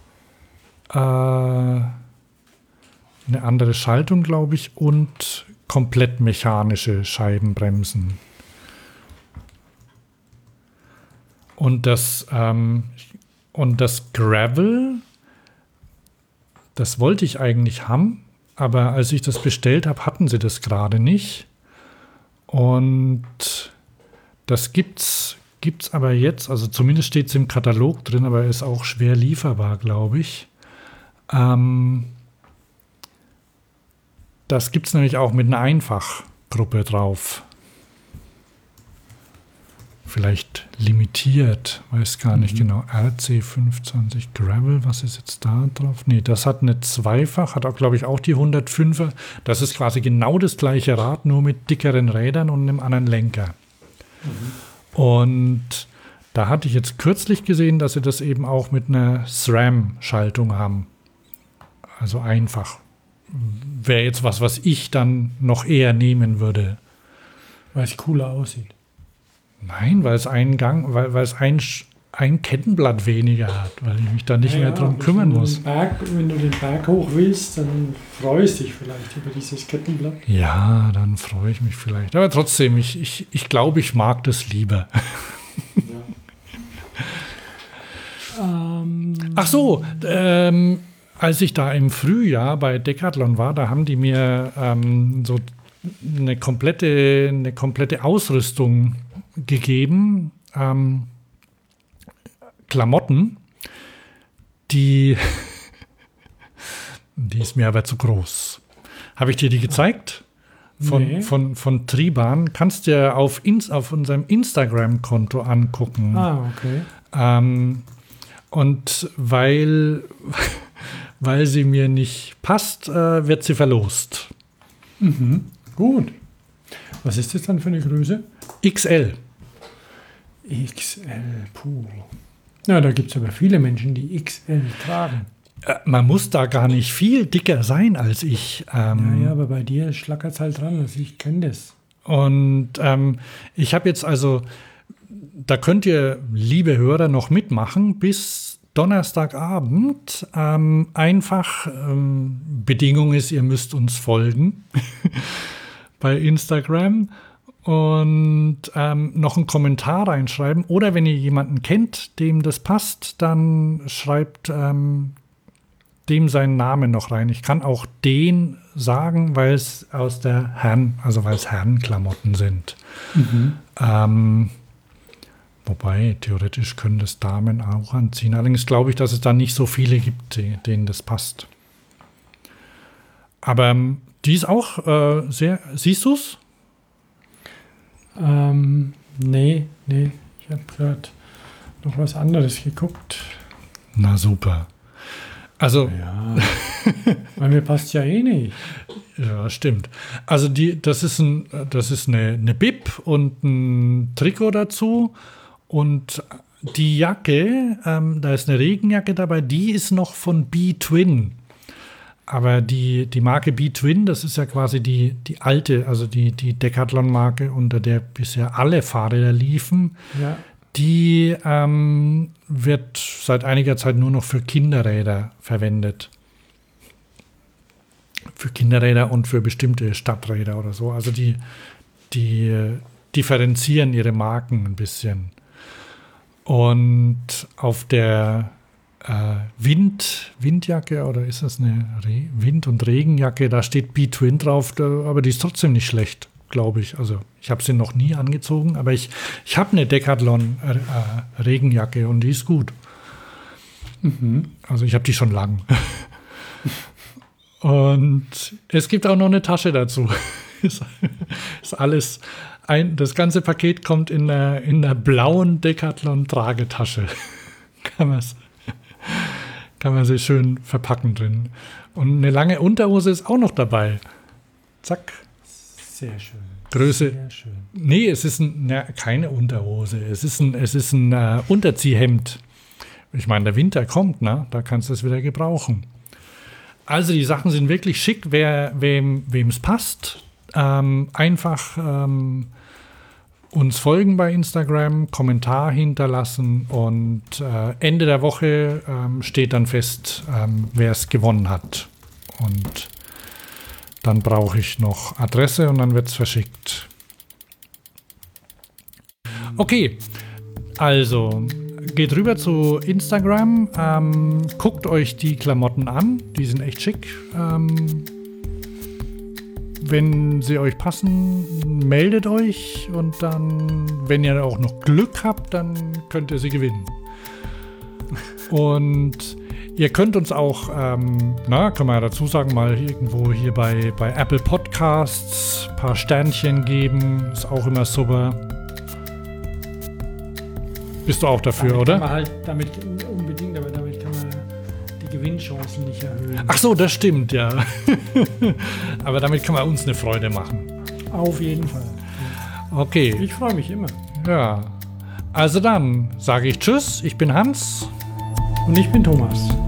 eine andere Schaltung, glaube ich, und komplett mechanische Scheibenbremsen. Und das Gravel, das wollte ich eigentlich haben, aber als ich das bestellt habe, hatten sie das gerade nicht. Und das gibt's aber jetzt, also zumindest steht es im Katalog drin, aber ist auch schwer lieferbar, glaube ich. Das gibt es nämlich auch mit einer Einfachgruppe drauf. Vielleicht limitiert, weiß gar nicht genau. RC520 Gravel, was ist jetzt da drauf? Nee, das hat eine Zweifach, hat auch, glaube ich, auch die 105er. Das ist quasi genau das gleiche Rad, nur mit dickeren Rädern und einem anderen Lenker. Und da hatte ich jetzt kürzlich gesehen, dass sie das eben auch mit einer SRAM-Schaltung haben. Also einfach. Wäre jetzt was ich dann noch eher nehmen würde. Weil es cooler aussieht. Nein, weil es ein Kettenblatt weniger hat, weil ich mich da nicht mehr drum kümmern muss. Wenn du den Berg hoch willst, dann freust du dich vielleicht über dieses Kettenblatt. Ja, dann freue ich mich vielleicht. Aber trotzdem, ich glaube, ich mag das lieber. Ja. Ach so, als ich da im Frühjahr bei Decathlon war, da haben die mir so eine komplette Ausrüstung gegeben, Klamotten, die ist mir aber zu groß. Habe ich dir die gezeigt? Von Triban. Kannst du dir auf unserem Instagram-Konto angucken. Ah, okay. Und weil sie mir nicht passt, wird sie verlost. Mhm. Gut. Was ist das dann für eine Größe? XL. XL, puh. Ja, da gibt es aber viele Menschen, die XL tragen. Man muss da gar nicht viel dicker sein als ich. Ja, aber bei dir schlackert es halt dran. Also ich kenne das. Und ich habe jetzt also, da könnt ihr, liebe Hörer, noch mitmachen, bis Donnerstagabend. Bedingung ist, ihr müsst uns folgen bei Instagram. Und noch einen Kommentar reinschreiben. Oder wenn ihr jemanden kennt, dem das passt, dann schreibt dem seinen Namen noch rein. Ich kann auch den sagen, weil es aus der weil es Herrenklamotten sind. Wobei, theoretisch können das Damen auch anziehen. Allerdings glaube ich, dass es da nicht so viele gibt, denen das passt. Aber die ist auch sehr... Siehst du's? Nee. Ich habe gerade noch was anderes geguckt. Na super. Also... Ja, weil mir passt ja eh nicht. Ja, stimmt. Also das ist eine Bib und ein Trikot dazu. Und die Jacke, da ist eine Regenjacke dabei, die ist noch von B-Twin. Aber die Marke B-Twin, das ist ja quasi die alte, also die Decathlon-Marke, unter der bisher alle Fahrräder liefen. Ja. Die wird seit einiger Zeit nur noch für Kinderräder verwendet. Für Kinderräder und für bestimmte Stadträder oder so. Also die differenzieren ihre Marken ein bisschen. Und auf der Windjacke, oder ist das eine Wind- und Regenjacke, da steht B-Twin drauf, aber die ist trotzdem nicht schlecht, glaube ich. Also ich habe sie noch nie angezogen, aber ich habe eine Decathlon Regenjacke und die ist gut. Mhm. Also ich habe die schon lang. Und es gibt auch noch eine Tasche dazu. Ist alles das ganze Paket kommt in der blauen Decathlon-Tragetasche. Kann man sie schön verpacken drin. Und eine lange Unterhose ist auch noch dabei. Zack. Sehr schön. Größe. Sehr schön. Nee, es ist keine Unterhose. Es ist ein Unterziehhemd. Ich meine, der Winter kommt, ne? Da kannst du es wieder gebrauchen. Also die Sachen sind wirklich schick. Wem es passt, einfach uns folgen bei Instagram, Kommentar hinterlassen und Ende der Woche steht dann fest, wer es gewonnen hat. Und dann brauche ich noch Adresse und dann wird es verschickt. Okay, also geht rüber zu Instagram, guckt euch die Klamotten an, die sind echt schick. Wenn sie euch passen, meldet euch und dann, wenn ihr auch noch Glück habt, dann könnt ihr sie gewinnen. Und ihr könnt uns auch, kann man ja dazu sagen, mal irgendwo hier bei Apple Podcasts ein paar Sternchen geben, ist auch immer super. Bist du auch dafür, damit oder? Damit unbedingt, aber damit kann man die Gewinnchancen nicht erhöhen. Ach so, das stimmt, ja. Aber damit kann man uns eine Freude machen. Auf jeden Fall. Okay. Ich freue mich immer. Ja. Also dann sage ich Tschüss, ich bin Hans. Und ich bin Thomas.